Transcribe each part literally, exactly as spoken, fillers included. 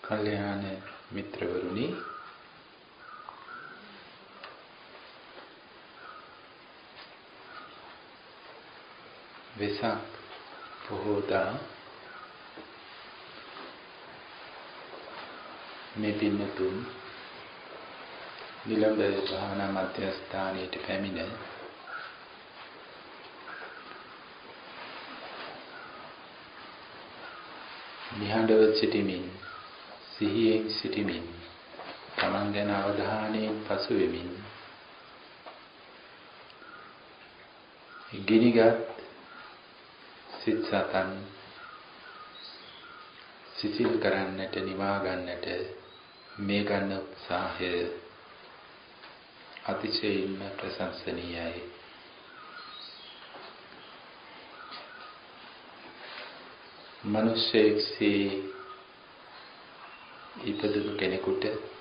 කල්යාණ මිත්‍රවරුනි, වෙසක් පොහෝදා මේ පින්නතුන් නිලම්බ භාවනා මධ්‍යස්ථානයට පැමිණ නිහඬව සිටිමින් සිහියෙන් සිටිමින් තමන් ගැන අවධානයෙන් පසු වෙමින් ගිනිගත් සිත් සතන් සිසිල් කරන්නට නිවා ගන්නට මේ ගන්න උත්සාහය අතිශයින්ම ප්‍රශංසනීයයි. මනුෂ්‍යයෙක්සේ ඉපදුණු කෙනෙකුට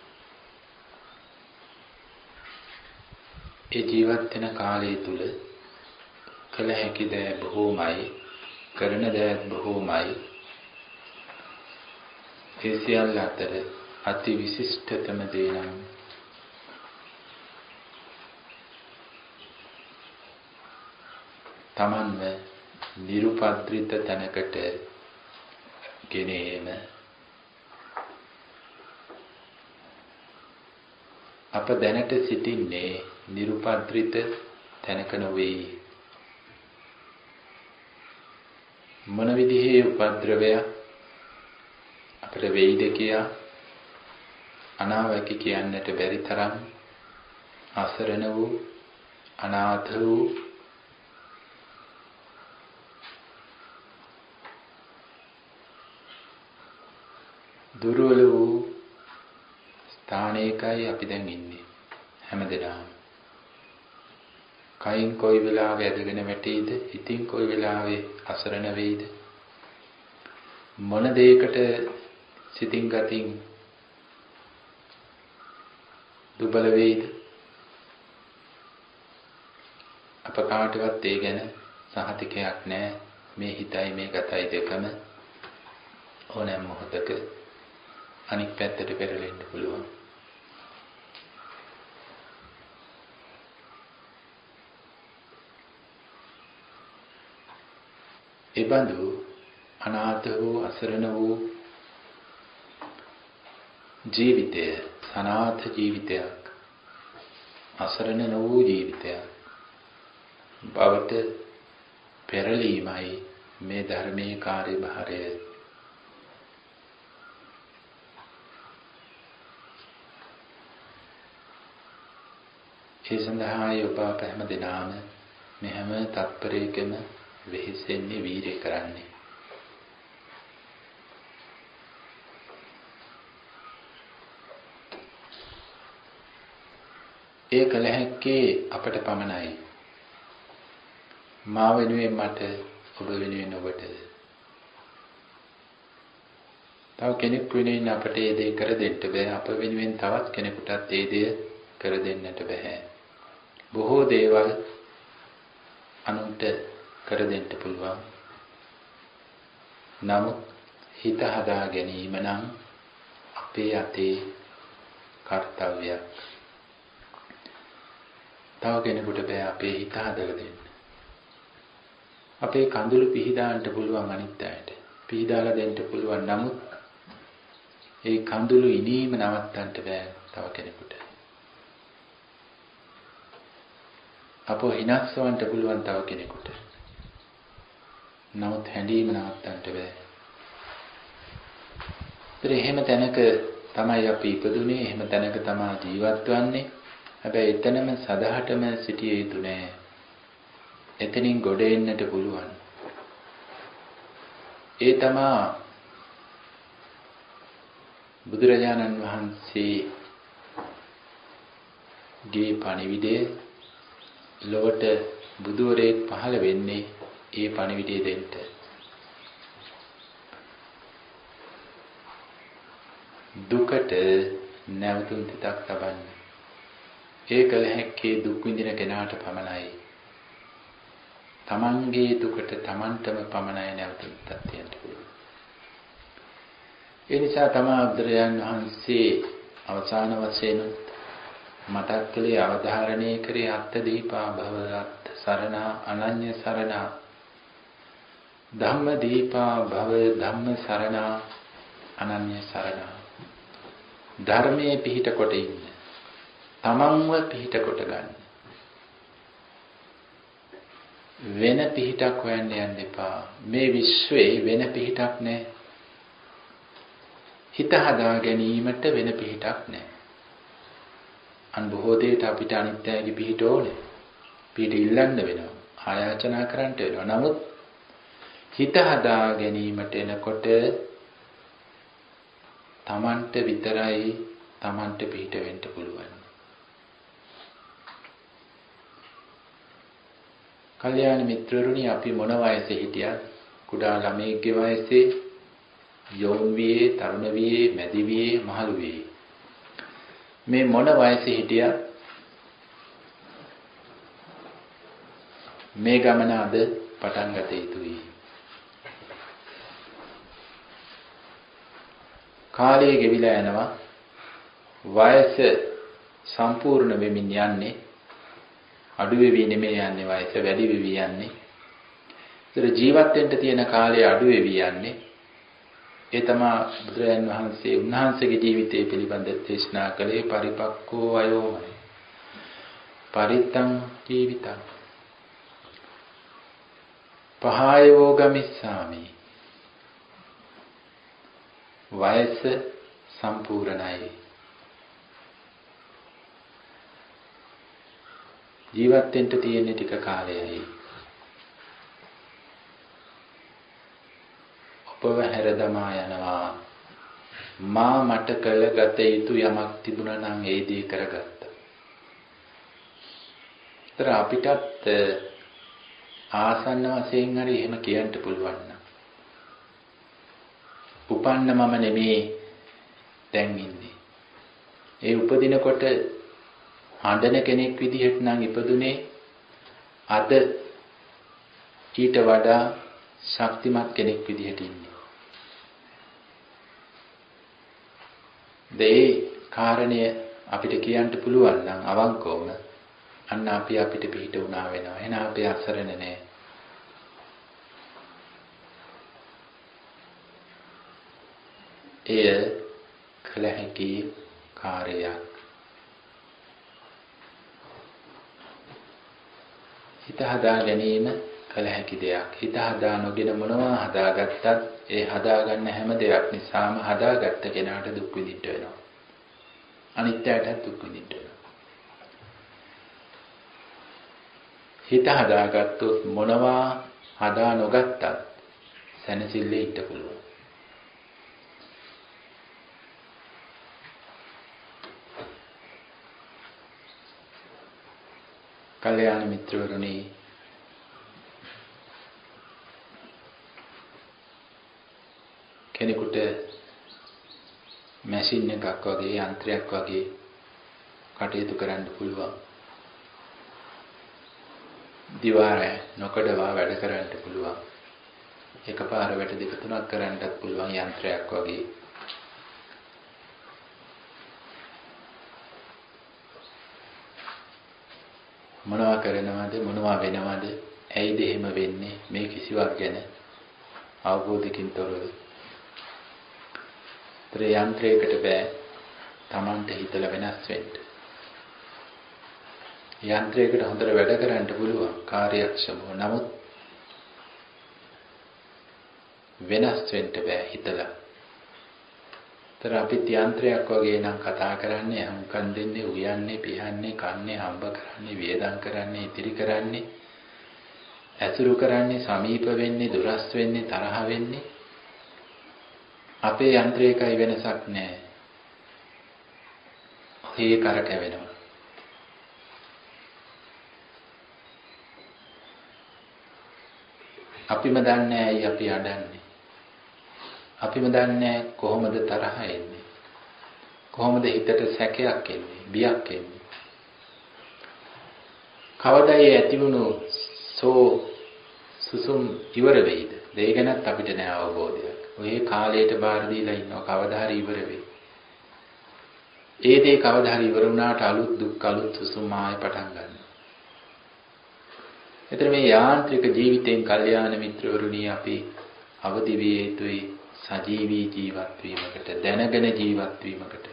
ඒ ජීවත් වෙන කාලය තුල කළ හැකි දෑ බොහෝමයි, කරන දෑ බොහෝමයි. ඒ සියල්ල අතර අති විශිෂ්ටතම දේ නම් තමන්ව නිරුපද්‍රිත තැනකට ගෙනේම අප දැනට සිටින්නේ නිරුපද්‍රිත තැනක නොවේ. මොන විදිහේ උපද්‍රවයක් අපට වෙයිද කියා අනාවැකි කියන්නට බැරි තරම් අසරණ වූ, අනාථ වූ, දුර්වල වූ ස්ථානයකයි අපි දැන් ඉන්නේ හැමදෙනාම. කයින් කොයි වෙලාවෙ ඇදගෙන වැටෙයිද, හිතින් කොයි වෙලාවෙ අසරණ වෙයිද, මොන දෙයකට සිතින් ගතින් දුබල වෙයිද, අප කාටවත් ඒ ගැන සහතිකයක් නැහැ. මේ හිතයි මේ ගතයි දෙකම ඕනෑම මොහොතක අනික් පැත්තට පෙරලෙන්න පුළුවන්. එබඳු අනාථ වූ, අසරණ වූ ජීවිතය, සනාථ ජීවිතයක්, අසරණ නොවූ ජීවිතයක් බවට පෙරලීමයි මේ ධර්මයේ කාර්යභාරය. ඒ සඳහායි ඔබ අප හැම දෙනාම මේ හැම තත්පරයකම වෙහෙසෙන්නේ, වීර්ය කරන්නේ. ඒ කල හැක්කේ අපට පමණයි. මා වෙනුවෙන් මට, ඔබ වෙනුවෙන් ඔබට. තව කෙනෙක් වෙනුවෙන් අපට ඒ දේ කර දෙන්න බෑ. අප වෙනුවෙන් තවත් කෙනෙකුටත් ඒ දේ කර දෙන්නට බෑ. බොහෝ දේවල් අනුන්ට කර දෙන්න පුළුවන්. නමුත් හිත හදා ගැනීම නම් අපේ අතේ කර්තව්‍යයක්. තව කෙනෙකුට බෑ අපේ හිත හදලා දෙන්න. අපේ කඳුළු පිහදාන්න පුළුවන් අනිත් අයට. පිහදාලා දෙන්න පුළුවන්. නමුත් ඒ කඳුළු ඉනීම නවත්තන්න බෑ තව කෙනෙකුට. අපෝ හිනස්සවන්න පුළුවන් තව කෙනෙකුට. නමුත් හැඬීම නවත්තන්න බෑ. ඒතර එහෙම තැනක තමයි අපි ඉපදුනේ, එහෙම තැනක තමයි ජීවත් වන්නේ. හැබැයි එතනම සදහටම සිටිය යුතු නෑ. එතනින් ගොඩ එන්නට පුළුවන්. ඒ තමයි බුදුරජාණන් වහන්සේගේ පණිවිඩය. ලොවට බුදුවරයෙක් පහළ වෙන්නේ ඒ පණිවිඩය දෙන්න. දුකට නැවතුම් තිතක් තබන්න. ඒ කල හැක්කේ දුක් විඳින කෙනාට පමණයි. තමන්ගේ දුකට තමන්ටම පමණයි නැවතුම් තිතක් තියන්න පුළුවන්. ඒ නිසා තමයි බුදුරජාණන් වහන්සේ අවසාන වශයෙන් මතක් කළේ අවධාරණය කරේ අත්ත දීපා භව අත්ත සරණා අනන්‍ය සරණා ධම්ම දීපා භව ධම්ම සරණා අනන්‍ය සරණා ධර්මයේ පිහිට කොට ඉන්න තමන්ව පිහිට කොට ගන්න වෙන පිහිටක් හොයන්න යන්න එපා මේ විශ්වයේ වෙන පිහිටක් නැහැ හිත හදා ගැනීමට වෙන පිහිටක් නැහැ අන් බොහෝ දෙයට අපිට අනිත්‍යයේ පිහිට ඕනේ පිහිට ඉල්ලන්න වෙනවා ආයාචනා කරන්න වෙනවා නමුත් හිත හදා ගැනීමට එනකොට තමන්ට විතරයි තමන්ට පිහිට වෙන්න පුළුවන්. කල්යාණ මිත්‍රරුනි අපි මොන වයසේ හිටියත් කුඩා ළමයෙක්ගේ වයසේ යෝන් වියේ තරුණ වියේ මැදි වියේ මහලු වියේ මේ මොන වයසේ හිටියත් මේ ගමන අද පටන් ගත යුතුයි. කාලය ගෙවිලා යනවා වයස සම්පූර්ණ වෙමින් යන්නේ අඩු වෙවි නෙමෙයි යන්නේ වයස වැඩි වෙවි යන්නේ ඒතර ජීවත් වෙන්න තියෙන කාලය අඩු වෙවි යන්නේ ඒ තමයි බුදුරජාන් වහන්සේ උන්වහන්සේගේ ජීවිතය පිළිබඳ දේශනා කළේ පරිපක්කෝ වයෝමය පරිත්තං ජීවිතං පහයෝ ගමිස්සාමි වයස සම්පූර්ණයි ජීවත් වෙන්න තියෙන ටික කාලයයි ඔබව හැර දමා යනවා මා මට කළ ගත යුතු යමක් තිබුණා නම් ඒ දේ කරගත්තා. ඒතර අපිටත් ආසන්න වශයෙන් හරි එහෙම කියන්න පුළුවන් නම් උපන්න මම නෙමේ දැන් ඉන්නේ. ඒ උපදිනකොට හඬන කෙනෙක් විදිහට නම් ඉපදුනේ අද ඊට වඩා ශක්තිමත් කෙනෙක් විදිහට ඉන්නේ. ඒ කාරණය අපිට කියන්න පුළුවන් නම් අවංකවම අන්න අපි අපිට පිට උනා වෙනවා. එහෙනම් අපි අසරණ නෑ. එය කළ හැකි කාර්යයක්. හිත හදා ගැනීම කළ හැකි දෙයක්. හිත හදා නොගෙන මොනවා හදාගත්තත් ඒ හදාගන්න හැම දෙයක් නිසාම හදාගත්ත කෙනාට දුක් විඳින්න වෙනවා. අනිත්‍යයට දුක් විඳින්න වෙනවා. හිත හදාගත්තොත් මොනවා හදා නොගත්තත් සැනසෙල්ලේ ඉන්න පුළුවන්. කල්යාණ මිත්‍රවරුනි කෙනෙකුට මැෂින් එකක් වගේ යන්ත්‍රයක් වගේ කටයුතු කරන්න පුළුවන්. දිවාරය නොකඩවා වැඩ කරන්න පුළුවන්. එකපාර වැඩ දෙක තුනක් කරන්නත් පුළුවන් යන්ත්‍රයක් වගේ. මොනවා කරනවද මොනවා වෙනවද ඇයිද එහෙම වෙන්නේ මේ කිසිවක් ගැන අවබෝධකින් තොරව ත්‍රියන්ත්‍රයකට බෑ Tamante හිතලා වෙනස් වෙන්න. යන්ත්‍රයකට හොඳට වැඩ කරන්න පුළුවන් කාර්යක්ෂමව. නමුත් වෙනස් වෙන්න බෑ හිතලා. තර අපි යන්ත්‍රයක් වගේ නම් කතා කරන්නේ අහුම්කන් දෙන්නේ උයන්නේ පිහන්නේ කන්නේ හම්බ කරන්නේ වියදම් කරන්නේ ඉතිරි කරන්නේ ඇසුරු කරන්නේ සමීප වෙන්නේ දුරස් වෙන්නේ තරහ වෙන්නේ අපේ යන්ත්‍රයකයි වෙනසක් නැහැ. හේ කරකැවෙනවා. අපිම දන්නේ ඇයි අපි අඬන්නේ. අපිම දන්නේ කොහොමද තරහ එන්නේ. කොහොමද හිතට සැකයක් එන්නේ බියක් එන්නේ. කවදා ඒ ඇතිවුණු සෝ සුසුම් ඉවර වෙයිද? ඒ ගැනත් අපිට නෑ අවබෝධයක්. ඔය කාලයට බාර දීලා ඉන්නවා කවදා හරි ඉවර වෙයි. ඒ දේ කවදා හරි ඉවර වුණාට අලුත් දුක් අලුත් සුසුම් ආයෙ පටන් ගන්නවා. ඒතර මේ යාන්ත්‍රික ජීවිතයෙන් කල්යාණ මිත්‍රවරුනි අපි අවදි විය යුතුයි සජීවී ජීවත් වීමකට දැනගෙන ජීවත් වීමකට.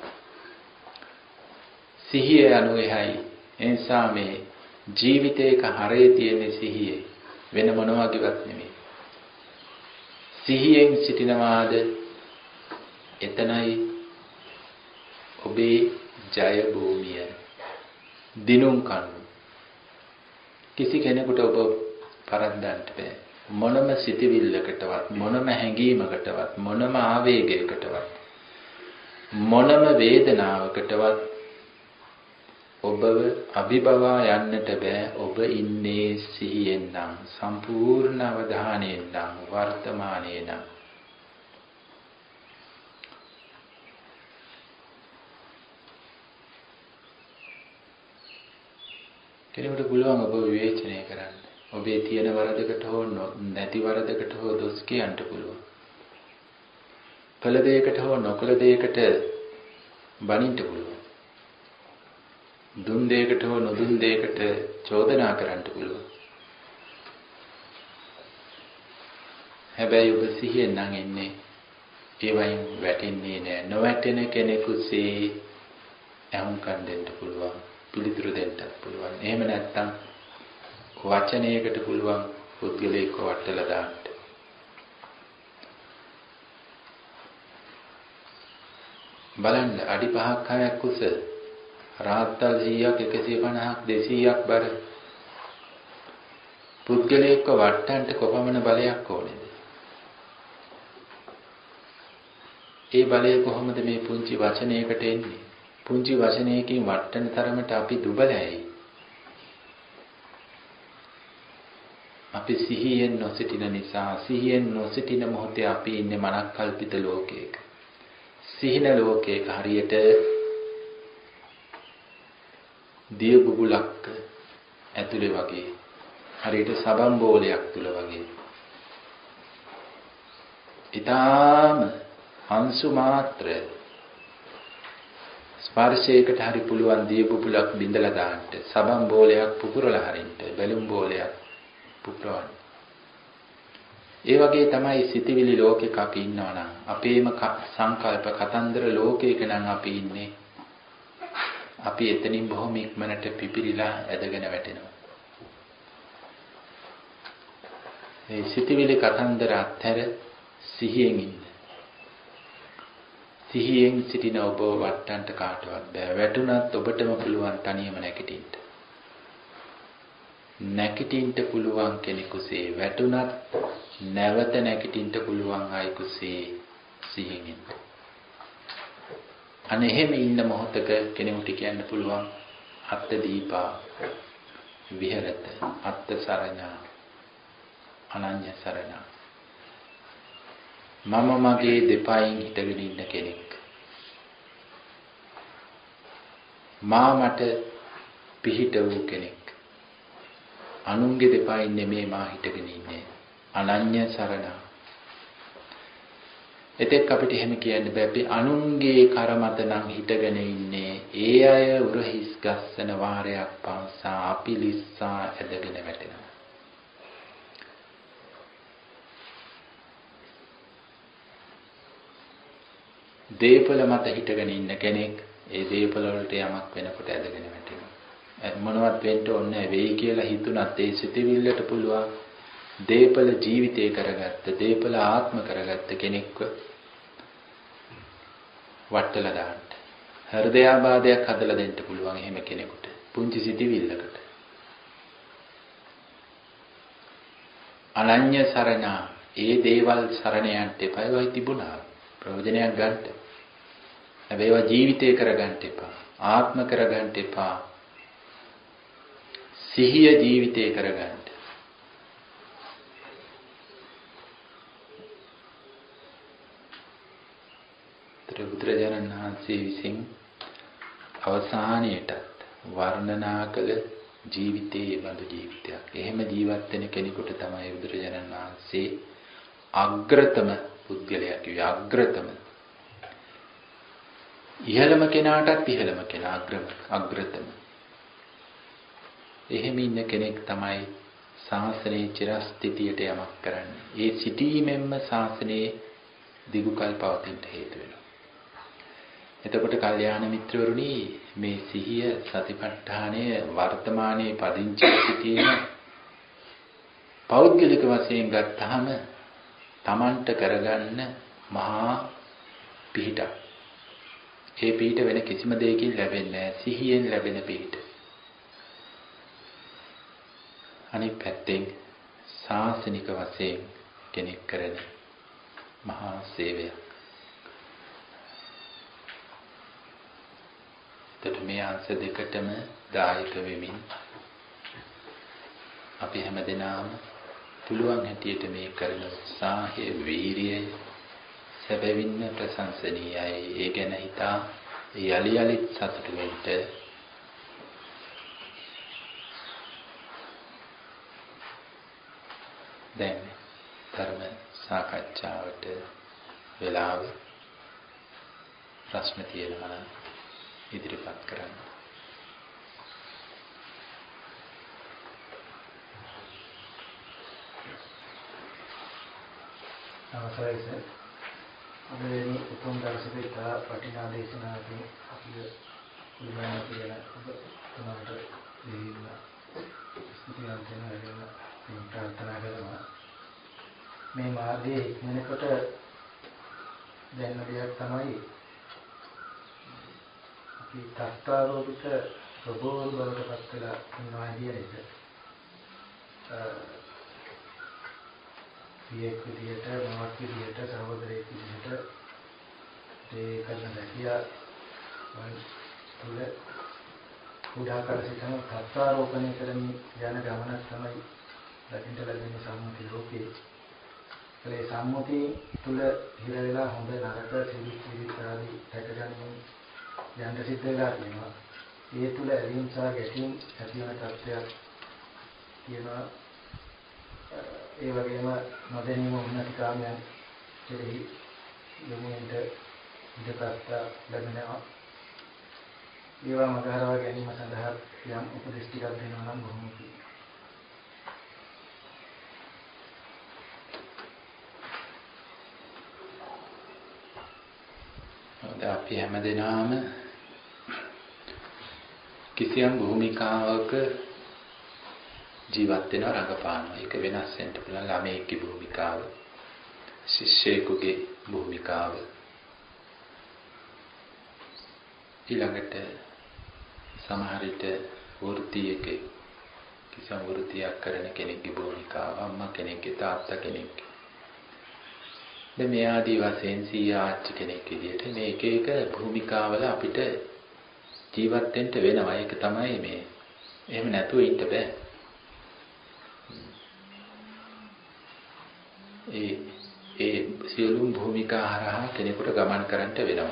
සිහිය අනුවයි එනිසා මේ ජීවිතයක හරේ තියෙන සිහියේ වෙන මොනවාගේවත් නෙමෙයි. සිහියෙන් සිටිනවාද එතනයි ඔබේ ජය භූමිය දිනුම් කන්නු. කිසි කෙනෙකුට ඔබ පරද්දන්න බෑ. මොනම සිතවිල්ලකටවත් මොනම හැඟීමකටවත් මොනම ආවේගයකටවත් මොනම වේදනාවකටවත් ඔබව අභිබවා යන්නට බෑ. ඔබ ඉන්නේ සිහියෙන් නම් සම්පූර්ණ අවධානයෙන් නම් වර්තමානයේ නම්. කෙනෙකුට පුළුවන් ඔබ විවේචනය කරන්න. ඔබේ තියෙන වරදකට හෝ නැති වරදකට හෝ දොස් කියන්න පුළුවන්. කළ දෙයකට හෝ නොකළ දෙයකට බනින්න පුළුවන්. දුන් දෙයකට හෝ නොදුන් දෙයකට චෝදනා කරන්න පුළුවන්. හැබැයි ඔබ සිහියෙන් නම් ඉන්නේ. ඒ වයින් වැටෙන්නේ නැහැ. නොවැටෙන කෙනෙකුසේ අහුම්කම් දෙන්න පුළුවන්. පිළිතුරු දෙන්නත් පුළුවන්. එහෙම නැත්නම් වචනයකට පුළුවන් පුද්ගලයෙක්ව වටලා දාන්න. බලන්න අඩි පහක් හයක් උස රාත්තල් සීයක් එකසිය පනහක් දෙසීයක් බර පුද්ගලයෙක්ව වට්ටන්න කොපමණ බලයක් ඕනේද? ඒ බලය කොහොමද මේ පුංචි වචනයකට එන්නේ? පුංචි වචනයකින් වට්ටන තරමට අපි දුබලයි. අපි සිහියෙන් නොසිටින නිසා සිහියෙන් නොසිටින මොහොතේ අපි ඉන්නේ මනක්කල්පිත ලෝකයක. සිහින ලෝකයක හරියට දිය බුබුලක් ඇතුලේ වගේ හරියට සබන් බෝලයක් තුල වගේ. ඊටාම හංසු මාත්‍ර ස්පර්ශයකට හරි පුළුවන් දිය බුබුලක් බිඳලා දාන්න. සබන් බෝලයක් පුපුරලා හරින්න. බැලුම් බෝලයක් පුපුරවන්න. ඒ වගේ තමයි සිතිවිලි ලෝකෙක අපි ඉන්නවා නම් අපේම සංකල්ප කතන්දර ලෝකයක නම් අපි ඉන්නේ. අපි එතනින් බොහොම ඉක්මනට පිපිරිලා ඇදගෙන වැටෙනවා. මේ සිතිවිලි කතන්දර අත්හැර සිහියෙන් ඉන්න. සිහියෙන් සිටින ඔබ වට්ටන්ට කාටවත් බෑ. වැටුණත් ඔබටම පුළුවන් තනියම නැගිටින්න. නැගිටින්න පුළුවන් කෙනෙකුසේ වැටුණත් නැවත නැගිටින්න පුළුවන් අයෙකුසේ සිහියෙන් ඉන්න. අනේ එහෙම ඉන්න මොහොතක කෙනෙකුට කියන්න පුළුවන් අත්ත දීපා විහෙරත අත්ත සරණා අනඤ්‍ය සරණා. මම මගේ දෙපයින් හිටගෙන ඉන්න කෙනෙක්. මා මට පිහිට වූ කෙනෙක්. අනුන්ගේ දෙපයින් නෙමේ මා හිටගෙන ඉන්නේ. අනඤ්‍ය සරණා. එතෙක් අපිට එහෙම කියන්න බෑ. අපි අනුන්ගේ කර මත නම් හිටගෙන ඉන්නේ. ඒ අය උරහිස් ගස්සන වාරයක් පාසා අපි ලිස්සා ඇදගෙන වැටෙනවා. දේපල මත හිටගෙන ඉන්න කෙනෙක් ඒ දේපල වලට යමක් වෙනකොට ඇදගෙන වැටෙනවා. මොනවත් වෙන්න ඕනේ වෙයි කියලා හිතුණත් ඒ සිතවිල්ලට පුළුවන් දේපල ජීවිතේ කරගත්ත දේපල ආත්ම කරගත්ත කෙනෙක්ව වට්ටලා දාන්න. හෘදයාබාධයක් හදලා දෙන්න පුළුවන් එහෙම කෙනෙකුට. පුංචි සිතවිල්ලකට. අනඤ්‍ය සරණා ඒ දේවල් සරණ යන්න එපා. ඒවයි තිබුණා. ප්‍රයෝජනයක් ගන්න. හැබැයි ඒවා ජීවිතේ කරගන්න එපා. ආත්ම කරගන්න එපා. සිහිය ජීවිතේ කරගන්න. බුදුරජාණන් වහන්සේ විසින් අවසානයේට වර්ණනා කළ ජීවිතයේ බඳු ජීවිතයක්. එහෙම ජීවත් වෙන කෙනෙකුට තමයි බුදුරජාණන් වහන්සේ අග්‍රතම පුද්ගලයා කිව්වේ අග්‍රතම. ඉහළම කෙනාටත් ඉහළම කෙනා අග්‍රම අග්‍රතම. එහෙම ඉන්න කෙනෙක් තමයි ශාසනයේ චිරස්ථිතියට යමක් කරන්නේ. ඒ සිටීමෙන්ම ශාසනයේ දිගුකල් පවතින්න හේතු වෙනවා. එතකොට කල්යාණ මිත්‍රවරුනි මේ සිහිය සතිපට්ඨානය වර්තමානයේ පදිංචි සිටීම පෞද්ගලික වශයෙන් ගත්තාම තමන්ට කරගන්න මහා පිහිටක්. ඒ පිහිට වෙන කිසිම දෙයකින් ලැබෙන්නේ නැහැ. සිහියෙන් ලැබෙන පිහිට. අනිත් පැත්තෙන් ශාසනික වශයෙන් කෙනෙක් කරන මහා සේවයක්. එතකොට මේ අංශ දෙකටම දායක වෙමින් අපි හැමදෙනාම පුළුවන් හැටියට මේ කරන උත්සාහය වීරිය සැබවින්ම ප්‍රශංසනීයයි. ඒ ගැන හිතා යලි යලිත් සතුටු වෙන්න දැන් ධර්ම සාකච්ඡාවට වෙලාව ප්‍රශ්න තියෙනවා නම් ඉදිරිපත් කරන්න. අවසරයි සර්. අද වෙනි උතුම් දවසේ තා වටිනා දේශනාවකින් අපි උදාහරණ කියලා ඔබ තුමාට දෙන්න ස්තුතිවන්ත වෙනවා. මේ ප්‍රාර්ථනා කරනවා. මේ මාර්ගයේ ඉක්මනට දැනන දෙයක් තමයි අපි තත්ත්වාරෝපිත ප්‍රබෝධ බවට පත් වෙලා ඉන්නවා කියන එක. පියෙක් විදියට, මවක් විදියට, සහෝදරයෙක් විදියට ඒ කරන දැකියා මම තුල කුඩා කල සිටම තත්ත්වාරෝපණය කරමින් යන ගමනක් තමයි දකින්න ලැබෙන සම්මුති ලෝකේ. ඒ සම්මුති තුල හිර වෙලා හොඳ නරක සිවිල් සිවිල් ආදී දැකගන්න යන්න සිද්ධ වෙලා තියෙනවා. ඒ තුල ඇලීම් සහ ගැටීම් ඇති වෙන තත්ත්වයක් තියෙනවා. ඒ වගේම නොදැනීම උන්නති කාමයන් කෙරෙහි යොමුෙන්ට ඉඩකඩ ලැබෙනවා. ඒවා මගහරවා ගැනීම සඳහා යම් උපදෙස් ටිකක් දෙනවා නම් බොහොම පිං. අපි හැමදෙනාම කිසියම් භූමිකාවක ජීවත් වෙන රඟපානවා. ඒක වෙනස් වෙන්න පුළුවන්. ළමයෙක්ගේ භූමිකාව, ශිෂ්‍යයෙකුගේ භූමිකාව, ඊළඟට සමහර විට වෘත්තියක කිසියම් වෘත්තියක් කරන කෙනෙක්ගේ භූමිකාව, අම්මා කෙනෙක්ගේ, තාත්තා කෙනෙක්ගේ. දැන් මේ ආදී වශයෙන් සීයා ආච්චි කෙනෙක් විදිහට මේ එක එක භූමිකාවල අපිට ජීවත් වෙන්න වෙනවා. ඒක තමයි මේ. එහෙම නැතුව ඉන්න බෑ. ඒ ඒ සියලුම භූමිකා හරහා කෙනෙකුට ගමන් කරන්න වෙනවා.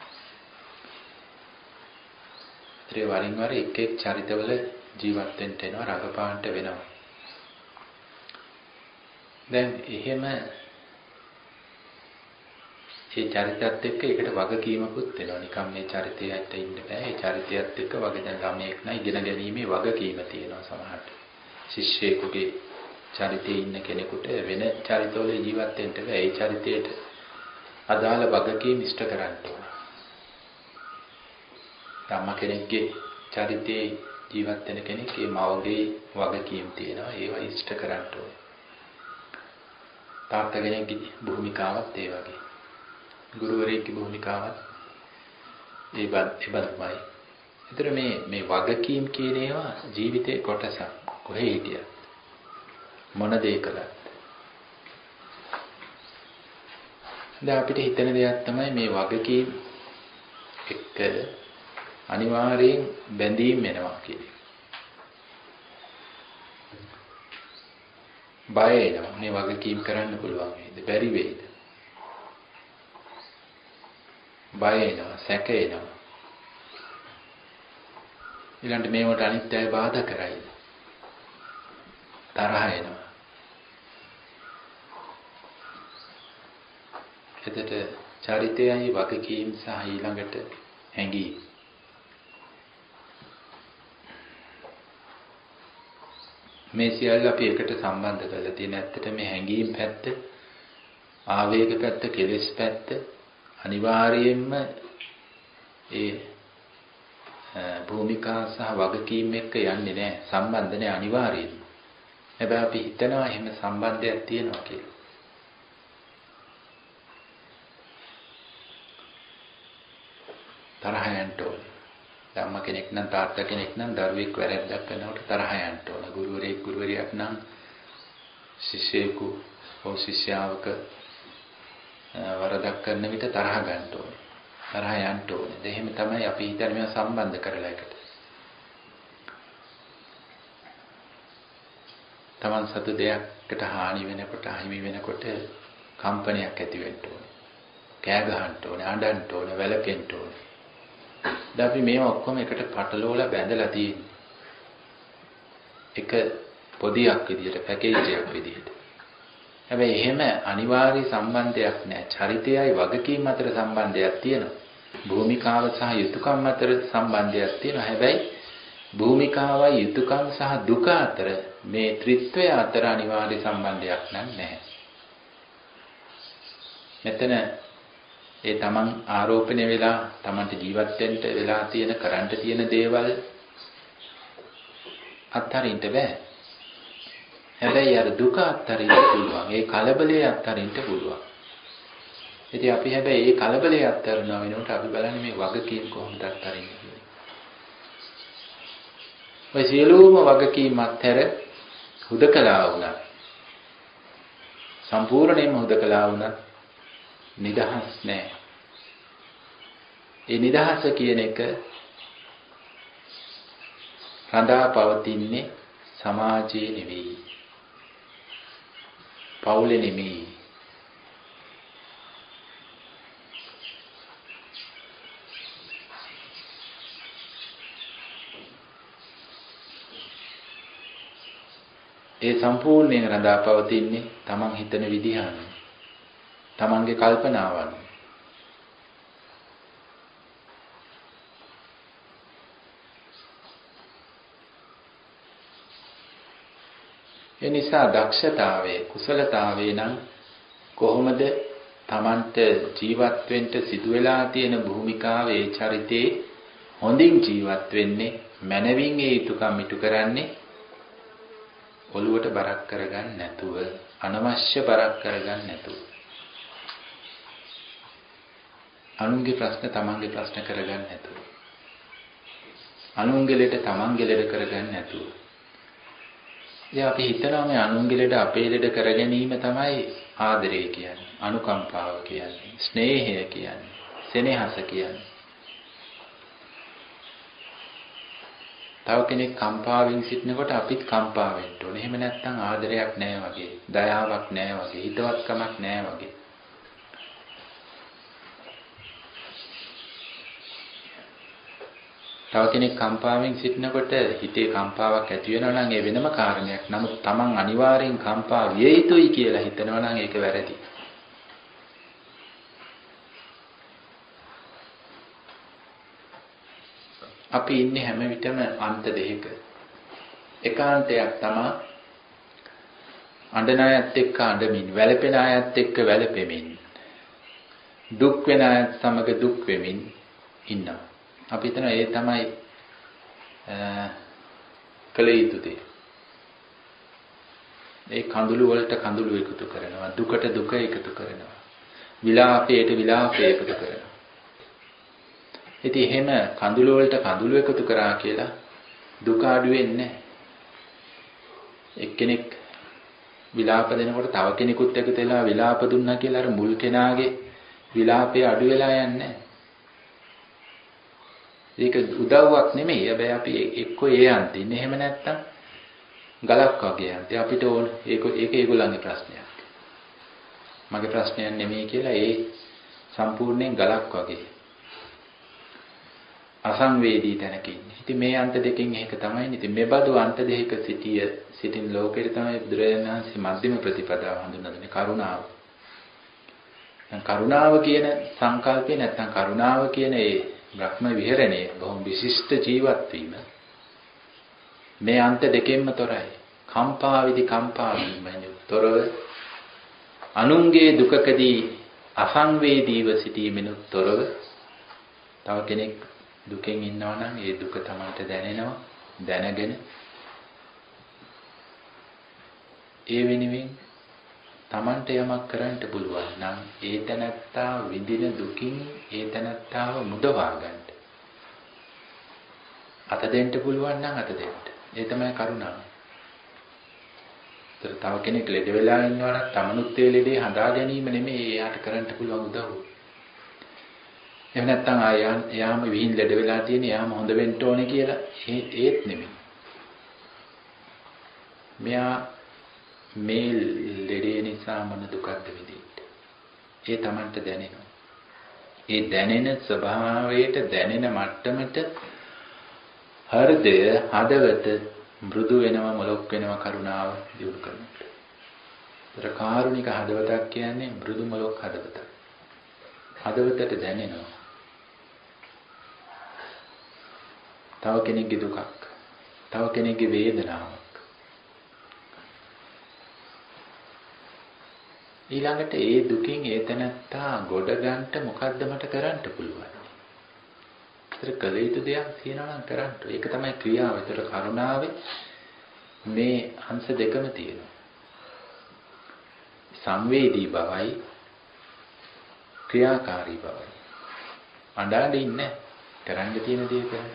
ඒ වරින් වර එක් එක් චරිතවල ජීවත් වෙන්න වෙනවා, රඟපාන්න වෙනවා. දැන් එහෙම ඒ චරිතයත් එක්ක ඒකට වගකීමකුත් වෙනවා. නිකම් මේ චරිතයට ඉන්න බෑ. ඒ චරිතයත් එක්ක වගේ දැන් ළමයෙක් නම් ඉගෙන ගැනීමේ වගකීම තියෙනවා සමහරට. ශිෂ්‍යයෙකුගේ චරිතයේ ඉන්න කෙනෙකුට වෙන චරිතවල ජීවත් වෙන්න බෑ. ඒ චරිතයට අදාළ වගකීම් ඉෂ්ට කරන්න ඕන. අම්මා කෙනෙක්ගේ චරිතයේ ජීවත් වෙන කෙනෙක් ඒ මවගේ වගකීම් තියෙනවා. ඒවා ඉෂ්ට කරන්න ඕන. තාත්තා කෙනෙක්ගේ භූමිකාවත් ඒ වගේ. ගුරුවරයෙක්ගේ භූමිකාවත් ඒ බඳුමයි. ඒතර මේ මේ වගකීම් කියන ඒවා ජීවිතේ කොටසක්. කොහේ හිටියත් මොන දේ කළත්. දැන් අපිට හිතෙන දෙයක් තමයි මේ වගකීම් එක්ක අනිවාර්යෙන් බැඳීම් වෙනවා කියන්නේ. බය වෙනවා. මේ වගකීම් කරන්න පුළුවන් වේද? බැරි වේද? බය වෙනවා, සැක වෙනවා. ඊළඟට මේවට අනිත් අය බාධා කරයිද? තරහ එනවා. එතට චරිතයයි වගකීම් සහ ඊළඟට හැඟීම්. මේ සියල්ල අපි එකට සම්බන්ධ කරලා තියෙන. ඇත්තට මේ හැඟීම් පැත්ත, ආවේග පැත්ත, කෙලෙස් පැත්ත අනිවාර්යයෙන්ම ඒ භූමිකා සහ වගකීම් එක්ක යන්නේ නැහැ. සම්බන්ධ නැහැ අනිවාර්යයෙන්ම. හැබැයි අපි හිතනවා එහෙම සම්බන්ධයක් තියෙනවා කියලා. තරහ යන්න ඕනේ. අම්මා කෙනෙක් නම් තාත්තා කෙනෙක් නම් දරුවෙක් වැරද්දක් කරනකොට තරහ යන්න ඕනේ. ගුරුවරයෙක් ගුරුවරියක් නම් ශිෂ්‍යයෙකු හෝ ශිෂ්‍යාවක වරදක් කරන විට තරහ ගන්න ඕනේ. තරහ යන්න ඕනේ. එහෙම තමයි අපි හිතන්නේ මේවා සම්බන්ධ කරලා එකට. තමන් සතු දෙයකට හානි වෙනකොට, අහිමි වෙනකොට කම්පනයක් ඇති වෙන්න ඕනේ. කෑ ගහන්න ඕනේ, අඬන්න ඕනේ, වැළපෙන්න ඕනේ. දැන් අපි මේවා ඔක්කොම එකට පටලවලා බැඳලා තියෙන්නේ. එක පොදියක් විදියට, පැකේජයක් විදියට. හැබැයි එහෙම අනිවාර්ය සම්බන්ධයක් නැහැ. චරිතයයි වගකීම් අතර සම්බන්ධයක් තියෙනවා. භූමිකාව සහ යුතුයකම් අතර සම්බන්ධයක් තියෙනවා. හැබැයි භූමිකාවයි යුතුයකම් සහ දුක අතර මේ ත්‍රිත්වය අතර අනිවාර්ය සම්බන්ධයක් නැහැ. මෙතන ඒ තමන් ආරෝපණය වෙලා තමන්ට ජීවත් වෙන්න වෙලා තියෙන කරන්න තියෙන දේවල් අත්හරින්න බෑ. හැබැයි අර දුක අත්හරින්න පුළුවන්. ඒ කලබලය අත්හරින්න පුළුවන්. ඉතින් අපි හැබැයි ඒ කලබලය අත්හරිනවා වෙනකොට අපි බලන්නේ මේ වගකීම් කොහොමද අත්හරින්නේ කියලා. ඔය සියලුම වගකීම් අත්හැර හුදකලා වුණා. සම්පූර්ණයෙන්ම හුදකලා වුණා. නිදහස් නැහැ. ඒ නිදහස කියන එක රඳා පවතින්නේ සමාජයේ නෙවෙයි. පවුලේ නෙමෙයි. ඒ සම්පූර්ණයෙන් රඳා පවතින්නේ තමන් හිතන විදිහ අනුව. තමන්ගේ කල්පනාවන්. ඒ නිසා දක්ෂතාවයේ කුසලතාවයේ නම් කොහොමද තමන්ට ජීවත් වෙන්න සිදු වෙලා තියෙන භූමිකාවේ චරිතේ හොඳින් ජීවත් වෙන්නේ මනවින් ඒ යුතුයකම් ඉටු කරන්නේ ඔළුවට බරක් කරගන්න නැතුව, අනවශ්‍ය බරක් කරගන්න නැතුව. අනුන්ගේ ප්‍රශ්න තමන්ගේ ප්‍රශ්න කරගන්න නැතුව. අනුන්ගේ ලෙඩ තමන්ගේ ලෙඩ කරගන්න නැතුව. ඉතින් අපි හිතනවා මේ අනුන්ගේ ලෙඩ අපේ ලෙඩ කර ගැනීම තමයි ආදරය කියන්නේ, අනුකම්පාව කියන්නේ, ස්නේහය කියන්නේ, සෙනෙහස කියන්නේ. තව කෙනෙක් කම්පාවෙන් සිටිනකොට අපිත් කම්පා වෙන්න ඕනේ. එහෙම නැත්නම් ආදරයක් නැහැ වගේ, දයාවක් නැහැ වගේ, හිතවත්කමක් නැහැ වගේ. තව කෙනෙක් කම්පාවෙන් සිටිනකොට හිතේ කම්පාවක් ඇති වෙනවා නම් ඒ වෙනම කාරණයක්. නමුත් Taman අනිවාර්යෙන් කම්පා විය යුතුයි කියලා හිතනවා නම් ඒක වැරදි. අපි ඉන්නේ හැම විටම අන්ත දෙකක. එකාන්තයක් තමයි අඬන අයත් එක්ක අඬමින්, වැළපෙන අයත් එක්ක වැළපෙමින්, දුක් වෙන අයත් සමග දුක් වෙමින් ඉන්නවා. අපි හිතන ඒ තමයි කල යුතු දේ. ඒ කඳුළු වලට කඳුළු එකතු කරනවා, දුකට දුක එකතු කරනවා, විලාපයට විලාපය එකතු කරනවා. ඉතින් එහෙම කඳුළු වලට කඳුළු එකතු කරා කියලා දුක අඩු වෙන්නේ නැහැ. එක්කෙනෙක් විලාප දෙනකොට තව කෙනෙකුත් එකතු වෙලා විලාප දුන්නා කියලා අර මුල් කෙනාගේ විලාපය අඩු වෙලා යන්නේ නැහැ. ඒක උදව්වක් නෙමෙයි. හැබැයි අපි එක්ක ඒ අන්තින්නේ. එහෙම නැත්තම් ගලක් වගේ යන්ති. අපිට ඕන ඒක ඒක ඒගොල්ලන්ගේ ප්‍රශ්නයක්. මගේ ප්‍රශ්නයක් නෙමෙයි කියලා ඒ සම්පූර්ණයෙන් ගලක් වගේ. අසංවේදී තැනක ඉන්නේ. ඉතින් මේ අන්ත දෙකෙන් එක තමයි. ඉතින් මේ බඳු අන්ත දෙකක සිටිය සිටින ලෝකෙට තමයි බුදුරජාණන් වහන්සේ මධ්‍යම ප්‍රතිපදාව හඳුන්වන්නේ කරුණාව. දැන් කරුණාව කියන සංකල්පේ නැත්නම් කරුණාව කියන ඒ බ්‍රහ්ම විහරණය බොහොම විශිෂ්ට ජීවත් වීම මේ අන්ත දෙකෙන්ම තොරයි. කම්පා විදි කම්පා වීමෙන් තොරව අනුන්ගේ දුකකදී අසංවේදීව සිටීමෙන් තොරව තව කෙනෙක් දුකෙන් ඉන්නවා නම් ඒ දුක තමන්ට දැනෙනවා දැනගෙන ඒ වෙනුවෙන් තමන්ට යමක් කරන්න පුළුවන් නම් ඒ තැනත්තා විඳින දුකින් ඒ තැනත්තාව මුදවා ගන්න. අත දෙන්න පුළුවන් නම් අත දෙන්න. ඒ තමයි කරුණාව. ඒතර තව කෙනෙක් ලෙඩ වෙලා ඉන්නවා නම් තමනුත් ඒ ලෙඩේ හඳා ගැනීම නෙමෙයි එයාට කරන්න පුළුවන් උදව්. එහෙම නැත්නම් ආයන් එයාම විහිං ලෙඩ වෙලා තියෙන එයාම හොඳ වෙන්න ඕනේ කියලා ඒත් නෙමෙයි. මෙයා මේ ලෙඩේ නිසා මොන දුකක්ද විඳින්නේ. ඒ Tamanට දැනෙනවා. ඒ දැනෙන ස්වභාවයට දැනෙන මට්ටමට හෘදය හදවත මෘදු වෙනවා මොලොක් වෙනවා කරුණාව දියුණු කරනවා. ඒතර කාරුණික හදවතක් කියන්නේ මෘදු මොලොක් හදවතක්. හදවතට දැනෙනවා. තව කෙනෙක්ගේ දුකක්, තව කෙනෙක්ගේ වේදනාවක්. ඊළඟට ඒ දුකින් ඒ තැනත්තා ගොඩ ගන්නට මොකද්ද මට කරන්න පුළුවන්? ඒතර කල යුතු දෙයක් තියෙනවා නම් කරන්න. ඒක තමයි ක්‍රියාව. ඒතර කරුණාවේ මේ අංශ දෙකම තියෙනවා. සංවේදී බවයි ක්‍රියාකාරී බවයි. අඬන්නේ නැහැ. කරන්න තියෙන දේ කරන්න.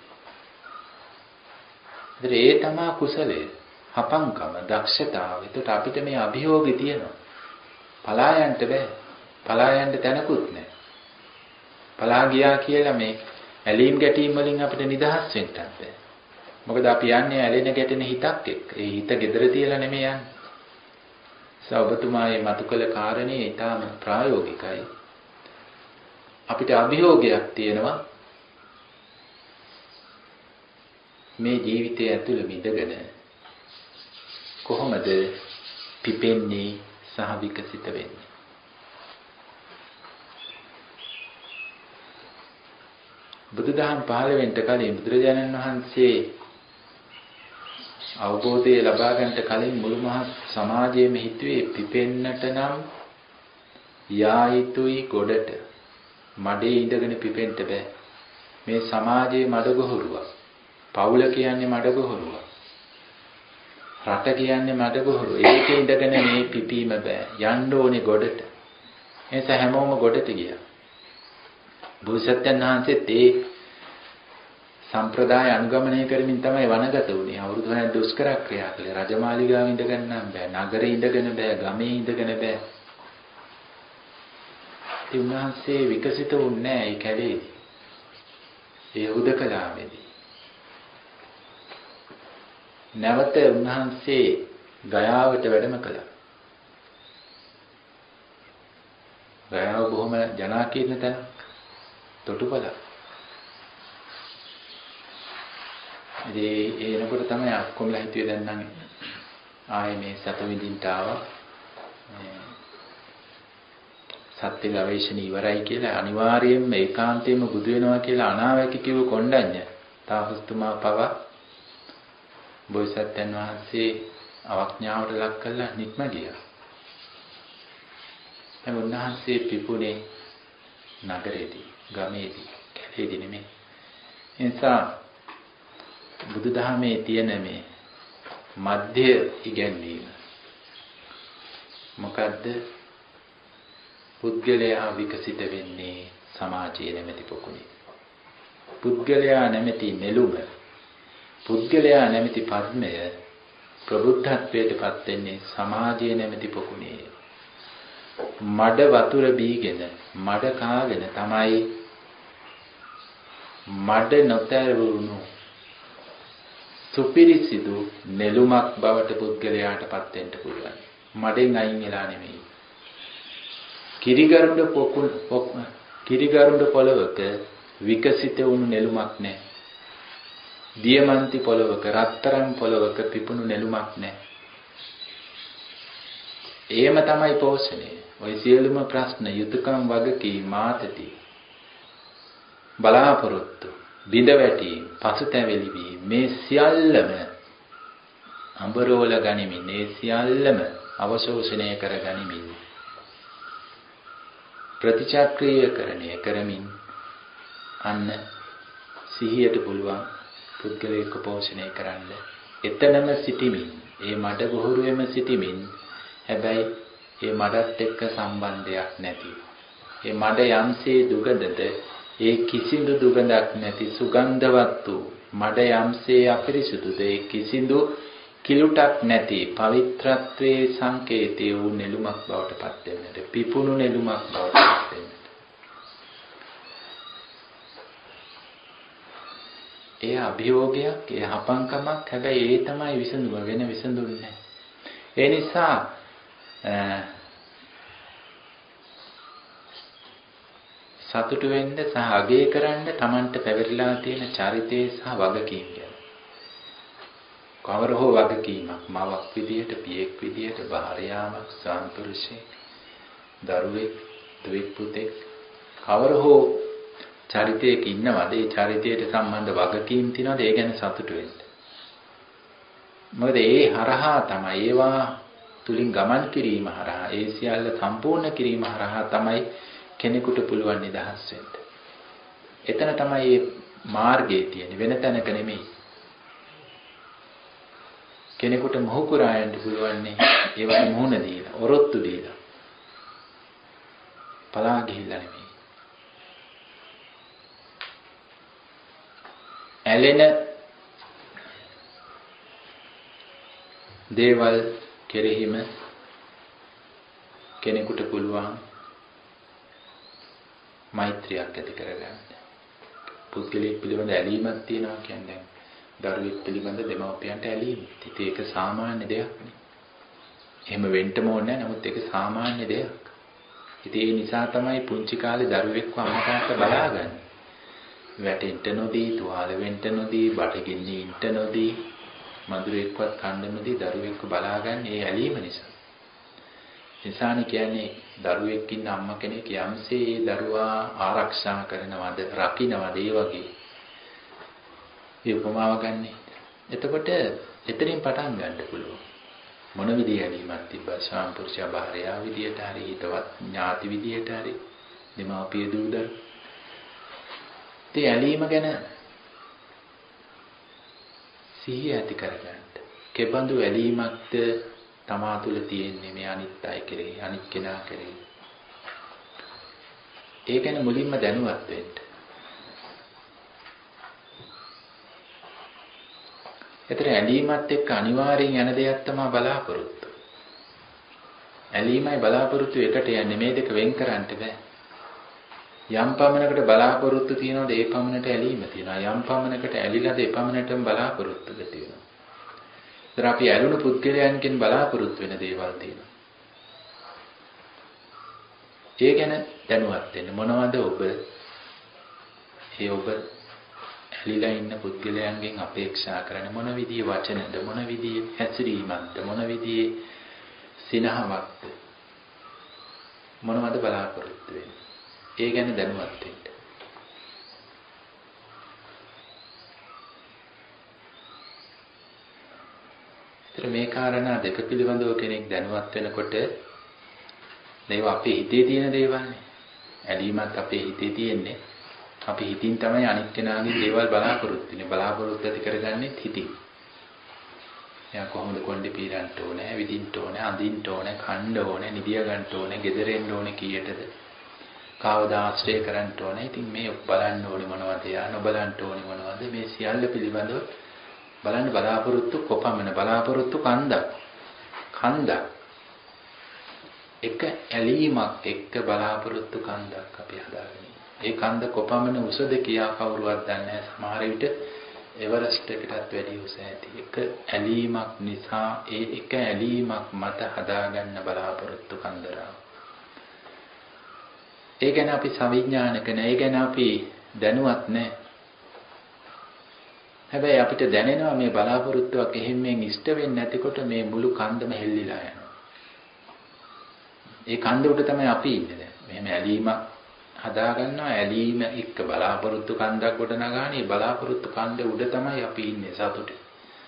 ඒතර ඒ තමයි කුසලය. හපංකම, දක්ෂතාව. ඒකට අපිට මේ අභියෝගය තියෙනවා. පලා යන්න බෑ. පලා යන්න තැනකුත් නැහැ. පලා ගියා කියලා මේ ඇලීම් ගැටීම් වලින් අපිට නිදහස් වෙන්නත් බෑ. මොකද අපි යන්නේ ඇලෙන ගැටෙන හිතක් එක්ක. ඒ හිත gedara තියලා නෙමෙයි යන්නේ. සවබතුමාගේ මතු කළ කාරණේ ඊටාම ප්‍රායෝගිකයි. අපිට අභියෝගයක් තියෙනවා. මේ ජීවිතය ඇතුළේ මිදගෙන කොහොමද පිපෙන්නේ සහ විකසිත වෙන්නේ? බුදුදහම පහළ වෙන්න කලින් බුදුරජාණන් වහන්සේ අවබෝධය ලබා ගන්නට කලින් මුළු මහත් සමාජයේම හිතුවේ පිපෙන්නට නම් යා යුතුයි ගොඩට. මඩේ ඉඳගෙන පිපෙන්න බෑ. මේ සමාජයේ මඩගොහරුවක්. පවුල කියන්නේ මඩගොහරුවක්. රට කියන්නේ මඩගොහරුව. ඒකේ ඉඳගෙන මේ පිපීම බෑ. යන්න ඕනේ ගොඩට. එනිස හැමෝම ගොඩට ගියා. බුදුසත්යන් වහන්සේත් ඒ සම්ප්‍රදාය අනුගමනය කරමින් තමයි වනගත වුණේ. අවුරුදු හයක් දුෂ්කර ක්‍රියා කළේ. රජමාලිගාවේ ඉඳගෙන නම් බෑ. නගරේ ඉඳගෙන බෑ. ගමේ ඉඳගෙන බෑ. ඒ උන්වහන්සේ විකසිත වුණේ නැහැ ඒ කැලේදී. ඒ හුදකලාවේදී. නැවත උන්වහන්සේ ගයාවට වැඩම කළා. ගයාව බොහොම ජනාකීර්ණ තැනක්. තොටුපළ. ඉතින් ඒ එනකොට තමයි ඔක්කොමලා හිතුවේ දැන් නම් ආයේ මේ සත විඳින්න ආවා. සත්‍ය ගවේෂණ ඉවරයි කියලා අනිවාර්යයෙන්ම ඒකාන්තයෙන්ම බුදු වෙනවා කියලා අනාවැකි කිව්ව කොණ්ඩඤ්ඤ තාපස්තුමා පව බෝසත්යන් වහන්සේ අවඥාවට ලක් කළා නික්ම ගියා. එම් උන්වහන්සේ පිපුණේ නගරේදී, ගමේදී, කැලේදී නෙමෙයි. එනිසා බුදුදහමේ තියෙන මේ මධ්‍ය ඉගැන්වීම මොකද්ද? පුද්ගලයා විකසිත වෙන්නේ සමාජයේ නැමැති පොකුණේ. පුද්ගලයා නැමැති නෙළුම, පුද්ගලයා නැමැති පද්මය ප්‍රබුද්ධත්වයට පත් වෙන්නේ සමාජයේ නැමැති පොකුණේ. මඩ වතුර බීගෙන, මඩ කාගෙන තමයි මඩ නොතරුණු සුපිරිසිදු නෙළුමක් බවට පුද්ගලයාට පත් වෙන්න පුළුවන්. මඩෙන් අයින් වෙලා නෙමෙයි. කිරිගරුඬ පොකුල් කිරිගරුඬ පොළවක විකසිත වුණු නෙළුමක් නැහැ. දියමන්ති පොළවක, රත්තරන් පොළවක පිපුණු නෙළුමක් නැහැ. එහෙම තමයි පෝෂණය. ওই සියලුම ප්‍රශ්න යුතුයකම් වගකීම් මාතති බලාපොරොත්තු බිඳ වැටීම් පසුතැවිලි වීම මේ සියල්ලම අඹරෝල ගනිමින් මේ සියල්ලම අවශෝෂණය කර ගනිමින් ප්‍රතිචක්‍රීයකරණය කරමින් අන්න සිහියට පුළුවන් පුද්ගලයෙක් පෝෂණය කරන්න එතනම සිටිමින් ඒ මඩ ගොහරුවෙම සිටිමින් හැබැයි ඒ මඩත් එක්ක සම්බන්ධයක් නැති ඒ මඩ යම්සේ දුගඳද ඒ කිසිදු දුගඳක් නැති සුගන්ධවත් වූ මඩ යම්සේ අපිරිසුදුද ඒ කිසිදු කිලුටක් නැති පවිත්‍රත්වයේ සංකේතය වූ නෙළුමක් බවට පත් වෙන්නට පිපුණු නෙළුමක් බවට පත් වෙන්නට ඒ අභියෝගයක් ඒ හපංකමක් හැබැයි ඒ තමයි විසඳුම වෙන විසඳුන්නේ නැහැ. ඒ නිසා සතුටු වෙන්න සහ අගය කරන්න Tamanට පැවරිලා තියෙන චරිතය සහ වගකීම් ගැන. කවර හෝ වගකීමක් මවක් විදියට, පියෙක් විදියට, භාර්යාවක්, සාන්පුරුෂයෙක්, දරුවෙක්, දුවෙක් පුතෙක් කවර හෝ චරිතයක ඉන්නවද? ඒ චරිතයට සම්බන්ධ වගකීම් තියෙනවද? ඒ ගැන සතුටු වෙන්න. මොකද ඒ හරහා තමයි ඒවා තුලින් ගමන් කිරීම හරහා ඒ සියල්ල සම්පූර්ණ කිරීම හරහා තමයි කෙනෙකුට පුළුවන් නිදහස් වෙන්න. එතන තමයි මේ මාර්ගය තියෙන්නේ වෙන තැනක නෙමෙයි. කෙනෙකුට මොහු කරා යන්න පුළුවන් නේ ඒවට මුහුණ දීලා, ඔරොත්තු දීලා. පලා ගිහිල්ලා නෙමෙයි. ඇලෙන දේවල් කෙරෙහිම කෙනෙකුට පුළුවන් මෛත්‍රියක් ඇති කරගන්න. පුද්ගලයෙක් පිළිබඳ ඇලීමක් තියෙනවා කියන්නේ දරුවෙක් පිළිබඳ දෙමව්පියන්ට ඇලීම. ඉතින් ඒක සාමාන්‍ය දෙයක් නේ. එහෙම වෙන්නම ඕනේ නැහැ. නමුත් ඒක සාමාන්‍ය දෙයක්. ඉතින් ඒ නිසා තමයි පුංචි කාලේ දරුවෙක්ව අම්මා තාත්තා බලාගන්නේ. වැටෙන්න නොදී, තුවාල වෙන්න නොදී, බඩගින්න ඉන්න නොදී, මధుරෙක්වත් කන්න නොදී දරුවෙක්ව බලාගන්නේ ඒ ඇලීම නිසා. නිසානේ කියන්නේ දරුවෙක් ඉන්න අම්මා කෙනෙක් යම්සේ ඒ දරුවා ආරක්ෂා කරනවද, රකින්නවද ඒ වගේ. මේ උපමාව ගන්නෙ. එතකොට එතනින් පටන් ගන්න පුළුවන්. මොන විදිහේ ඇලීමක් තිබ්බා සාම්පුරුෂයා භාර්යාව විදියට හරි, හිතවත් ඥාති විදියට හරි, දෙමාපිය දූ දරු ඒ ඇලීම ගැන සිහිය ඇති කරගන්න. කෙබඳු ඇලීමක්ද තමා තුළ තියෙන්නේ මේ අනිත් අය කෙරෙහි, අනිත් කෙනා කෙරෙහි. ඒ ගැන මුලින්ම දැනුවත් වෙන්න. ඒතර ඇලීමත් එක්ක අනිවාර්යෙන් යන දෙයක් තමයි බලාපොරොත්තු. ඇලීමයි බලාපොරොත්තු එකට යන්නේ මේ දෙක වෙන් කරන්න බෑ. යම් පමණකට බලාපොරොත්තු තියනවාද ඒ පමණට ඇලීම තියෙනවා. යම් පමණකට ඇලිලාද ඒ පමණටම බලාපොරොත්තුද තියෙනවා. ඒතර අපි ඇලුණු පුද්ගලයන්ගෙන් බලාපොරොත්තු වෙන දේවල් තියෙනවා. ඒ ගැන දැනුවත් වෙන්න මොනවද ඔබ ඒ ඔබ ඇලිලා ඉන්න පුද්ගලයන්ගෙන් අපේක්ෂා කරන මොන විදිහේ වචනද, මොන විදිහේ හැසිරීමක්ද, මොන විදිහේ සිනහවක්ද, මොනවද බලාපොරොත්තු වෙන්නේ? ඒ ගැන දැනුවත් වෙන්න. ඒතර මේ කාරණා දෙක පිළිබඳව කෙනෙක් දැනුවත් වෙනකොට මේවා අපේ හිතේ තියෙන දේවල්නේ. ඇලීමත් අපේ හිතේ තියෙන්නේ. අපි හිතින් තමයි අනිත් කෙනාගේ දේවල් බලාපොරොත්තු වෙන්නේ. බලාපොරොත්තු ඇති කරගන්නේ හිතින්. එයා කොහොමද කොණ්ඩේ පීරන්න ඕනේ, විදින්න ඕනේ, අඳින්න ඕනේ, කන්න ඕනේ, නිදිය ගන්න ඕනේ, ගෙදරෙන්න ඕනේ කීයටද? කාවද ආශ්‍රය කරන්න ඕනේ. ඉතින් මේ බලන්න ඕනේ මොනවද, යා නොබලන්න ඕනේ මොනවද? මේ සියල්ල පිළිබඳව බලන්න බලාපොරොත්තු කොපමණ බලාපොරොත්තු කන්දක්. කන්දක්. එක ඇලීමක් එක්ක බලාපොරොත්තු කන්දක් අපි හදාගෙන. ඒ කන්ද කොපමණ උසද කියා කවුරුවත් දන්නේ නැහැ. සමහර විට එවරස්ට් එකටත් වැඩි උස ඇති. එක ඇලීමක් නිසා ඒ එක ඇලීමක් මත හදාගන්න බලාපොරොත්තු කන්දරාව. ඒ ගැන අපි සවිඥානික නැහැ. ඒ ගැන අපි දැනුවත් නැහැ. හැබැයි අපිට දැනෙනවා මේ බලාපොරොත්තුවක් එහෙම මෙන් ඉෂ්ට වෙන්නේ නැතිකොට මේ මුළු කන්දම හෙල්ලිලා යනවා. ඒ කන්ද උඩ තමයි අපි ඉන්නේ දැන්. මෙහෙම ඇලීමක් හදා ගන්නවා, ඇලීම එක්ක බලාපොරොත්තු කන්දක් ගොඩ නගානේ, බලාපොරොත්තු කන්ද උඩ තමයි අපි ඉන්නේ සතුටේ.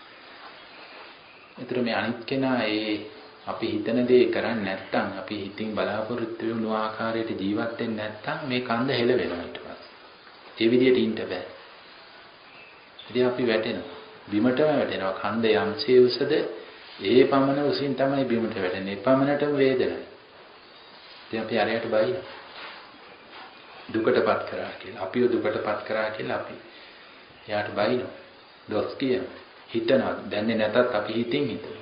ඒතර මේ අනිත් කෙනා ඒ අපි හිතන දේ කරන්නේ නැත්නම්, අපි හිතින් බලාපොරොත්තු වෙන ආකාරයට ජීවත් වෙන්නේ නැත්නම් මේ කන්ද හෙල වෙනවා ඊට පස්සේ. ඒ විදිහට ඉන්න බෑ. ඉතින් අපි වැටෙනවා. බිමටම වැටෙනවා. කන්ද යම්සේ උසද ඒ පමණ උසින් තමයි බිමට වැටෙන්නේ. ඒ පමණටම වේදනයි. ඉතින් අපි අරයට බයිනවා. දුකටපත් කරා කියලා. අපිව දුකටපත් කරා කියලා අපි එයාට බයිනවා. දොස් කියනවා. හිතනවා. දැන්නේ නැතත් අපි හිතින් හිතනවා.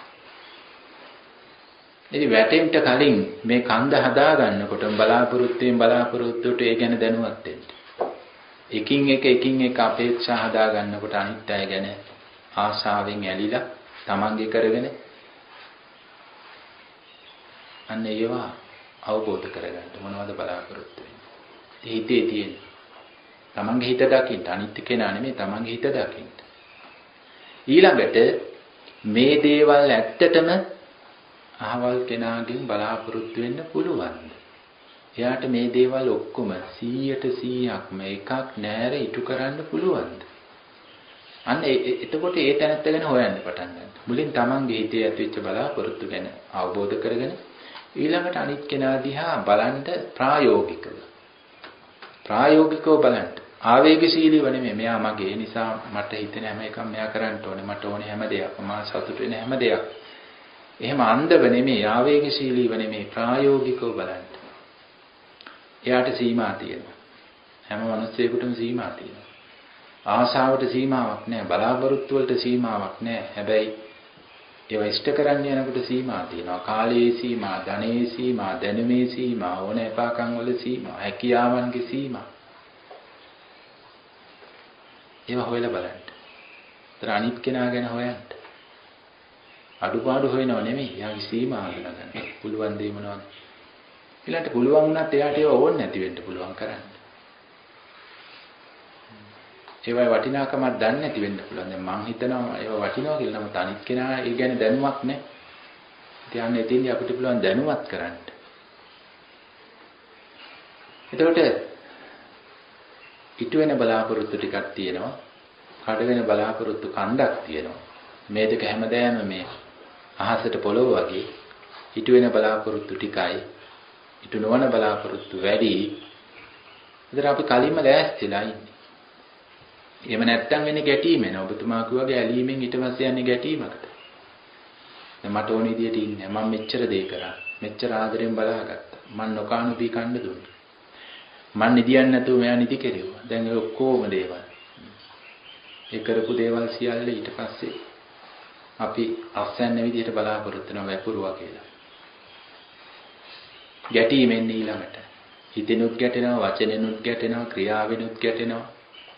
ඉතින් වැටෙන්න කලින් මේ කන්ද හදා ගන්නකොට බලාපොරොත්තුෙන් බලාපොරොත්තුට ඒ ගැන දැනුවත් වෙන්න. එකින් එක එකින් එක අපේක්ෂා හදා ගන්නකොට අනිත් අය ගැන ආශාවෙන් ඇලිලා තමන්ගේ කරගෙන අන්න ඒවා අවබෝධ කරගන්න මොනවද බලාපොරොත්තු වෙන්නේ. හිතේ තියෙන තමන්ගේ හිත දකින්න, අනිත් කෙනා නෙමෙයි තමන්ගේ හිත දකින්න. ඊළඟට මේ දේවල් ඇත්තටම අහවල් කෙනාගෙන් බලාපොරොත්තු වෙන්න පුළුවන්ද? එයාට මේ දේවල් ඔක්කොම සීයට සීයක්ම එකක් නෑර ඉටු කරන්න පුළුවන්ද? අන්න එතකොට ඒ තැනත්ත ගැන හොයන්න පටන් ගන්න. මුලින් තමන්ගේ හිතේ ඇතිවෙච්ච බලාපොරොත්තු ගැන අවබෝධ කරගෙන ඊළඟට අනිත් කෙනා දිහා බලන්න ප්‍රායෝගිකව. ප්‍රායෝගිකව බලන්න. ආවේගශීලීව නෙමෙයි. මෙයා මගේ නිසා මට හිතෙන හැම එකම මෙයා කරන්න ඕනේ. මට ඕනේ හැම දෙයක්ම මා සතුට වෙන හැම දෙයක්. එහෙම අන්ධව නෙමෙයි, ආවේගශීලීව නෙමෙයි, ප්‍රායෝගිකව බලන්න. එයාට සීමා තියෙනවා. හැම මිනිස්සෙකුටම සීමා තියෙනවා. ආශාවට සීමාවක් නැහැ, බලාපොරොත්තු වලට සීමාවක් නැහැ. හැබැයි ඒවා ඉෂ්ට කරන්න යනකොට සීමා තියෙනවා. කාලයේ සීමා, ධනයේ සීමා, දැනුමේ සීමා, ඕනෑපාකම් වල සීමා, හැකියාවන්ගේ සීමා. ඒවා හොයලා බලන්න. ඒතර අනිත් කෙනා ගැන හොයන්න. අඩුපාඩු හොයනව නෙමෙයි. යාගේ සීමා අඳුනගන්න. පුළුවන් දේ මොනවද? ඊළඟට පුළුවන් වුණත් එයාට ඒව ඕනේ නැති වෙන්න පුළුවන් කරන්න. ඒවයි වටිනාකමක් දන්නේ නැති වෙන්න පුළුවන්. දැන් මං හිතනවා ඒව වටිනවා කියලා. නමුත් අනිත් කෙනා ඒ ගැන දැනුමක් නැහැ. ඉතින් අන්න එතෙන්දී අපිට පුළුවන් දැනුවත් කරන්න. එතකොට ඉටු වෙන බලාපොරොත්තු ටිකක් තියෙනවා. කඩ වෙන බලාපොරොත්තු කන්දක් තියෙනවා. මේ දෙක හැමදාම මේ අහසට පොළොව වගේ ඉටු වෙන බලාපොරොත්තු ටිකයි ඉටු නොවන බලාපොරොත්තු වැඩි. ඒතර අපි කලින්ම ලෑස්තිලා ඉන්නේ. එහෙම නැත්තම් වෙන්නේ ගැටීම වෙනවා. ඔබතුමා කිව්වාගේ ඇලීමෙන් ඊට පස්සේ යන්නේ ගැටීමකට. දැන් මට ඕන විදියට ඉන්නේ. මම මෙච්චර දේ කරා. මෙච්චර ආදරෙන් බලාගත්තා. මම නොකානු බී කන්න දුන්නා. මම නිදියන්නේ නැතුව මෙයා නිදි කෙරෙව්වා. දැන් ඒ ඔක්කොම දේවල්. ඒ කරපු දේවල් සියල්ල ඊට පස්සේ අපි අස්වැන්න විදියට බලාපොරොත්තු වෙනවා වැපුරුවා කියලා. ගැටීමෙන් ඊළඟට හිතෙනුත් ගැටෙනවා, වචනෙනුත් ගැටෙනවා, ක්‍රියාවෙනුත් ගැටෙනවා.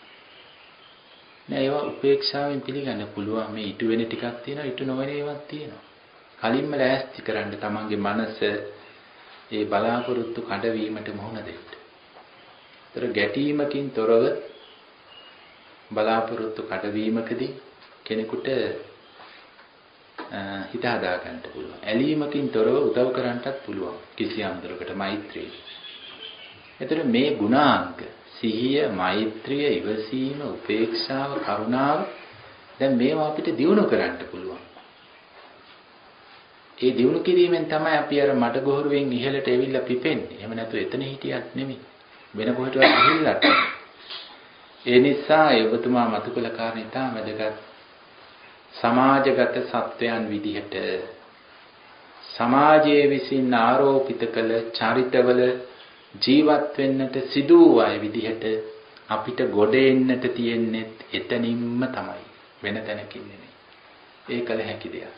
නෑ ඒවා උපේක්ෂාවෙන් පිළිගන්න පුළුවන්. මේ ඉටු වෙන ටිකක් තියෙනවා, ඉටු නොවන ඒවාක් තියෙනවා. කලින්ම ලෑස්ති කරන්න තමන්ගේ මනස ඒ බලාපොරොත්තු කඩවීමට මුහුණ දෙන්න. ඒතර ගැටීමකින් තොරව බලාපොරොත්තු කඩවීමකදී කෙනෙකුට හිත හදා ගන්න පුළුවන්. ඇලීමකින් තොරව උදව් කරන්නටත් පුළුවන්. කිසියම් දුරකට මෛත්‍රිය. ඒතර මේ ගුණාංග සිහිය, මෛත්‍රිය, ඉවසීම, උපේක්ෂාව, කරුණාව දැන් මේවා අපිට දියුණු කරන්න පුළුවන්. ඒ දියුණු කිරීමෙන් තමයි අපි අර මඩ ගොහරුවෙන් ඉහළට එවිල්ලා පිපෙන්නේ. එහෙම නැතු එතන හිටියක් නෙමෙයි. වෙන කොහෙටවත් ගිහිල්ලට. ඒ නිසා ඒ ඔබතුමා මතු කළ කාරණේ ඉතාම වැදගත්. සමාජගත සත්වයන් විදිහට සමාජයේ විසින් ආරෝපිත කළ චරිතවල ජීවත් වෙන්නට සිදු වූ අය විදිහට අපිට ගොඩ එන්නට තියෙන්නේ එතනින්ම තමයි. වෙන තැනකින් නෙමෙයි. ඒ කල හැකි දෙයක්.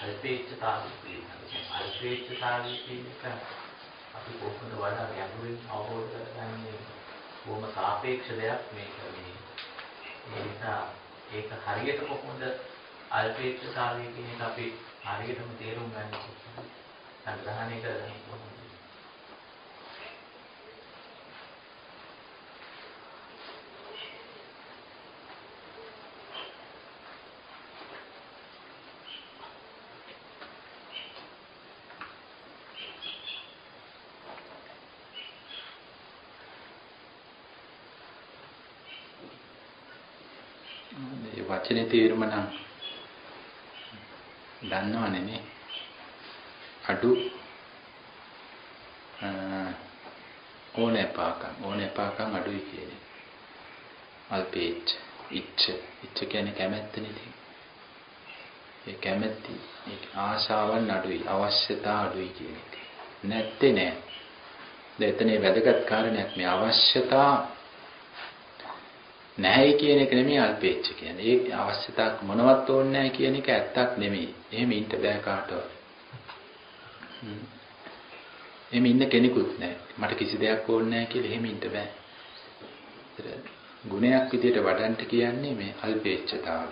අල්පේච්ඡතාවය පිළිබඳව. අල්පේච්ඡතාවය කියන එක අපි කොහොමද වඩා ගැඹුරින් අවබෝධ කරගන්නේ? කොහොම සාපේක්ෂ දෙයක් මේක මේ. ඒ නිසා ඒක හරියට කොහොමද අල්පේච්ඡතාවය කියන එක අපි හරියටම තේරුම් ගන්න ඕනේ. සංග්‍රහණය කරගන්න ඕනේ. වචනේ තේරුම නම් දන්නවනේ නේ. අඩු ඕනෑපාකම් ඕනෑපාකම් අඩුයි කියන්නේ. අල්පේච්ඡ ඉච්ඡ ඉච්ඡ කියන්නේ කැමැත්තනේ. ඒ කැමැති ඒ ආශාවන් අඩුයි, අවශ්‍යතා අඩුයි කියන එක. නැත්තේ නෑ. දෙතනේ වැදගත් කාරණයක් මේ අවශ්‍යතා නැහැ කියන එක නෙමෙයි අල්පේච්ඡ කියන්නේ. ඒ අවශ්‍යතාවක් මොනවත් ඕනේ නැහැ කියන එක ඇත්තක් නෙමෙයි. එහෙම ඉන්න බෑ කාටවත්. එහෙම ඉන්න කෙනෙකුත් නැහැ. මට කිසි දෙයක් ඕනේ නැහැ කියලා එහෙම ඉන්න බෑ. ඒතර ගුණයක් විදියට වඩන්න කියන්නේ මේ අල්පේච්ඡතාවය.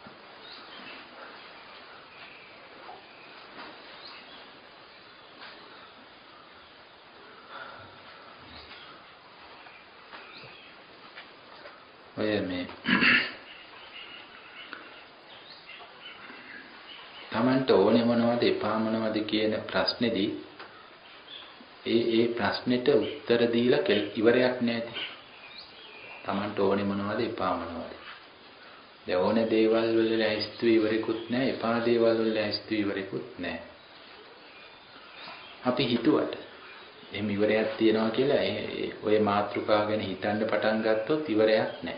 ඔය මේ තමන්ට ඕනේ මොනවද එපා මොනවද කියන ප්‍රශ්නේදී ඒ ඒ ප්‍රශ්නෙට උත්තර දීලා ඉවරයක් නැති. තමන්ට ඕනේ මොනවද එපා මොනවද. දැන් ඕනේ දේවල් වල ලැයිස්තු ඉවරෙකුත් නැහැ, එපා දේවල් වල ලැයිස්තු ඉවරෙකුත් නැහැ. අපි හිතුවට එහෙම ඉවරයක් තියනවා කියලා ඔය මාතෘකාව ගැන හිතන්න පටන් ගත්තොත් ඉවරයක් නැහැ.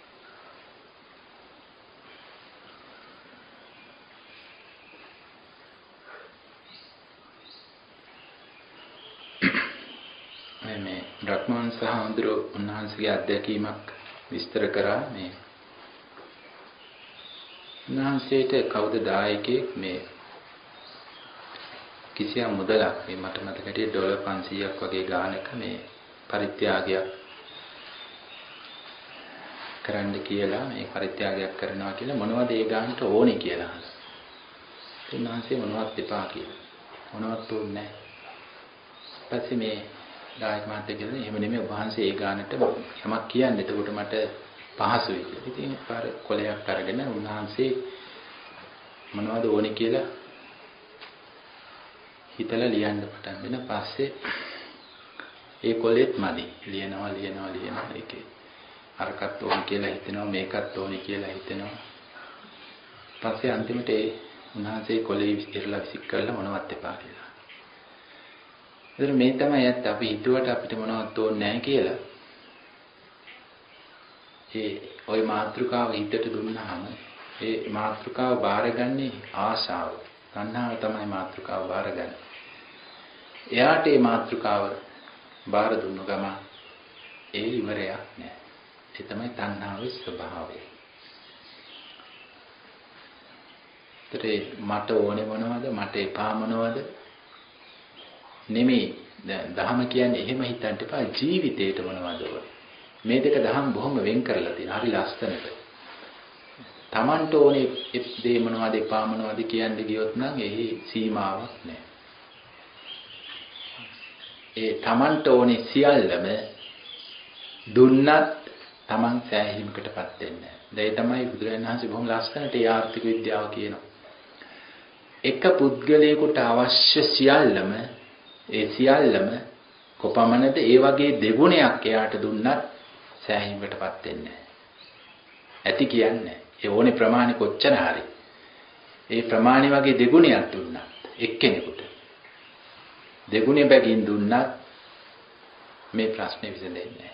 මේ බ්‍රහ්මවංශ සහඳුරෝ උන්වහන්සේගේ අත්දැකීමක් විස්තර කරා මේ උන්වහන්සේට කවුද දායකයෙක් මේ කිසියම් මුදලක් මේ මට මතක හිටියේ ඩොලර් පන්සීයක් වගේ ගානක මේ පරිත්‍යාගයක් කරන්න කියලා මේ පරිත්‍යාගයක් කරනවා කියලා මොනවද ඒ ගානට ඕනේ කියලා අහනවා. උන්වහන්සේ මොනවත් එපා කියලා. මොනවත් ඕනේ නැහැ. ඊපස්සේ මේ දායක මහත්තයා කියලා එහෙම නෙමෙයි ඔබ වහන්සේ ඒ ගානට යමක් කියන්නේ. එතකොට මට පහසුයි කියලා. ඉතින් පාර කොලයක් අරගෙන උන්වහන්සේ මොනවද ඕනේ කියලා හිතලා ලියන්න පටන් දෙන පස්සේ ඒ කොලෙත් මදි. ලියනවා ලියනවා ලියනවා ඒකේ අරකට ඕන කියලා හිතෙනවා මේකත් ඕනේ කියලා හිතෙනවා. පස්සේ අන්තිමට ඒ උන්වහන්සේ කොලේ ඉරලා විසික් කරලා මොනවත් එපා කියලා. ඒතර මේ තමයි ඇත්ත. අපි හිතුවට අපිට මොනවත් ඕනේ නැහැ කියලා. ඒ ওই මාත්‍රිකාව හිතට දුන්නාම ඒ මාත්‍රිකාව බාරගන්නේ ආශාව. තණ්හාව තමයි මාත්‍රිකාව බාරගන්නේ. එයාට මේ මාත්‍රිකාව බාර දුන්නු ගම ඒ ඉවරයක් නෑ. ඒ තමයි තණ්හාවේ ස්වභාවය. ඒතරේ මට ඕනේ මොනවද මට එපා මොනවද නෙමෙයි. දැන් ධහම කියන්නේ එහෙම හිතන්න එපා. ජීවිතේට මොනවද ඕනේ. මේ දෙක දහම් බොහොම වෙන් කරලා තියෙනවා. හරි ලස්සනට. Tamanට ඕනේ දේ මොනවද එපා මොනවද කියන්නේ ගියොත් නම් එහි සීමාවක් නැහැ. ඒ Tamanට ඕනේ සියල්ලම දුන්නත් Taman සෑහීමකටපත් වෙන්නේ නැහැ. ඒ තමයි බුදුරජාණන් වහන්සේ බොහොම ලස්සනට ඒ ආර්ථික විද්‍යාව කියනවා. එක පුද්ගලයෙකුට අවශ්‍ය සියල්ලම ඒ සියල්ලම කොපමණද ඒ වගේ දෙගුණයක් එයාට දුන්නත් සෑහීමකටපත් වෙන්නේ නැහැ. ඇති කියන්නේ ඒ ඕනේ ප්‍රමාණය කොච්චර හරි ඒ ප්‍රමාණය වගේ දෙගුණයක් දුන්නත් එක්කෙනෙකුට දෙගුණෙ බැගින් දුන්නත් මේ ප්‍රශ්නේ විසඳෙන්නේ නැහැ.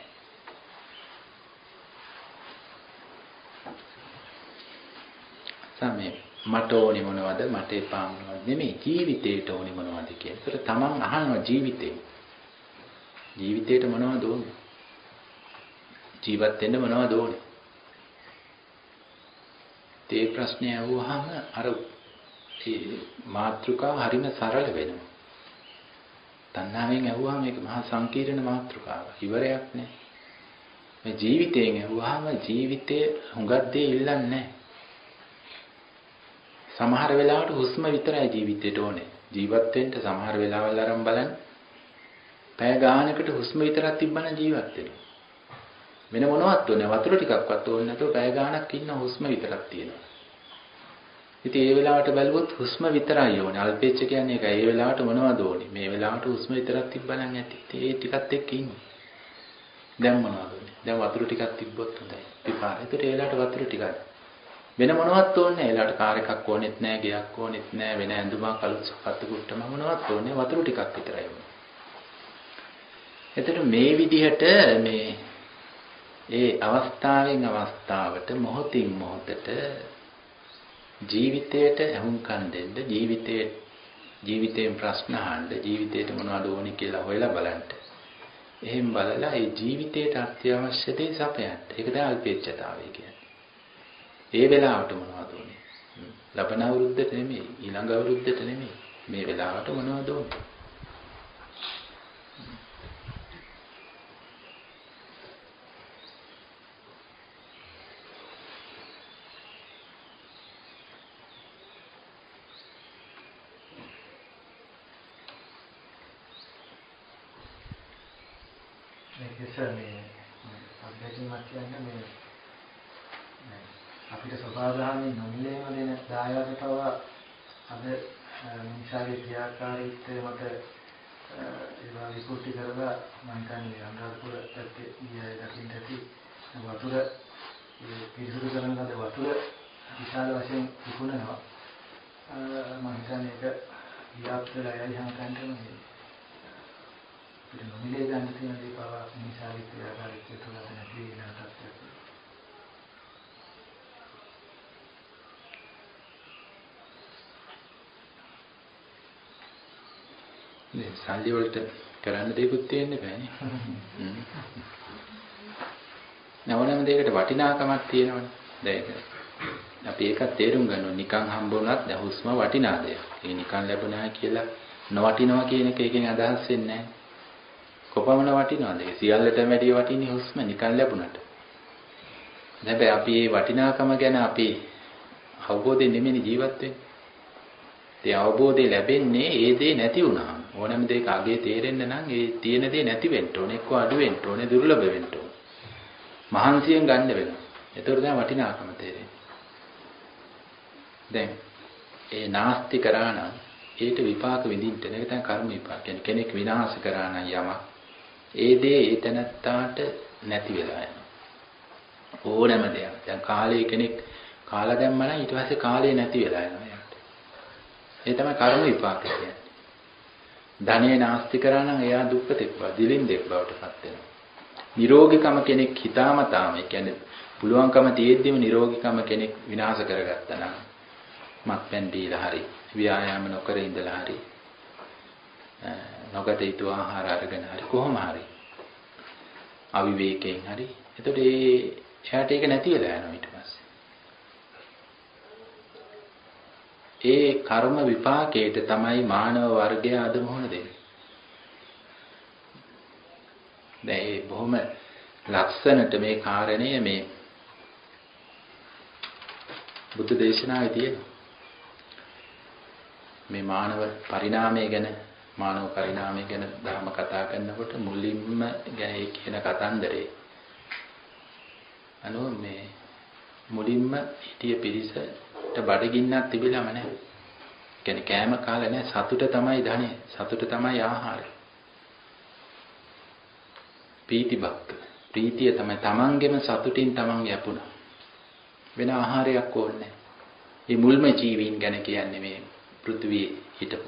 සමේ මට ඕනේ මොනවද මට එපා මොනවද නෙමෙයි ජීවිතේට ඕනේ මොනවද කියන. ඒතර තමන් අහනවා ජීවිතේ. ජීවිතේට මොනවද ඕනේ? ජීවත් වෙන්න මොනවද ඕනේ? ඒ ප්‍රශ්නේ අහුවාම අර ඒ මාත්‍රිකාව හරිම සරල වෙනවා. තණ්හාවෙන් ඇහුවාම මේක මහා සංකීර්ණ මාත්‍රිකාවක්. ඉවරයක් නෑ. මේ ජීවිතයෙන් ඇහුවාම ජීවිතේ හුඟක් දේ ඉල්ලන්නේ නෑ. සමහර වෙලාවට හුස්ම විතරයි ජීවිතේට ඕනේ. ජීවත් වෙන්න සමහර වෙලාවල් අරන් බලන්න. පැය ගානකට හුස්ම විතරක් තිබ්බනම් ජීවත් වෙනවා. වෙන මොනවත් ඕනේ වතුර ටිකක්වත් ඕනේ නැතුව පැය ගානක් ඉන්න හුස්ම විතරක් තියෙනවා. ඉතින් ඒ වෙලාවට බැලුවොත් හුස්ම විතරයි ඕනේ. අල්පේච්ච කියන්නේ ඒකයි. ඒ වෙලාවට මොනවද ඕනේ? මේ වෙලාවට හුස්ම විතරක් තිබ්බනම් ඇති. ඒ ටිකත් එක්ක ඉන්නේ. දැන් මොනවද ඕනේ? දැන් වතුර ටිකක් තිබ්බොත් හොඳයි. පිපාර. ඒකට ඒ වෙලාවට වතුර ටිකක්. වෙන මොනවත් ඕනේ නැහැ. ඒ වෙලාවට කාර් එකක් ඕනෙත් නැහැ, ගෙයක් ඕනෙත් නැහැ, වෙන ඇඳුමක් අලුත් සපත්තු කුට්ටම මොනවත් ඕනේ. වතුර ටිකක් විතරයි ඕනේ. එතකොට මේ විදිහට මේ ඒ අවස්ථාවෙන් අවස්ථාවට මොහොතින් මොහොතට ජීවිතයට අහුම්කම් දෙන්න, ජීවිතයේ ජීවිතයෙන් ප්‍රශ්න අහන්න, ජීවිතයට මොනවද ඕනේ කියලා හොයලා බලන්න. එහෙන් බලලා ඒ ජීවිතයට අත්‍යවශ්‍ය දේ සපයන්න. ඒක තමයි අල්පේච්ඡතාවය කියන්නේ. ඒ වෙලාවට මොනවද ඕනේ? ලබන අවුරුද්දට නෙමෙයි, ඊළඟ අවුරුද්දට නෙමෙයි. මේ වෙලාවට මොනවද ඕනේ? මේ අධ්‍යක්ෂණයක් කියන්නේ මේ අපිට සබාධාමී නොමිලේම දෙන දායාද තව අද මිනිසාගේ ක්‍රියාකාරීත්වය මත ඒවා විකෘති කරලා මම හිතන්නේ අනුරාධපුර පැත්තේ ගිය දකින්න ඇති වතුර පිරිසිදු කරන ලද වතුර විශාල වශයෙන් විකුණනවා. මම හිතන්නේ ඒක ව්‍යාප්ත වෙලා යයි හැමතැනටම අපිට නොමිලේ ගන්න තියෙන දේ පවා මිනිසාගේ ක්‍රියාකාරීත්වය තුළ නැති වෙන තත්ත්වයක්. නේ සල්ලි වලට කරන්න දෙයක්වත් තියෙන්නේ බෑනේ. නවනම දෙයකට වටිනාකමක් තියෙනවනේ. දැන් අපි ඒක තේරුම් ගන්න ඕනේ. නිකන් හම්බ වුණත් දැන් හුස්ම වටිනා දෙයක්. ඒ නිකන් ලැබුණා කියලා නොවටිනවා කියන එක එකෙන් අදහස් වෙන්නේ නැහැ. කොපමණ වටිනවද? ඒ සියල්ලටම වැඩිය වටින්නේ හුස්ම නිකන් ලැබුණට. හැබැයි අපි මේ වටිනාකම ගැන අපි අවබෝධයෙන් නෙමෙයි ජීවත් වෙන්නේ. ඒ අවබෝධය ලැබෙන්නේ ඒ දේ නැති වුණාම. ඕනෑම දෙයක අගේ තේරෙන්න නම් ඒ තියෙන දේ නැති වෙන්න ඕනේ, එක්ක අඩු වෙන්න ඕනේ, දුර්ලභ වෙන්න ඕනේ. මහන්සියෙන් ගන්න වෙනවා. ඒතකොට තමයි වටිනාකම තේරෙන්නේ. දැන් ඒ නාස්ති කරා නම් ඒට විපාක විඳින්න ඒක තමයි කර්ම විපාක. කියන්නේ කෙනෙක් විනාශ කරා නම් යමක් ඒ දේ ඒ තැනත්තාට නැති වෙලා යනවා. ඕනෑම දෙයක්. දැන් කාලේ කෙනෙක් කාලා දැම්ම නම් ඊට පස්සේ කාලේ නැති වෙලා යනවා යාට. ඒ තමයි කර්ම විපාක කියන්නේ. ධනෙ නාස්ති කරා නම් එයා දුක්ඛතෙක් බව, දිලින්දෙක් බවට පත් වෙනවා. නිරෝගීකම කෙනෙක් හිතාමතාම, ඒ කියන්නේ පුළුවන්කම තියෙද්දිම නිරෝගීකම කෙනෙක් විනාශ කරගත්තා නම් මත්පැන් දීලා හරි, ව්‍යායාම නොකර ඉඳලා හරි, නොගත යුතු ආහාර අරගෙන හරි, කොහොම හරි අවිවේකයෙන් හරි, එතකොට ඒ එයාට ඒක නැති වෙලා යනවා ඊට පස්සේ. ඒ කර්ම විපාකයට තමයි මානව වර්ගය අද මොහොන දෙන්නේ. දැන් මේ බොහොම ලක්ෂණට මේ කාරණය මේ බුද්ධ දේශනාවේ තියෙනවා. මේ මානව පරිණාමය ගැන, මානව පරිණාමය ගැන ධර්ම කතා කරනකොට මුලින්ම ගැන ඒ කියන කතන්දරේ අනෝ මේ මුලින්ම හිටිය පිරිසට බඩගින්නක් තිබිලාම නැහැ. කියන්නේ කෑම කාලා නැහැ. සතුට තමයි ධනෙ. සතුට තමයි ආහාරය. ප්‍රීතිබක්ක. ප්‍රීතිය තමයි තමන්ගෙම සතුටින් තමන් යපුණා. වෙන ආහාරයක් ඕනේ නැහැ. මේ මුල්ම ජීවීන් ගැන කියන්නේ මේ පෘථිවියේ හිටපු.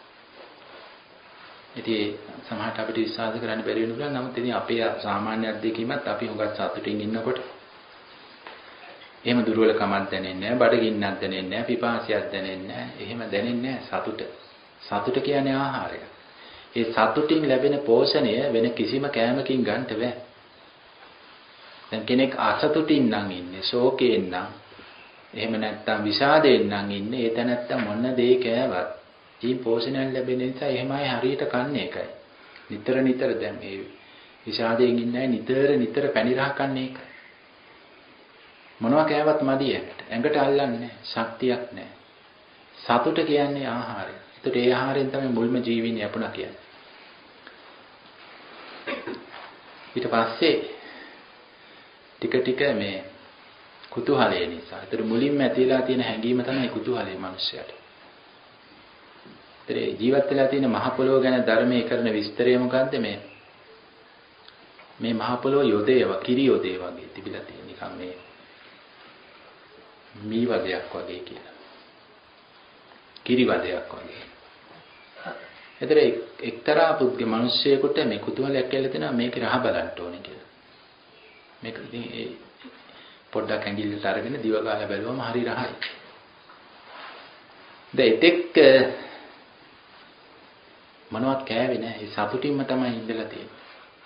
ඉතින් සමහරට අපිට විශ්වාස කරන්න බැරි වෙනවා. නමුත් ඉතින් අපේ සාමාන්‍ය අත්දැකීමත් අපි හුඟක් සතුටින් ඉන්නකොට එහෙම දුර්වලකමක් දැනෙන්නේ නැහැ, බඩගින්නක් දැනෙන්නේ නැහැ, පිපාසයක් දැනෙන්නේ නැහැ. එහෙම දැනෙන්නේ නැහැ සතුට. සතුට කියන්නේ ආහාරය. ඒ සතුටින් ලැබෙන පෝෂණය වෙන කිසිම කෑමකින් ගන්න බෑ. දැන් කෙනෙක් අසතුටින් නම් ඉන්නේ, ශෝකයෙන් නම් එහෙම නැත්නම් විෂාදයෙන් නම් ඉන්නේ. ඒ තැනත්තා මොන දේ කෑවත් ඊ පෝෂණය ලැබෙන නිසා එහෙමයි හරියට කන්නේ එකයි. නිතර නිතර දැන් මේ විෂාදයෙන් ඉන්නේ නිතර නිතර පැණි රහ කන්නේ එකයි. මොනවා කෑවත් මදි ඇඟට. ඇඟට අල්ලන්නේ ශක්තියක් නැහැ. සතුට කියන්නේ ආහාරය. ඒතට ඒ ආහාරයෙන් තමයි මුල්ම ජීවින් යපුණා කියන්නේ. ඊට පස්සේ ටික ටික මේ කුතුහලය නිසා. ඒතර මුලින්ම ඇතිලා තියෙන හැඟීම තමයි කුතුහලය මිනිස්සයාට. ඒතර ජීවත් වෙලා තියෙන මහ පොළොව ගැන ධර්මයේ කරන විස්තරය මොකද්ද මේ? මේ මහ පොළොව යොදේව, කිරි යොදේ වගේ තිබිලා තියෙන නිකන් මේ මී වදයක් වගේ කියලා. කිරි වදයක් වගේ. ඒතර එක්තරා පුද්ගල මිනිස්සෙකුට මේ කුතුහලයක් කියලා තියෙනවා මේක රහ බලන්න ඕනේ කියලා. මේක ඉතින් ඒ පොඩ්ඩක් ඇඟිල්ලට අරගෙන දිව ගාලා බැලුවම හරි රහයි. දැන් එතෙක් මොනවත් කෑවේ නැහැ. ඒ සතුටින්ම තමයි ඉඳලා තියෙන්නේ.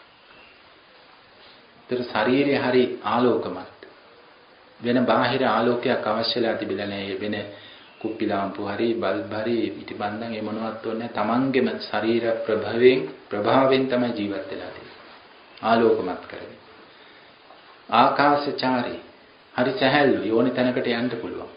ඒතර ශරීරය හරි ආලෝකමත්. වෙන බාහිර ආලෝකයක් අවශ්‍යලා තිබිලා නැහැ. වෙන කුප්පි ලාම්පු හරි බල්බ් හරි පිටිබන්ධන් ඒ මොනවත් ඕනේ නැහැ. තමන්ගේම ශරීර ප්‍රභවයෙන් ප්‍රභාවයෙන් තමයි ජීවත් වෙලා තියෙන්නේ. ආලෝකමත් කරගෙන. ආකාශචාරී හරි සැහැල්ලු යෝනි තැනකට යන්න පුළුවන්.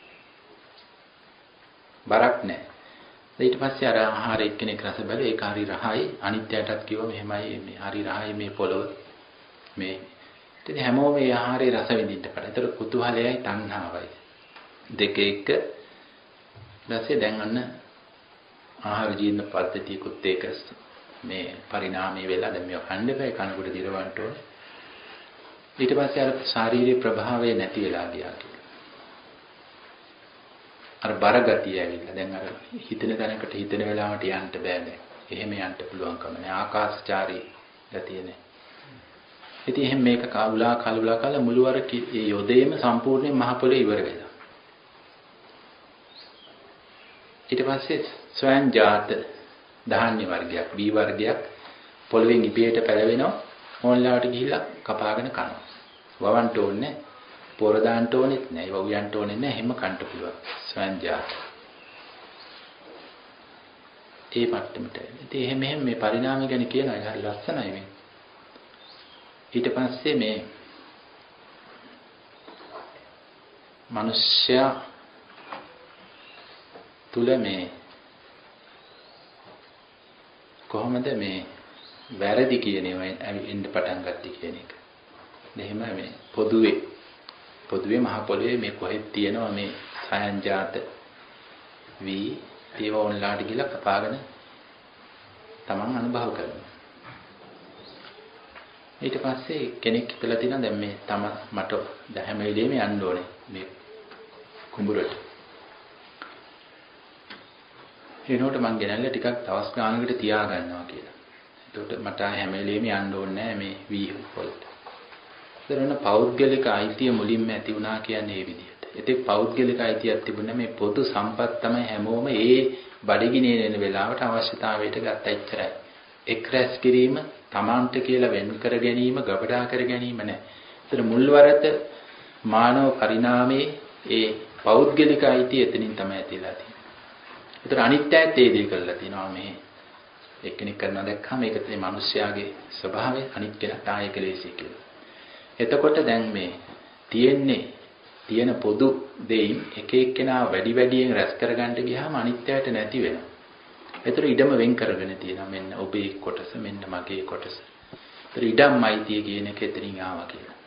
බරක් නැහැ. ඊට පස්සේ අර ආහාර එක්කෙනෙක් රස බැලුවා ඒක හරි රහයි. අනිත්‍යයටත් කිව්වා මෙහෙමයි මේ හරි රහයි මේ පොළොව මේ ඉතින් හැමෝම මේ ආහාරයේ රස විඳින්න පටන්. ඒතර කුතුහලයයි තණ්හාවයි දෙක එක ඊපස්සේ දැන් අන්න ආහාර ජීර්ණ පද්ධතියකුත් ඒක මේ පරිණාමය වෙලා දැන් මේක කන්න බෑ කනකොට දිරවන්න ඕනේ. ඊට පස්සේ අර ශාරීරික ප්‍රභාවය නැති වෙලා ගියා කියලා. අර බර ගතිය ඇවිල්ලා දැන් අර හිතෙන තැනකට හිතෙන වෙලාවට යන්න බෑ දැන්. එහෙම යන්න පුළුවන්කම නෑ. ආකාශචාරී ගතිය නෑ. ඉතින් එහෙනම් මේක කවුලා කලුලා කල මුළු අර යොදේම සම්පූර්ණයෙන් මහ පොළේ ඉවර වෙලා. ඊට පස්සේ ස්වයං ජාත ධාන්‍ය වර්ගයක්, බී වර්ගයක් පොළවෙන් ඉබේට පැලවෙනවා. ඕන්ලාවට ගිහිල්ලා කපාගෙන කනවා. වවන්න ඕනේ, පොර දාන්න ඕනෙත් නෑ, වවුයන්ට ඕනේ නෑ, හැම කන්න පුළුවන්. ස්වයං ජාත. ඒ මට්ටමට. ඉතින් එහෙම එහෙම මේ පරිණාමය ගැන කියනවා. ඒක හරි ලස්සනයි මේ. ඊට පස්සේ මේ මිනිස්යා තුල මේ කොහොමද මේ වැරදි කියන ඒවා එන්න පටන් ගත්තේ කියන එක. එහෙම මේ පොදුවේ පොදුවේ මහ පොළවේ මේ කොහෙද තියෙනවා මේ සයන්ජාත වී ඒව ඔන්ලාට ගිහලා කපාගෙන තමන් අනුභව කරනවා. ඊට පස්සේ කෙනෙක් හිතලා තියෙනවා දැන් මේ තම මට හැම වෙලේම යන්න ඕනේ මේ කුඹුරට. එනකොට මං ගෙනල්ලා ටිකක් දවස් ගානකට තියා ගන්නවා කියලා. එතකොට මට හැම වෙලේම යන්න ඕනේ නැහැ මේ වී වලට. ඒතරන පෞද්ගලික අයිතිය මුලින්ම ඇති වුණා කියන්නේ මේ විදිහට. ඒතෙක් පෞද්ගලික අයිතියක් තිබුණා මේ පොදු සම්පත් තමයි හැමෝම ඒ බඩගිනේ එන වෙලාවට අවශ්‍යතාවයට ගත්ත එච්චරයි. එක් රැස් කිරීම තමන්ට කියලා වෙන් කර ගැනීම, ගබඩා කර ගැනීම නැහැ. ඒතර මුල්වරත මානව පරිණාමයේ ඒ පෞද්ගලික අයිතිය එතනින් තමයි ඇතිලා තියෙන්නේ. ඒතර අනිත්‍යයත් ඒ දේ කරලා තිනවා මේ එක්කෙනෙක් කරනවා දැක්කම මේක තමයි මිනිස්යාගේ ස්වභාවය අනිත් කෙනාට ආයෙ කෙලෙසි කියලා. එතකොට දැන් මේ තියෙන්නේ තියෙන පොදු දෙයින් එක එක්කෙනා වැඩි වැඩියෙන් රැස් කරගන්න ගියාම අනිත්‍යයට නැති වෙනවා. ඒතර ඉඩම වෙන් කරගෙන තියෙනවා මෙන්න ඔබේ කොටස මෙන්න මගේ කොටස. ඒතර ඉඩම්යිතිය කියන එක එතනින් ආවා කියලා.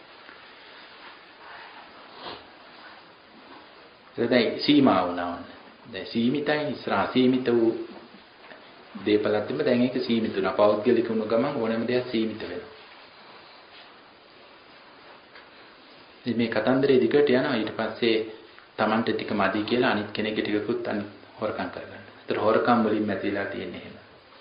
ඒකයි සීමා වුණා. දැන් සීමිතයි ඉස්සරහ සීමිත වූ දේපලත් තිබ්බ දැන් ඒක සීමිත වෙනවා. පෞද්ගලික වුණ ගමන් ඕනෑම දෙයක් සීමිත වෙනවා. ඉතින් මේ කතන්දරේ දිගට යනවා ඊට පස්සේ Tamante ටික මදි කියලා අනිත් කෙනෙක්ගේ ටිකකුත් අනිත් හොරකම් කරගන්න. ඒතර හොරකම් වලින් මැතිලා තියෙන්නේ එහෙම.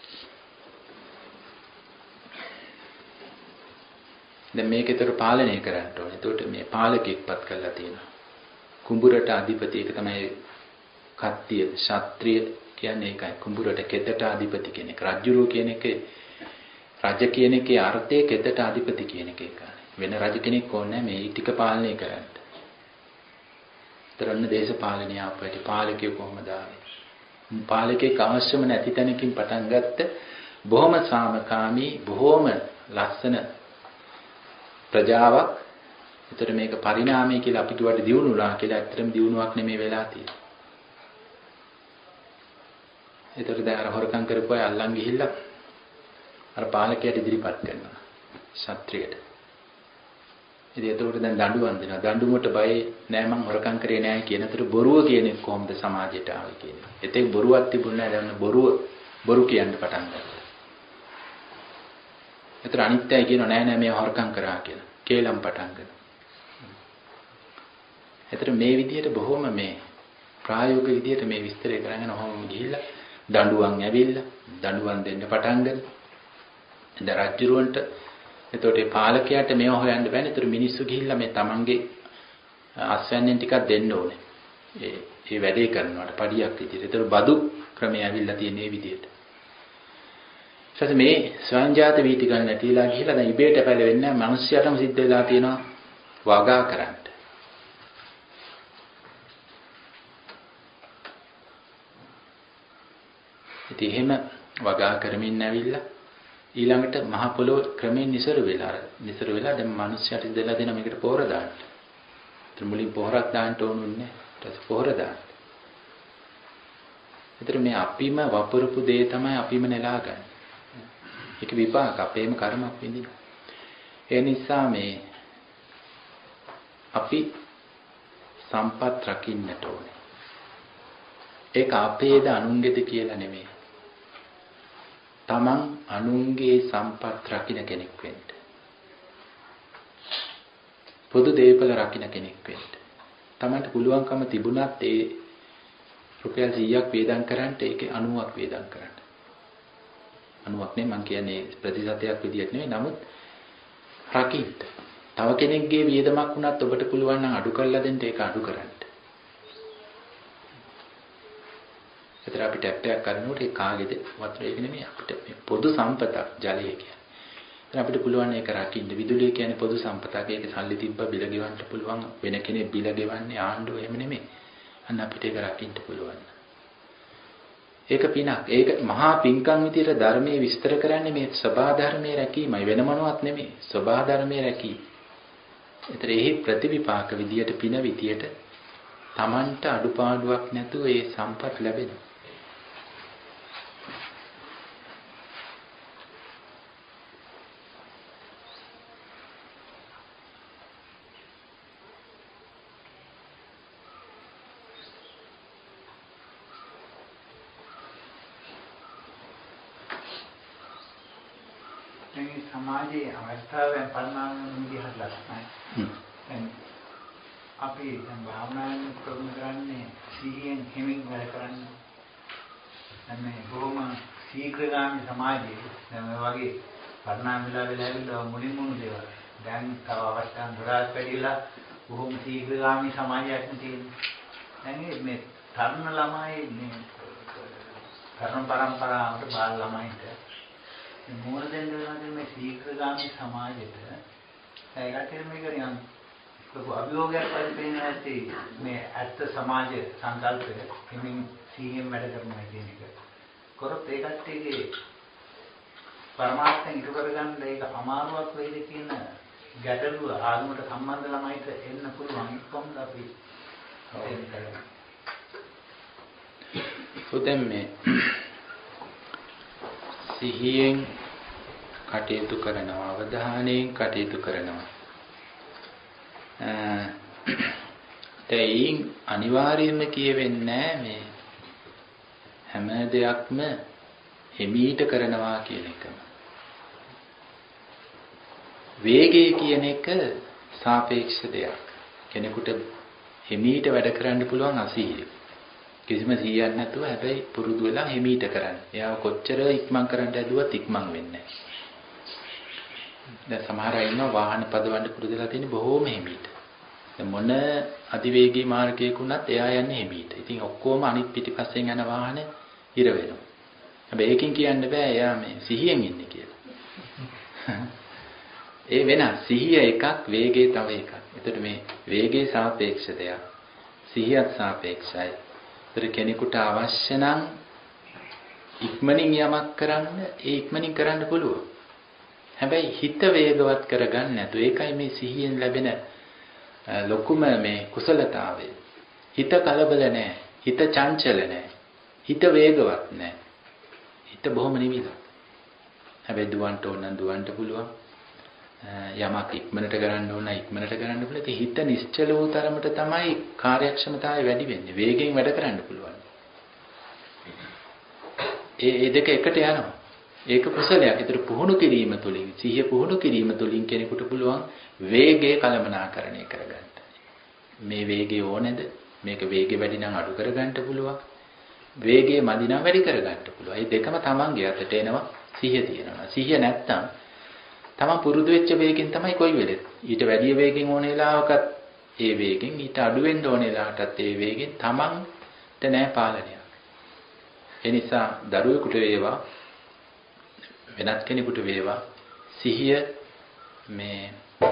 දැන් මේකේතර පාලනය කරන්න ඕනේ. ඒකට මේ පාලකෙක්පත් කරලා තියෙනවා. කුඹුරට අධිපති එක තමයි කත්තිය ශාත්‍රීය කියන්නේ ඒකයි. කුඹුරට කෙතට අධිපති කෙනෙක්. රජුරෝ කියන එකේ රජ කියන එකේ අර්ථය කෙතට අධිපති කියන එක එකයි. වෙන රජ කෙනෙක් ඕනේ මේ ටික පාලනය කරන්න. තරන්න දේශපාලනය අපිට පාලකයෙකු කොහොමද ආවේ? පාලකයෙක් අවශ්‍යම නැති තැනකින් පටන් ගත්ත බොහොම සාමකාමී බොහොම ලස්සන ප්‍රජාවක්. ඒතර මේක පරිණාමය කියලා අපි කිව්වට දියුණුලා කියලා ඇත්තටම දියුණුවක් නෙමෙයි වෙලා තියෙන්නේ. ඒතර දැන් අර හොරකම් කරපු අය අල්ලන් ගිහිල්ලා අර පාලකයාට ඉදිරිපත් කරනවා ශාස්ත්‍රයට. ඉතින් ඒතකොට දැන් දඬුවම් දෙනවා. දඬුවමට බය නෑ මං හොරකම් කරේ නෑ කියනතර බොරුව කියන්නේ කොහොමද සමාජයට ආවේ කියන්නේ. ඒතෙක් බොරුවක් තිබුණේ නෑ. දැන් බොරුව බොරු කියන්න පටන් ගත්තා. ඒතර අනිත්‍යයි කියනවා නෑ නෑ මේ හොරකම් කරා කියලා. කේලම් පටන් ගන්නවා. ඒතර මේ විදිහට බොහොම මේ ප්‍රායෝගික විදිහට මේ විස්තරය කරගෙන ඔහොම ගිහිල්ලා දඬුවම් ඇවිල්ලා දඬුවම් දෙන්න පටන් ගන්නවා. දැන් රජුරවන්ට එතකොට ඒ පාලකයාට මේව හොයන්න බෑනේ. ඒතර මිනිස්සු ගිහිල්ලා මේ තමන්ගේ අස්වැන්නෙන් ටිකක් දෙන්න ඕනේ. ඒ ඒ වැඩේ කරනවාට පඩියක් විදියට. ඒතර බදු ක්‍රමය ඇවිල්ලා තියෙන මේ විදියට. ඊට මේ ස්වයංජාත වීති ගන්න නැතිලා ගිහිල්ලා දැන් ඉබේට පැලවෙන්නේ නැහැ. මිනිස්යාටම සිද්ධ වෙලා තියෙනවා වගා කරන්න. ඉතින් එහෙම වගා කරමින් ඇවිල්ලා ඊළඟට මහ පොළොව ක්‍රමයෙන් නිසරු වෙලා නිසරු වෙලා දැන් මිනිස්සුන්ට දෙලා දෙන මේකට පොහොර දාන්න. ඒතර මුලින් පොහොරක් දාන්න ඕනුන්නේ. ඊට පස්සේ පොහොර දාන්න. ඒතර මේ අපිම වපුරපු දේ තමයි අපිම නෙලා ගන්න. ඒක විපාක අපේම කර්මයක් විඳින. ඒ නිසා මේ අපි සම්පත් රකින්නට ඕනේ. ඒක අපේද අනුන්ගේද කියලා නෙමෙයි. තමන් අනුන්ගේ සම්පත් රකින්න කෙනෙක් වෙන්න. පොදු දේපල රකින්න කෙනෙක් වෙන්න. තමන්ට පුළුවන්කම තිබුණත් ඒ රුපියල් සීයක් වේදම් කරන්න ඒකේ අනූවක් වේදම් කරන්න. අනූවක් නේ මං කියන්නේ ප්‍රතිශතයක් විදියට නෙවෙයි. නමුත් රකින්න. තව කෙනෙක්ගේ වියදමක් වුණත් ඔබට පුළුවන් නම් අඩු කරලා දෙන්න ඒක අඩු කරන්න. ඒතර අපි ටැප් එකක් කරනකොට ඒ කාගේද වතුර ඒක නෙමෙයි අපිට මේ පොදු සම්පතක් ජලය කියන්නේ. ඒතර අපිට පුළුවන් ඒක රකින්න. විදුලිය කියන්නේ පොදු සම්පතක්. ඒක සල්ලි තිබ්බ බිල ගෙවන්න පුළුවන්. වෙන කෙනෙක් බිල ගෙවන්නේ ආණ්ඩුව එහෙම නෙමෙයි. අන්න අපිට ඒක රකින්න පුළුවන්. ඒක පිනක්. ඒක මහා පින්කම් විදියට ධර්මයේ විස්තර කරන්නේ මේ සබහා ධර්මයේ රැකීමයි වෙන මොනවත් නෙමෙයි. සබහා ධර්මයේ රැකීම. ඒතර එහි ප්‍රතිවිපාක විදියට පින විදියට Tamanට අඩුපාඩුවක් නැතුව ඒ සම්පත් ලැබෙනවා. සමාජයේ අවස්ථාවෙන් පරිණාමය විදිහට ලස්සනයි. දැන් අපි දැන් භාවනාවෙන් ප්‍රගුණ කරන්නේ සිහියෙන් හිමින් වැඩ කරන්නේ. දැන් මේ බොහොම ශීඝ්‍රගාමී සමාජයේ දැන් මේ වගේ පරිණාම වෙලා වෙලා ඇවිල්ලා මුලින් මුණු දේවල්. දැන් තව අවස්ථාන් දොරාත් වැඩිලා බොහොම ශීඝ්‍රගාමී සමාජයක් තියෙනවා. දැන් මේ තරුණ ළමයි මේ තරුණ පරම්පරාවට බාල ළමයින්ට මොන දෙන්නෙන්නේ මේ ශීඝ්‍රගාමී සමාජෙට ඒකට මේක නිකන් ලොකු අභියෝගයක් වගේ පේන ඇති මේ ඇත්ත සමාජ සංකල්පය හිමින් සීයෙන් වැඩ කරනවා කියන එක. කරොත් ඒ කට්ටියගේ පරමාර්ථයෙන් ඉටු කරගන්න ඒක අමාරුවක් වෙයිද කියන ගැටලුව ආගමට සම්බන්ධ ළමයිට එන්න පුළුවන් කොහොමද අපි ඒක කරන්නේ? උදෙන් මේ සිහියෙන් කටයුතු කරනවා අවධානයෙන් කටයුතු කරනවා. ඒයින් අනිවාර්යයෙන්ම කියවෙන්නේ මේ හැම දෙයක්ම හිමීට කරනවා කියන එකම. වේගය කියන එක සාපේක්ෂ දෙයක්. කෙනෙකුට හිමීට වැඩ කරන්න පුළුවන් අසීහිය. කිසිම සීයක් නැතුව හැබැයි පුරුදු වෙලා හිමීට කරන්න. එයාව කොච්චර ඉක්මන් කරන්න ඇදුවත් ඉක්මන් වෙන්නේ නැහැ. දැන් සමහර අය ඉන්නවා වාහන පදවන්න පුරුදු වෙලා තියෙන බොහෝම හිමීට. දැන් මොන අධිවේගී මාර්ගයක වුණත් එයා යන්නේ හිමීට. ඉතින් ඔක්කොම අනිත් පිටිපස්සෙන් යන වාහන ඉර වෙනවා. හැබැයි ඒකෙන් කියන්න බෑ එයා මේ සිහියෙන් ඉන්නේ කියලා. ඒ වෙනස් සිහිය එකක් වේගය තව එකක්. එතකොට මේ වේගයේ සාපේක්ෂ දෙයක්. සිහියත් සාපේක්ෂයි. ඒතර කෙනෙකුට අවශ්‍ය නම් ඉක්මනින් යමක් කරන්න ඒ ඉක්මනින් කරන්න පුළුවන්. හැබැයි හිත වේගවත් කරගන්න නැතු. ඒකයි මේ සිහියෙන් ලැබෙන ලොකුම මේ කුසලතාවය. හිත කලබල නැහැ. හිත චංචල නැහැ. හිත වේගවත් නැහැ. හිත බොහොම නිවිල. හැබැයි දුවන්න ඕන නම් දුවන්න පුළුවන්. යමක් ඉක්මනට කරන්න ඕන නම් ඉක්මනට කරන්න පුළුවන්. ඒ හිත නිශ්චල වූ තරමට තමයි කාර්යක්ෂමතාවය වැඩි වෙන්නේ. වේගෙන් වැඩ කරන්න පුළුවන්. ඒ ඒ දෙක එකට යනවා. ඒක කුසලයක්. ඒතර පුහුණු කිරීම තුළින්, සිහිය පුහුණු කිරීම තුළින් කෙනෙකුට පුළුවන් වේගයේ කළමනාකරණය කරගන්න. මේ වේගය ඕනේද? මේක වේගය වැඩි නම් අඩු කරගන්න පුළුවන්. වේගය මදි නම් වැඩි කරගන්න පුළුවන්. මේ දෙකම තමන්ගේ අතට එනවා සිහිය තියෙනවා. සිහිය නැත්තම් තමන් පුරුදු වෙච්ච වේගෙන් තමයි කොයි වෙලෙත්. ඊට වැඩි වේගෙන් ඕන වෙලාවකත් ඒ වේගෙන්, ඊට අඩු වෙන්න ඕන වෙලාවටත් ඒ වේගෙන් තමන්ට නෑ පාලනයක්. ඒ නිසා දරුවෙකුට වේවා වෙනත් කෙනෙකුට වේවා සිහිය මේ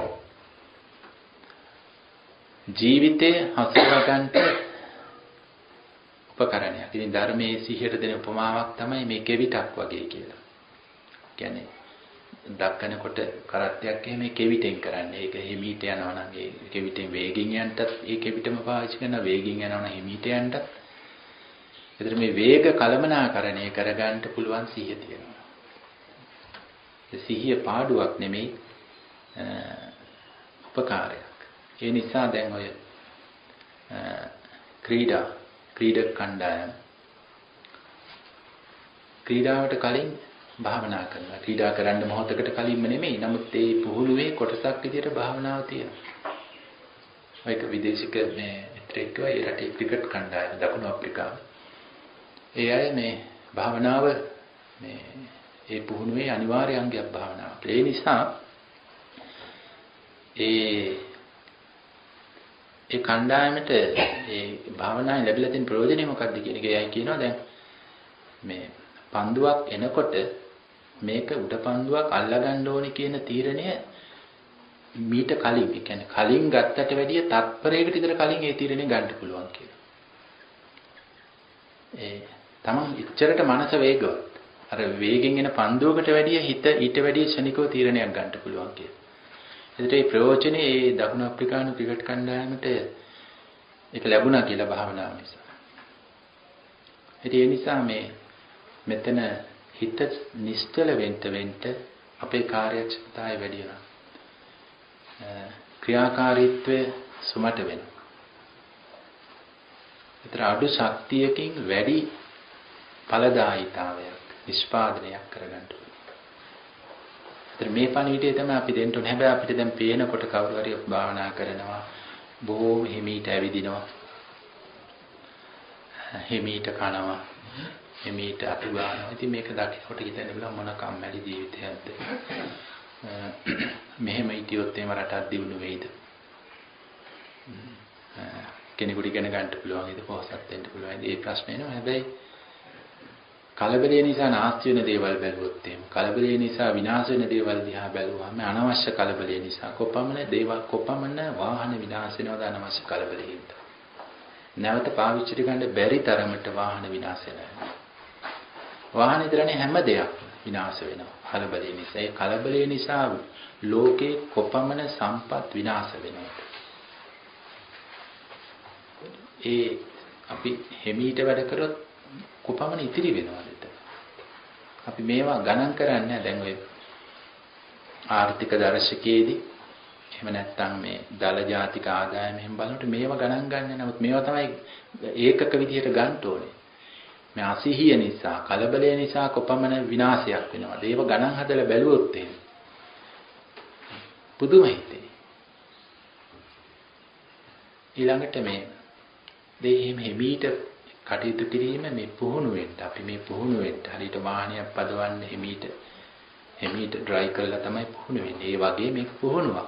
ජීවිතේ හසුරවා ගන්නට උපකරණයක්. ඉතින් ධර්මයේ සිහියට දෙන උපමාවක් තමයි මේ කෙවිතක් වගේ කියලා. කියන්නේ දක්කනකොට කරත්තයක් එහෙම කෙවිතෙන් කරන්නේ. ඒක හිමීට යනවා නම් ඒ කෙවිතෙන් වේගින් යන්නත් ඒ කෙවිතම පාවිච්චි කරනවා. වේගින් යනවා නම් හිමීට යන්නත්. ඒතර මේ වේග කළමනාකරණය කරගන්න පුළුවන් සිහිය තියෙනවා. ඒ සිහිය පාඩුවක් නෙමෙයි උපකාරයක්. ඒ නිසා දැන් ඔය ක්‍රීඩා ක්‍රීඩක කණ්ඩායම ක්‍රීඩාවට කලින් භාවනා කරනවා. ක්‍රීඩා කරන්න මොහොතකට කලින්ම නෙමෙයි. නමුත් ඒ පුහුණුවේ කොටසක් විදියට භාවනාව තියෙනවා. ඒක විදේශික මේ මිත්‍රෙක් ඒ රටේ ක්‍රිකට් කණ්ඩායම දකුණු අප්‍රිකාව. ඒ අය මේ භාවනාව මේ ඒ පුහුණුවේ අනිවාර්ය අංගයක් භාවනාව. ඒ නිසා ඒ ඒ කණ්ඩායමට ඒ භාවනාවෙන් ලැබිලා තියෙන ප්‍රයෝජනේ මොකක්ද කියන එක එයයි කියනවා. දැන් මේ පන්දුවක් එනකොට මේක උඩ පන්දුවක් අල්ලා ගන්න ඕනේ කියන තීරණය මීට කලින්, ඒ කියන්නේ කලින් ගත්තට වැඩිය තත්පරයකට විතර කලින් ඒ තීරණය ගන්න පුළුවන් කියලා. ඒ තමන් ඉච්ඡරට මනස වේගවත්. අර වේගෙන් එන පන්දුවකට වැඩිය හිත ඊට වැඩිය ක්ෂණිකව තීරණයක් ගන්න පුළුවන් කියලා. එතකොට මේ ප්‍රයෝජනේ ඒ දකුණු අප්‍රිකානු ක්‍රිකට් කණ්ඩායමට ඒක ලැබුණා කියලා භාවනාව නිසා. ඒ නිසා මේ මෙතන හිත නිශ්චල වෙන්න වෙන්න අපේ කාර්යක්ෂමතාවය වැඩි වෙනවා. ක්‍රියාකාරීත්වය සුමට වෙනවා. ඒතර අඩු ශක්තියකින් වැඩි ඵලදායීතාවයක් නිෂ්පාදනයක් කරගන්න ඕනේ. ඒතර මේ පණිවිඩය තමයි අපි දෙන්න ඕනේ. හැබැයි අපිට දැන් පේනකොට කවුරු හරි භාවනා කරනවා බොහොම හිමීට ඇවිදිනවා. හිමීට කනවා. හිමීට අතු ගන්නවා. ඉතින් මේක දකිනකොට හිතෙන්න බලා මොන කම්මැලි ජීවිතයක්ද. මෙහෙම හිටියොත් එහෙම රටක් දියුණු වෙයිද? කෙනෙකුට ඉගෙන ගන්න පුළුවන් ඉතින් පොහසත් වෙන්න පුළුවන්. ඒ ප්‍රශ්නේ නෝ. හැබැයි කලබලය නිසා නාස්ති වෙන දේවල් බැලුවොත් එහෙම කලබලය නිසා විනාශ වෙන දේවල් දිහා බැලුවාම අනවශ්‍ය කලබලය නිසා කොපමණ දේවල් කොපමණ වාහන විනාශ වෙනවද අනවශ්‍ය කලබලයෙන්. නැවත පාවිච්චි කරන්න බැරි තරමට වාහන විනාශ වෙනවා. වාහන ඉදරනේ හැම දෙයක් විනාශ වෙනවා කලබලය නිසා. ඒ කලබලය නිසා ලෝකේ කොපමණ සම්පත් විනාශ වෙනවද? ඒ අපි හිමීට වැඩ කරොත් කොපමණ ඉතිරි වෙනවද? අපි මේවා ගණන් කරන්නේ දැන් ඔය ආර්ථික දර්ශකයේදී එහෙම නැත්නම් මේ දල ජාතික ආදායම එහෙම බලනකොට මේවා ගණන් ගන්න. නමුත් මේවා තමයි ඒකක විදිහට ගන්න ඕනේ. මේ අසිහිය නිසා, කලබලය නිසා කොපමණ විනාශයක් වෙනවද? ඒව ගණන් හදලා බැලුවොත් එහෙම පුදුම හිතේ. ඊළඟට මේ දෙය එහෙම හිමීට කටයුතු කිරීම මේ පුහුණු වෙන්න. අපි මේ පුහුණු වෙන්න හරියට වාහනයක් පදවන්න හිමීට හිමීට ඩ්‍රයිව් කරලා තමයි පුහුණු වෙන්නේ. ඒ වගේ මේක පුහුණුවක්.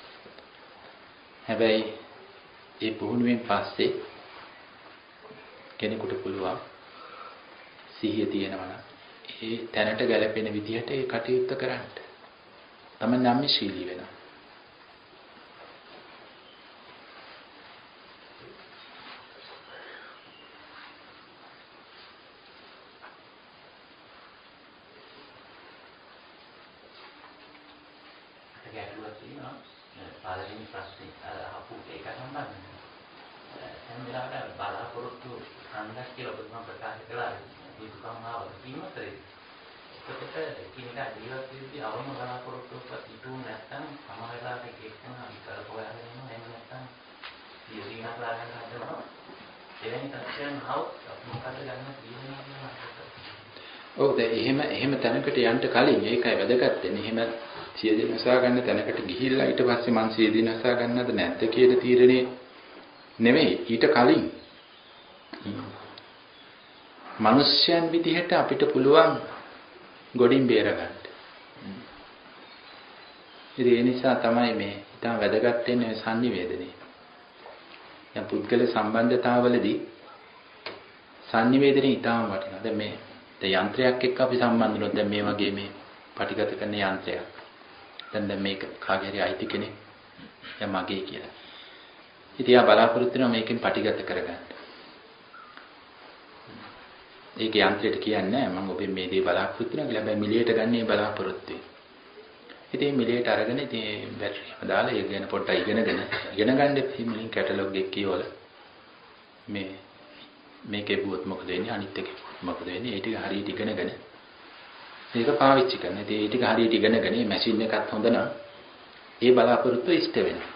හැබැයි ඒ පුහුණුවෙන් පස්සේ කෙනෙකුට පුළුවන් සිහිය තියෙනවා නම් ඒ තැනට ගැලපෙන විදිහට ඒ කටයුත්ත කරන්න. තමයි නම්‍යශීලී වෙනවා. ගැටලුවක් තියෙනවා. පළවෙනි ප්‍රශ්නේ අර අහපු එක සම්බන්ධව. දැන් මෙලකට බලාපොරොත්තු හන්දක් කියලා ඔබතුමා ප්‍රකාශ කළා. ඒකම ආව කිමතරේ. ඒකට එකිනෙකා ජීවත් වෙද්දී අවම බලාපොරොත්තුවක් ඉටු නැත්නම් සමහර වෙලාවට එක එකම විතර හොයාගෙන යනවා. එහෙම නැත්නම් ඉතිරිනා ගන්න හදනවා. එවැනි තත්ත්වයන් આવොත් මොකද ගන්න තියෙන්නේ? ඔව් දැන් එහෙම එහෙම තැනකට යන්න කලින් ඒකයි වැදගත් වෙන්නේ. එහෙම සියදින නසා ගන්න තැනකට ගිහිල්ලා ඊට පස්සේ මං සියදින නසා ගන්නද නැද්ද කියන තීරණේ නෙමෙයි. ඊට කලින් මිනිස්යන් විදිහට අපිට පුළුවන් ගොඩින් බේර ගන්න. ඉතින් ඒ නිසා තමයි මේ ඉතාම වැදගත් වෙන්නේ sannivedanaye. දැන් පුද්ගල සම්බන්ධතාවවලදී sannivedanaye ඉතාම වටිනවා. දැන් මේ දැන් යන්ත්‍රයක් එක්ක අපි සම්බන්ධ වුණොත් දැන් මේ වගේ මේ පටිගත කරන යන්ත්‍රයක්. දැන් දැන් මේක කාගේ හරි අයිති කෙනෙක් දැන් මගේ කියලා. ඉතින් ආ බලාපොරොත්තු වෙනවා මේකෙන් පටිගත කරගන්න. ඒක යන්ත්‍රයට කියන්නේ නැහැ මම ඔබෙන් මේ දේ බලාපොරොත්තු වෙනවා කියලා. හැබැයි මිලියට ගන්නේ බලාපොරොත්තු වෙනවා. ඉතින් මිලියට අරගෙන ඉතින් බැටරියම දාලා ඒක ගැන පොඩ්ඩක් ඉගෙනගෙන ඉගෙන ගන්න ඉතින් කැටලොග් එක කියවලා මේ මේකේ බුවත් මොකද වෙන්නේ අනිත් එකේ මොකද වෙන්නේ ඒ ටික හරියට ඉගෙනගෙන මේක පාවිච්චි කරන. ඉතින් ඒ ටික හරියට ඉගෙනගෙන මේ මැෂින් එකත් හොඳ නම් ඒ බලාපොරොත්තු ඉෂ්ට වෙනවා.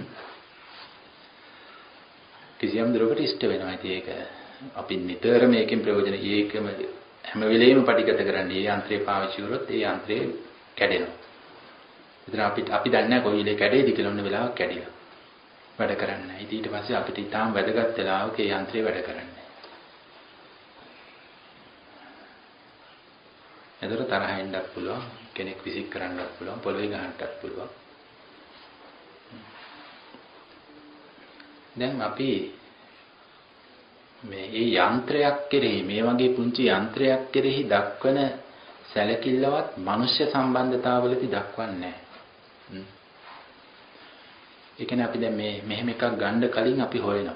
කිසියම් දරකට ඉෂ්ට වෙනවා. ඉතින් ඒක අපි නිතර මේකෙන් ප්‍රයෝජන ඒකම හැම වෙලෙම පටිගත කරන්නේ. මේ යන්ත්‍රය පාවිච්චි කරොත් ඒ යන්ත්‍රය කැඩෙනවා. ඉතින් අපි අපි දන්නේ නැහැ කොයි වෙලේ කැඩෙයිද කියලා ඔන්න වෙලාවක් කැඩිලා. වැඩ කරන්නේ නැහැ. ඉතින් ඊට පස්සේ අපිට ඊටාම් වැදගත් වෙලාවක ඒ යන්ත්‍රය වැඩ කරන්නේ. එතකොට තරහ එන්නත් පුළුවන්, කෙනෙක් විසික් කරන්නත් පුළුවන්, පොළවේ ගහන්නත් පුළුවන්. දැන් අපි මේ මේ යන්ත්‍රයක් කෙරෙහි මේ වගේ පුංචි යන්ත්‍රයක් කෙරෙහි දක්වන සැලකිල්ලවත් මනුෂ්‍ය සම්බන්ධතාවවලදී දක්වන්නේ නැහැ. ඒ කියන්නේ අපි දැන් මේ මෙහෙම එකක් ගන්න කලින් අපි හොයනවා.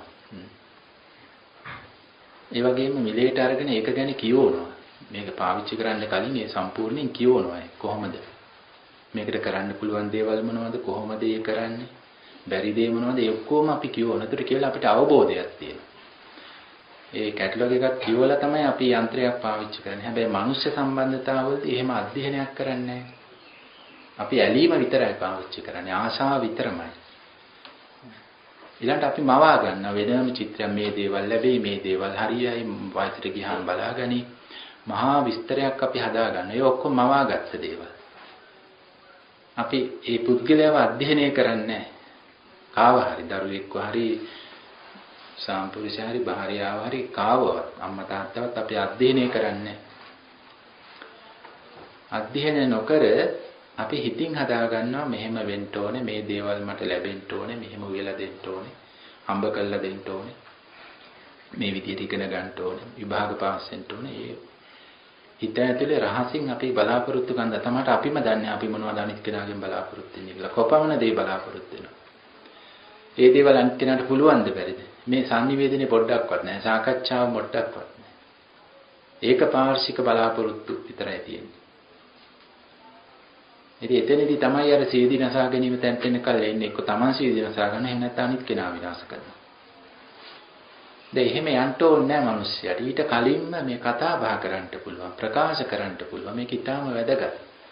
ඒ වගේම මිලේට අරගෙන ඒක ගැන කියවනවා. මේක පාවිච්චි කරන්න කලින් ඒ සම්පූර්ණයෙන් කියවනවා. කොහොමද මේකට කරන්න පුළුවන් දේවල් මොනවද? කොහොමද ඒ කරන්නේ? බැරි දේ මොනවද? ඒ ඔක්කොම අපි කියවන. ඒතර කියලා අපිට අවබෝධයක් තියෙනවා. ඒ කැටලොග් එකක් කියවලා තමයි අපි යන්ත්‍රයක් පාවිච්චි කරන්නේ. හැබැයි මනුෂ්‍ය සම්බන්ධතාවවලදී එහෙම අධ්‍යයනයක් කරන්නේ නැහැ. අපි ඇලීම විතරයි පාවිච්චි කරන්නේ. ආශාව විතරමයි. ඊළඟට අපි මවා ගන්න වෙනම චිත්‍රයක් මේ දේවල් ලැබෙයි මේ දේවල් හරියයි වාසිත ගියාම බලාගනි. මහා විස්තරයක් අපි හදා ගන්න. ඒ ඔක්කොම මවාගත්ත දේවල්. අපි මේ පුද්ගලයාව අධ්‍යයනය කරන්නේ නැහැ. කාව හරි දරුවෙක්ව හරි සාම්පුරුෂයාරි භාර්යාව හරි කාවවත් අම්මා තාත්තවත් අපි අධ්‍යයනය කරන්නේ අධ්‍යයනය නොකර අපි හිතින් හදා ගන්නවා මෙහෙම වෙන්න ඕනේ මේ දේවල් මට ලැබෙන්න ඕනේ මෙහෙම උයලා දෙන්න ඕනේ හම්බ කරලා දෙන්න ඕනේ මේ විදිහට ඉගෙන ගන්න ඕනේ විභාග පාස් වෙන්න ඕනේ ඒ හිත ඇතුලේ රහසින් අපි බලාපොරොත්තු ගන්න තමයි අපිම දන්නේ අපි මොනවද අනිත් කෙනාගෙන් බලාපොරොත්තු වෙන්නේ කියලා කොපමණ දේ බලාපොරොත්තු වෙනවා ඒ දේවල් අනිත් කෙනාට පුළුවන්ද බැරිද මේ sannivedanaye පොඩ්ඩක්වත් නැහැ සාකච්ඡාව පොඩ්ඩක්වත් නැහැ ඒක පාර්ශික බලාපොරොත්තු විතරයි තියෙන්නේ ඉතින් එතනදී තමයි අර සීදී නසා ගැනීම තැන් තැන් කල් එන්නේ එක්ක තමන් සීදී නසා ගන්න එහෙම නැත්නම් අනිත් කෙනා විනාශ කරනවා දැන් එහෙම යන්න ඕනේ නැහැ මිනිස්සුන්ට ඊට කලින්ම මේ කතා බහ කරන්න පුළුවන් ප්‍රකාශ කරන්න පුළුවන් මේක ඊටාම වැදගත්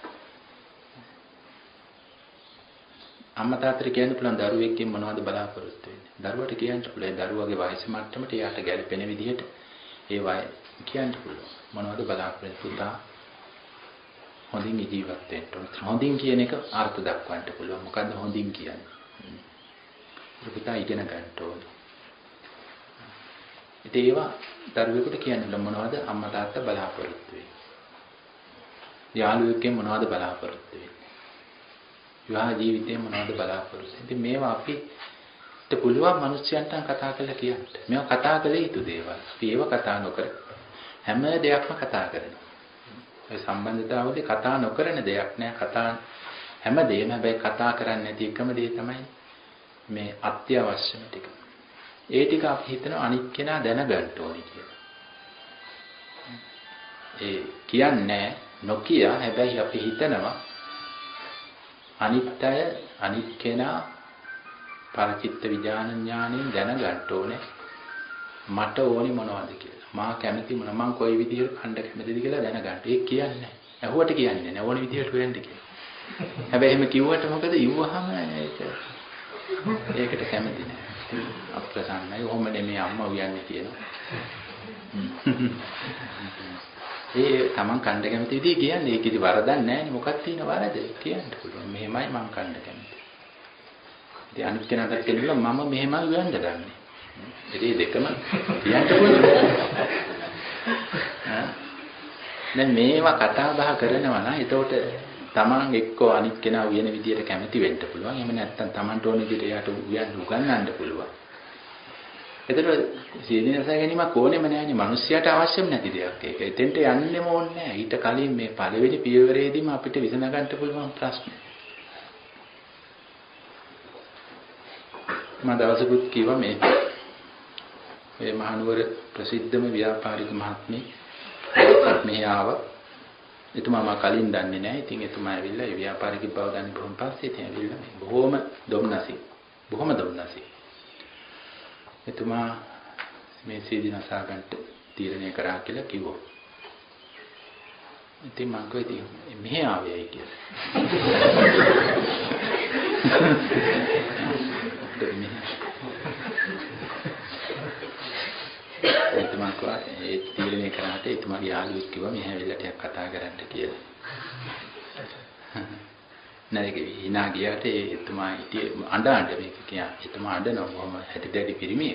අම්මා තාත්තට කියන්න පුළුවන් දරුවෙක්ගෙන් මොනවද බලාපොරොත්තු වෙන්නේ. දරුවට කියන්න පුළුවන් දරුවගේ වයස මට්ටමට එයාට ගැළපෙන විදිහට ඒ වය කියන්න පුළුවන්. මොනවද බලාපොරොත්තු පුතා හොඳින් ජීවත් වෙන්න ඕන. හොඳින් කියන එක අර්ථ දක්වන්න පුළුවන්. මොකද්ද හොඳින් කියන්නේ? පුතා ඉගෙන ගන්න ඕනේ. ඉතින් ඒවා දරුවෙකුට කියන්න මොනවද අම්මා තාත්තා බලාපොරොත්තු වෙන්නේ. යාළුවෙක්ගෙන් මොනවද බලාපොරොත්තු වෙන්නේ. විවාහ ජීවිතේ මොනවද බලාපොරොත්තු වෙන්නේ. ඉතින් මේවා අපිට පුළුවන් මිනිස්යන්ට කතා කරලා කියන්න. මේවා කතා කළ යුතු දේවල්. අපි ඒව කතා නොකර හැම දෙයක්ම කතා කරනවා. ඒ සම්බන්ධතාවවලදී කතා නොකරන දෙයක් නෑ. කතා හැම දෙයක්ම හැබැයි කතා කරන්නේ නැති එකම දේ තමයි මේ අත්‍යවශ්‍යම ටික. ඒ ටික අපි හිතන අනිත් කෙනා දැනගන්න ඕනේ කියලා. ඒ කියන්නේ නොකිය හැබැයි අපි හිතනවා අනිත්‍ය අනිත් කෙනා පරචිත්ත විඥාන ඥාණයෙන් දැනගන්න ඕනේ මට ඕනි මොනවද කියලා. මා කැමති මොන මං කොයි විදිහට කණ්ඩ කැමතිද කියලා දැනගන්න. ඒක කියන්නේ. ඇහුවට කියන්නේ නැහැ. ඕනි විදිහට වෙන්න කියලා. හැබැයි එහෙම කිව්වට මොකද? ඉව්වහම ඒක ඒකට කැමති නැහැ. අප්‍රසන්නයි. ඔහොම නෙමෙයි අම්මා උයන්නේ කියනවා. ඒ තමන් කණ්ඩ කැමති විදිහ කියන්නේ ඒක ඉති වරදක් නැහැ නේ. මොකක් තියෙන වරද කියන්න පුළුවන්. මෙහෙමයි මං කණ්ඩ කැමති. ඉතින් අනිත් කෙනාට කියනවා මම මෙහෙමයි උයන්න ගන්නේ. ඒ දෙකම කියන්න පුළුවන්. දැන් මේවා කතා බහ කරනවා නම් එතකොට තමන් එක්කෝ අනිත් කෙනා උයන විදියට කැමති වෙන්න පුළුවන්. එහෙම නැත්නම් තමන්ට ඕන විදියට එයාට උයන්න උගන්වන්න පුළුවන්. එතකොට සීදීනස ගැනීමක් ඕනෙම නැහැනේ. මිනිස්සයාට අවශ්‍යම නැති දෙයක් ඒක. එතෙන්ට යන්නෙම ඕනේ නැහැ. ඊට කලින් මේ පළවෙනි පියවරේදීම අපිට විසඳ ගන්න පුළුවන් ප්‍රශ්න. මම දවසකුත් කිව්වා මේ මේ මහනුවර ප්‍රසිද්ධම ව්‍යාපාරික මහත්මිය මෙහි ආවා. එතුමා මම කලින් දන්නේ නැහැ. ඉතින් එතුමා ඇවිල්ලා ඒ ව්‍යාපාරික බව දන්නේ බොහොම පස්සේ ඉතින් ඇවිල්ලා මේ බොහොම දුම්නසි. බොහොම දුම්නසි. එතුමා මේ සීදීනසා ගන්නට තීරණය කරා කියලා කිව්වා. ඉතින් මම කිව්වා ඉතින් මෙහි ආවේයි කියලා. එතුමා කිව්වා ඒ තීරණය කරාට එතුමාගේ යාළුවෙක් කිව්වා මෙහි ඇවිල්ලා ටිකක් කතා කරන්න කියලා. නැරෙක hina ගියාට ඒ එතුමා හිටියේ අඬ අඬ මේක කියා. එතුමා අඬනවා මම හැටි දැඩි පිරිමියෙක්.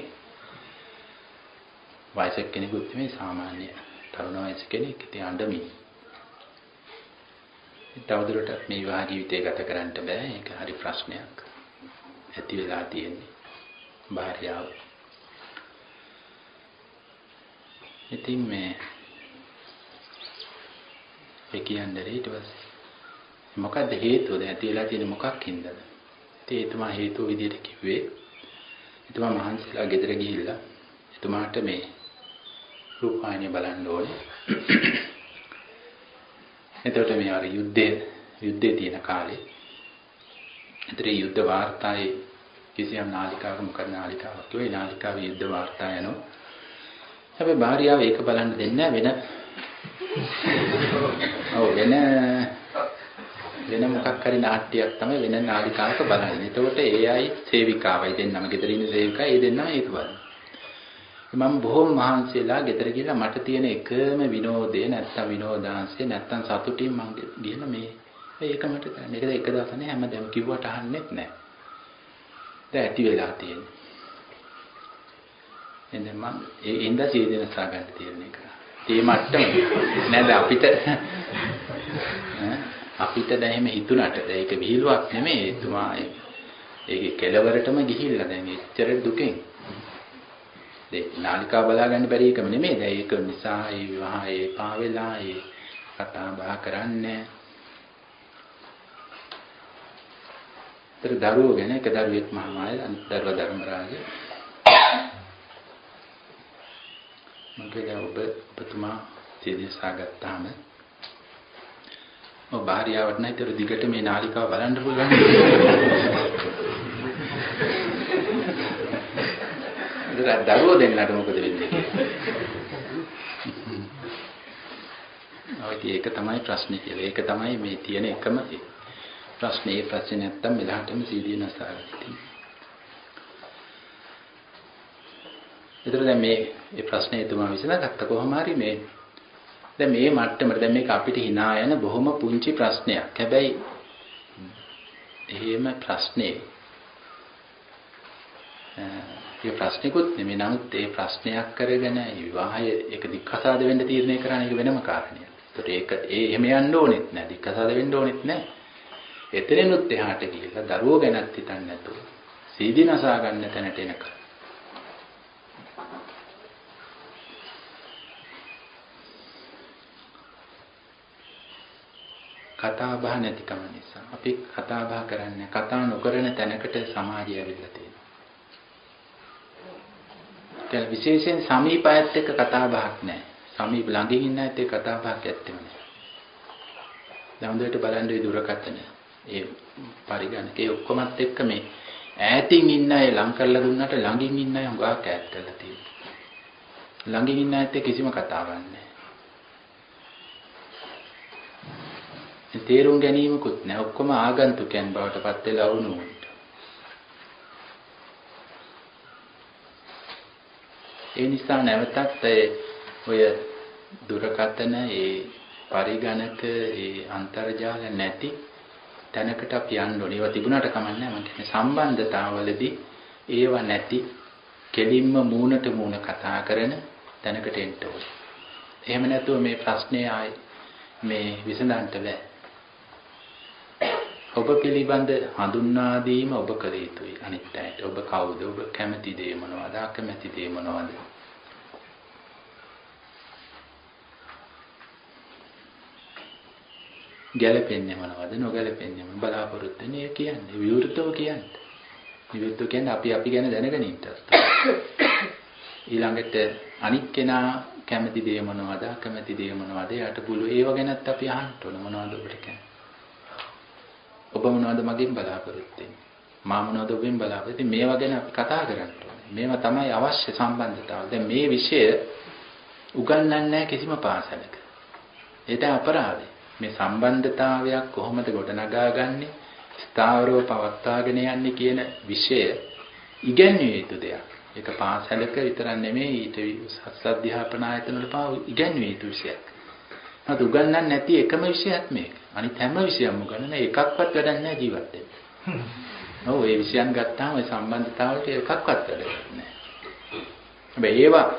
වයසක කෙනෙකුත් නෙමෙයි සාමාන්‍ය තරුණ වයස කෙනෙක්. ඉතින් අඬමි. තවදුරටත් මේ විවාහ ජීවිතය ගත කරන්න බෑ. ඒක හරි ප්‍රශ්නයක්. ඇති වෙලා තියෙන්නේ. භාර්යාව. ඉතින් මේ ඒ කියන්නේ ඊට පස්සේ මොකද්ද හේතුව? දැන් ඇති වෙලා තියෙන්නේ මොකක් හින්දාද? ඉතින් එතුමා හේතුව විදිහට කිව්වේ එතුමා මහන්සිලා ගෙදර ගිහිල්ලා එතුමාට මේ රූපాయనిය බලන්න ඕනේ. එතකොට මේ අර යුද්ධයේ යුද්ධයේ තියෙන කාලේ ඒතරේ යුද්ධ වාර්තාවේ කිසියම් නාලිකාවක මොකද නාලිකාවක් කිව්වේ නාලිකාවේ යුද්ධ වාර්තා යනවා. හැබැයි භාර්යාව ඒක බලන්න දෙන්නේ වෙන ඔව් වෙන වෙන මොකක් හරි නාට්‍යයක් තමයි වෙන නාලිකාවක බලන්නේ. එතකොට ඒ අය සේවිකාවයි දෙන්නම ගෙදර ඉන්න සේවිකාවයි ඒ දෙන්නම ඒක බලනවා. මම බොහොම මහන්සියලා ගෙදර ගිහලා මට තියෙන එකම විනෝදය නැත්තම් විනෝදාංශය නැත්තම් සතුටින් මම ගිහලා මේ ඒක මට කරන්න. ඒකද එක දවසක් නෑ හැමදාම කිව්වට අහන්නෙත් නෑ. දැන් ඇති වෙලා තියෙන්නේ. එන්නේ මම ඒ ඉඳ සීදීනසා ගන්න තීරණය කරා. ඒ මට්ටම නේද අපිට අපිට දැන් එහෙම හිතුණට ඒක විහිළුවක් නෙමෙයි. එතුමා ඒකේ කෙලවරටම ගිහිල්ලා දැන් එච්චර දුකෙන් ඒ නාලිකා බලා ගන්න බැරි එකම නෙමෙයි. දැන් ඒක නිසා ඒ විවාහයේ පා වෙලා ඒ කතා බහ කරන්නේ. ඒතර දරුවෝ ගැන එක දරුවෙක් මහාමාය අනිත් දරුවා ධර්මරාජ. මම කියනවා ඔබ ඔබතුමා සීදීනසා ගත්තාම ඔබ භාර්යාවට නම් ඒතර දිගට මේ නාලිකාව බලන්න පුළුවන්. ඒක දරුවෝ දෙන්නට මොකද වෙන්නේ? ඔය ඒක තමයි ප්‍රශ්නේ කියලා. ඒක තමයි මේ තියෙන එකම ප්‍රශ්නේ. ඒ ප්‍රශ්නේ නැත්තම් මෙලහටම සීදීනසා ගන්න. ඒතර දැන් මේ මේ ප්‍රශ්නේ එතුමා විසඳගත්ත කොහොම හරි මේ දැන් මේ මට්ටමට දැන් මේක අපිට hina යන බොහොම පුංචි ප්‍රශ්නයක්. හැබැයි එහෙම ප්‍රශ්නේ ඒ ප්‍රශ්නිකුත් නෙමෙයි. නමුත් ඒ ප්‍රශ්නයක් කරගෙන විවාහය ඒක දික්කසාද වෙන්න තීරණය කරන එක වෙනම කාරණයක්. ඒතකොට ඒක ඒ එහෙම යන්න ඕනෙත් නෑ. දික්කසාද වෙන්න ඕනෙත් නෑ. එතනිනුත් එහාට ගිහිල්ලා දරුවෝ ගැනත් හිතන්නේ නැතුව සීදීනසා ගන්න තැනට එනකම් කතා බහ නැතිකම නිසා අපි කතා බහ කරන්නේ කතා නොකරන තැනකට සමාජය ඇවිල්ලා තියෙනවා. ඒ විශේෂයෙන් සමීප අයත් එක්ක කතා බහක් නැහැ. සමීප ළඟින් ඉන්න අයත් එක්ක කතා බහක් ඇත්තෙම නැහැ. දැන් හොඳට බලන්න ඒ දුරකථන ඒ පරිගණකේ ඔක්කොමත් එක්ක මේ ඈතින් ඉන්න අය ලං කරලා දුන්නට ළඟින් ඉන්න අය හුඟක් ඈත් කරලා තියෙනවා. ළඟින් ඉන්න අයත් කිසිම කතාවක් නැහැ. ඒ තේරුම් ගැනීමකුත් නැහැ. ඔක්කොම ආගන්තුකයන් බවට පත් වෙලා වුණා. ඒ නිසා නැවතත් ඔය දුරකථන ඒ පරිගණක ඒ අන්තර්ජාල නැති තැනකට අපි යන්න ඕනේ. ඒවා තිබුණාට කමන්නේ නැහැ. මම කියන්නේ සම්බන්ධතාවවලදී ඒවා නැති කෙලින්ම මූණට මූණ කතා කරන තැනකට එන්න ඕනේ. එහෙම නැතුව මේ ප්‍රශ්නේ ආයි මේ විසඳන්න බෑ. ඔබ පිළිබඳ හඳුන්වා දීම ඔබ කළ යුතුයි අනිත් අයට. ඔබ කවුද? ඔබ කැමති දේ මොනවද? අකමැති දේ මොනවද? ගැළපෙන්නේ මොනවද? නොගැළපෙන්නේ මොනවද? බලාපොරොත්තු වෙන්නේ කියන්නේ. විවෘතව කියන්නේ. විවෘතව කියන්නේ අපි අපි ගැන දැනගෙන ඉන්නත්. ඊළඟට අනිත් කෙනා කැමති දේ මොනවද? අකමැති දේ මොනවද? යාට පුළු ඒව ගැනත් අපි අහන්න ඕන. මොනවද ඔබට කියන්නේ? ඔබ මොනවද මගෙන් බලාපොරොත්තු වෙන්නේ? මා මොනවද ඔබෙන් බලාපොරොත්තු වෙන්නේ? මේවා ගැන අපි කතා කරන්න ඕනේ. මේවා තමයි අවශ්‍ය සම්බන්ධතාව. දැන් මේ විෂය උගන්වන්නේ නැහැ කිසිම පාසලක. ඒක අපරාධයි. මේ සම්බන්ධතාවයක් කොහොමද ගොඩනගාගන්නේ? ස්ථාවරව පවත්වාගෙන යන්නේ කියන විෂය ඉගෙනිය යුතු දෙයක්. ඒක පාසලක විතරක් නෙමෙයි ඊට උසස් අධ්‍යාපන ආයතන වල පාව ඉගෙනිය යුතු විෂයක්. නමුත් උගන්වන්නේ නැති එකම විෂයක් මේක. අනිත් හැම විෂයක්ම උගන්වන එකක්වත් වැඩක් නැහැ ජීවත් වෙන්න. ඔව් ඒ විෂයන් ගත්තාම ඒ සම්බන්ධතාවලට එකක්වත් වැඩක් නැහැ. හැබැයි ඒවා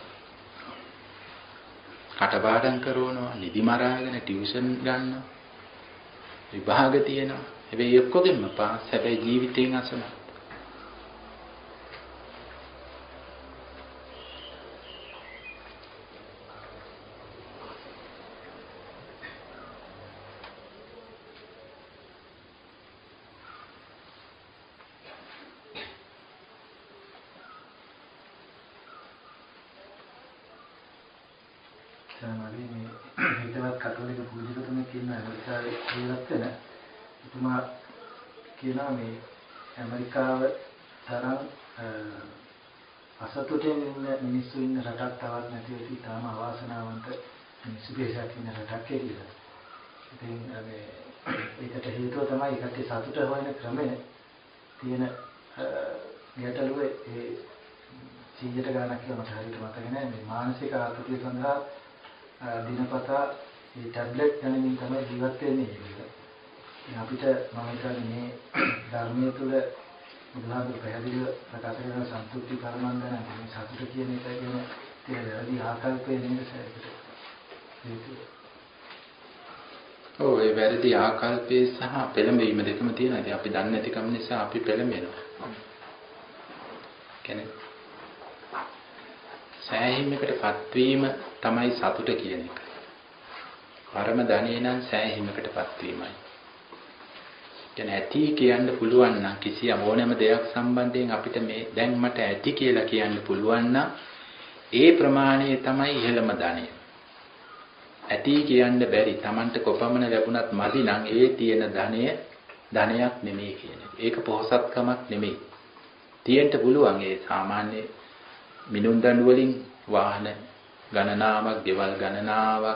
කටපාඩම් කරනවා, නිදි මරාගෙන ටියුෂන් ගන්නවා, විභාග තියෙනවා. හැබැයි ඔක්කොගෙම පාස්. හැබැයි ජීවිතේන් අසමත්. සමහරවිට මේ හිතවත් කතෝලික පූජකතුමෙක් ඉන්න ඇමරිකාවේ ජීවත් වෙන එතුමා කියනවා මේ ඇමරිකාව තරම් අසතුටින් ඉන්න මිනිස්සු ඉන්න රටක් තවත් නැති වෙති තාම අවාසනාවන්ත මිනිස්සු පිරිසක් ඉන්න රටක් කියලා. ඉතින් මේ ඒකට හේතුව තමයි ඒකට සතුට හොයන ක්‍රමය තියෙන ගැටලුව ඒ සීයට ගණනක් කියලා මට හරියට මතක නැහැ. මේ මානසික ආතතිය සඳහා දිනපතා මේ ටැබ්ලට් ගණනින් තමයි ජීවත් වෙන්නේ කියලා. ඉතින් අපිට මම හිතන්නේ මේ ධර්මයේ තුල බුදුහාමුදුරු පැහැදිලිව ප්‍රකාශ කරන සන්තුෂ්ටි පරමන්දන මේ සතුට කියන එක ගැන තියෙන වැරදි ආකල්පය නේද සෑහෙට. ඔව් ඒ වැරදි ආකල්පයේ සහ පෙළඹීම දෙකම තියෙනවා. ඉතින් අපි දන්නේ නැතිකම නිසා අපි පෙළඹෙනවා. කියන්නේ සෑහීමකටපත් වීම තමයි සතුට කියන එක. පරම ධනෙ නම් සෑහීමකටපත් වීමයි. කියන්නේ ඇති කියන්න පුළුවන් නම් කිසියම් ඕනෑම දෙයක් සම්බන්ධයෙන් අපිට මේ දැන් මට ඇති කියලා කියන්න පුළුවන් නම් ඒ ප්‍රමාණය තමයි ඉහළම ධනෙ. ඇති කියන්න බැරි Tamanට කොපමණ ලැබුණත් මදි නම් ඒ තියෙන ධනය ධනයක් නෙමෙයි කියන්නේ. ඒක පොහසත්කමක් නෙමෙයි. තියෙන්න පුළුවන් ඒ සාමාන්‍ය මිනුම් දඬු වලින් වාහන ගණනාවක්, ගෙවල් ගණනාවක්,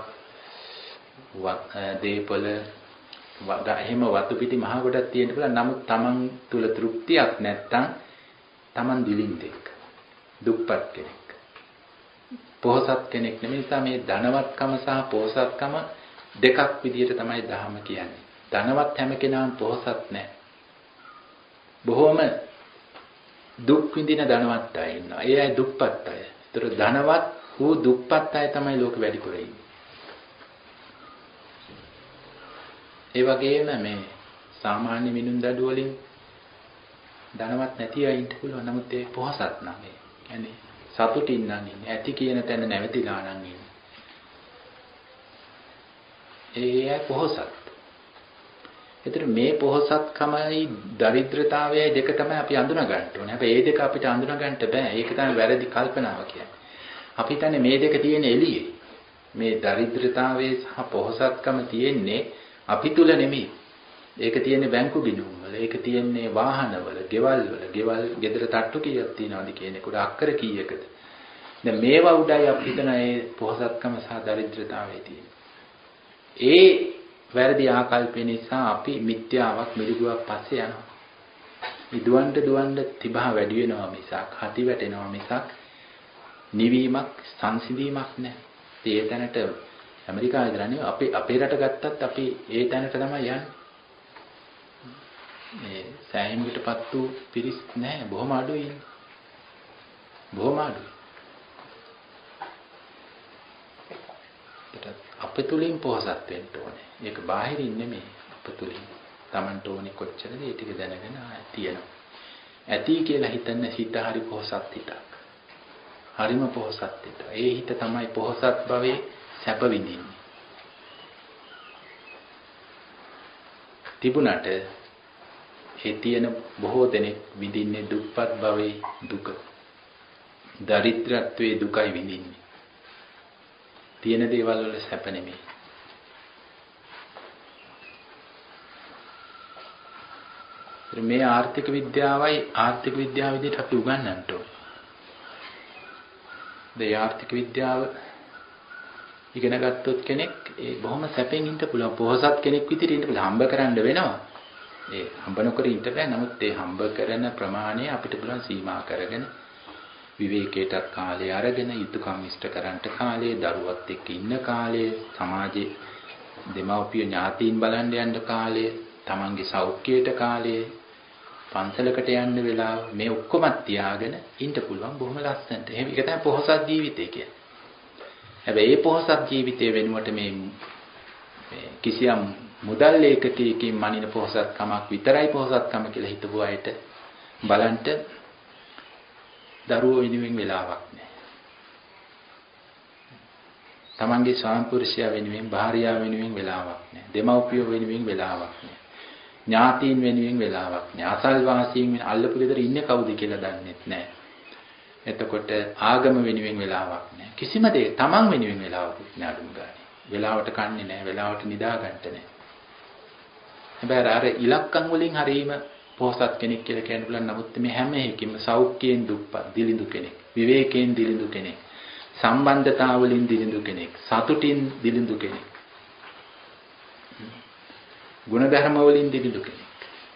දීපල එහෙම වතු පිටි මහ ගොඩක් තියෙන්න පුළුවන්. නමුත් Taman තුල තෘප්තියක් නැත්තම් Taman දිලින්දෙක්, දුප්පත් කෙනෙක්, පොහසත් කෙනෙක් නෙමෙයි. නිසා මේ ධනවත්කම සහ පොහසත්කම දෙකක් විදිහට තමයි ධර්ම කියන්නේ. ධනවත් හැම කෙනාම පොහසත් නැහැ. බොහොම දුක් විඳින ධනවත් අය ඉන්නවා. ඒ අය දුප්පත් අය. ඒතර ධනවත් වූ දුප්පත් අය තමයි ලෝකෙ වැඩිපුර ඉන්නේ. ඒ වගේම මේ සාමාන්‍ය මිනුම් දඩු වලින් ධනවත් නැති අය ඉන්න පුළුවන්. නමුත් ඒ පොහසත් නම් ඒ කියන්නේ සතුටින් නම් ඉන්නේ. ඇති කියන තැන නැවතිලා නම් ඉන්නේ. ඒ අය පොහසත්. ඒතර මේ පොහසත්කමයි දරිද්‍රතාවයයි දෙක තමයි අපි අඳුනා ගන්න ඕනේ. හැබැයි මේ දෙක අපිට අඳුනා ගන්න බෑ. ඒක තමයි වැරදි කල්පනාව කියන්නේ. අපි හිතන්නේ මේ දෙක තියෙන එළියේ. මේ දරිද්‍රතාවයේ සහ පොහසත්කම තියෙන්නේ අපි තුල නෙමෙයි. ඒක තියෙන්නේ බැංකු ගිණුම් වල. ඒක තියෙන්නේ වාහන වල, ගෙවල් වල. ගෙවල් ගෙදර තට්ටු කීයක් තියනවද කියන එකට අක්කර කීයකද? දැන් මේවා උඩයි අපි හිතන ඒ පොහසත්කම සහ දරිද්‍රතාවය තියෙන්නේ. ඒ වැරදි ආකල්ප නිසා අපි මිත්‍යාවක් මිරිගුවක් පස්සේ යනවා. ඉදුවන්ට දුවන්ට තිබහ වැඩි වෙනවා මිසක්, හති වැටෙනවා මිසක් නිවීමක්, සංසිඳීමක් නැහැ. ඒ තැනට ඇමරිකාවේ ඉඳලා නෙවෙයි අපි අපේ රට ගත්තත් අපි ඒ තැනට තමයි යන්නේ. මේ සෑහීමකටපත් වූ පිරිස් නැහැ, බොහොම අඩුයි ඉන්නේ. බොහොම අඩුයි. අප තුලින් පොහසත් වෙන්න ඕනේ. ඒක බාහිරින් නෙමෙයි, අප තුලින්. Tamanට ඕනේ කොච්චරද ඒ ටික දැනගෙන තියෙනවා. ඇති කියලා හිතන්න හිත හරි පොහසත් හිතක්. හරිම පොහසත් හිත. ඒ හිත තමයි පොහසත් භවයේ සැප විඳින්නේ. තිබුණට ඒ තියෙන බොහෝ දෙනෙක් විඳින්නේ දුක්පත් භවයේ දුක. දරිද්‍රත්වයේ දුකයි විඳින්නේ. තියෙන දේවල් වල සැප නෙමෙයි. මේ ආර්ථික විද්‍යාවයි ආර්ථික විද්‍යාව විදිහට අපි උගන්වන්න ඕනේ. මේ ආර්ථික විද්‍යාව ඉගෙන ගත්තොත් කෙනෙක් ඒ බොහොම සැපෙන් ඉන්න පුළුවන්. පොහසත් කෙනෙක් විදිහට ඉන්න පුළුවන්. හම්බ කරන්න වෙනවා. ඒ හම්බ නොකර ඉන්න බෑ. නමුත් ඒ හම්බ කරන ප්‍රමාණය අපිට පුළුවන් සීමා කරගෙන විවේකයටත් කාලය අරගෙන යුතුයකම් ඉෂ්ට කරන්ට කාලය, දරුවත් එක්ක ඉන්න කාලය, සමාජයේ දෙමව්පිය ඥාතීන් බලන්න යන්න කාලය, තමන්ගේ සෞඛ්‍යයට කාලය, පන්සලකට යන්න වෙලාව, මේ ඔක්කොම තියාගෙන ඉන්න පුළුවන් බොහොම ලස්සනට. එහෙම ඒක තමයි පොහසත් ජීවිතය කියන්නේ. හැබැයි මේ පොහසත් ජීවිතය වෙනුවට මේ මේ කිසියම් මුදල් ඒකකයකින් මනින පොහසත්කමක් විතරයි පොහසත්කම කියලා හිතපු අයට බලන්න දරුවෝ වෙනුවෙන් වෙලාවක් නැහැ. තමන්ගේ ස්වාමිපුරුෂයා වෙනුවෙන්, භාර්යාව වෙනුවෙන් වෙලාවක් නැහැ. දෙමව්පියෝ වෙනුවෙන් වෙලාවක් නැහැ. ඥාතීන් වෙනුවෙන් වෙලාවක් නැහැ. අසල්වාසීන් වෙන අල්ලපු ගෙදර ඉන්නේ කවුද කියලා දන්නෙත් නැහැ. එතකොට ආගම වෙනුවෙන් වෙලාවක් නැහැ. කිසිම දෙයක් තමන් වෙනුවෙන් වෙලාවක් නැහැ අඳුම් ගන්න. වෙලාවට කන්නේ නැහැ, වෙලාවට නිදා ගන්නට නැහැ. හැබැයි අර ඉලක්කම් වලින් හරීම පොහසත් කෙනෙක් කියලා කියන්න පුළුවන්. නමුත් මේ හැම එකකින්ම සෞඛ්‍යයෙන් දුප්පත් දිලිඳු කෙනෙක්, විවේකයෙන් දිලිඳු කෙනෙක්, සම්බන්ධතා වලින් දිලිඳු කෙනෙක්, සතුටින් දිලිඳු කෙනෙක්, ගුණධර්ම වලින් දිලිඳු කෙනෙක්.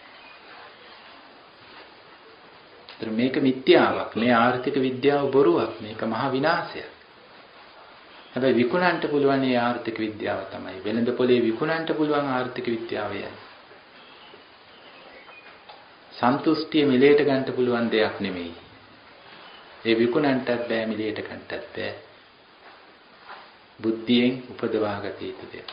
ඒතර මේක මිත්‍යාවක්. මේ ආර්ථික විද්‍යාව බොරුවක්. මේක මහා විනාශයක්. හැබැයි විකුණන්න පුළුවන් මේ ආර්ථික විද්‍යාව තමයි. වෙළඳ පොලේ විකුණන්න පුළුවන් ආර්ථික විද්‍යාවයි. සන්තුෂ්ටිය මිලයට ගන්න පුළුවන් දෙයක් නෙමෙයි. ඒ විකුණන්නටත් බෑ, මිලයට ගන්නටත් බෑ. බුද්ධියෙන් උපදවා ගත යුතු දෙයක්.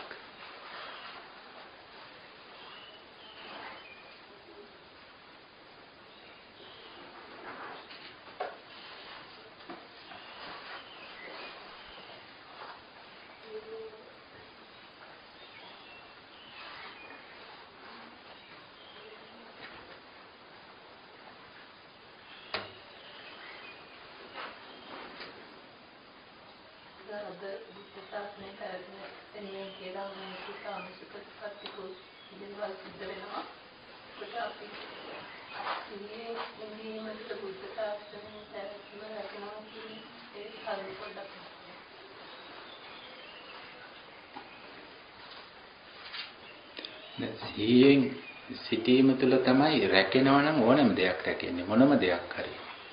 සිහියෙන් සිටීම තුළ තමයි රැකෙනවා නම් ඕනම දෙයක් රැකෙන්නේ, මොනම දෙයක් හරි.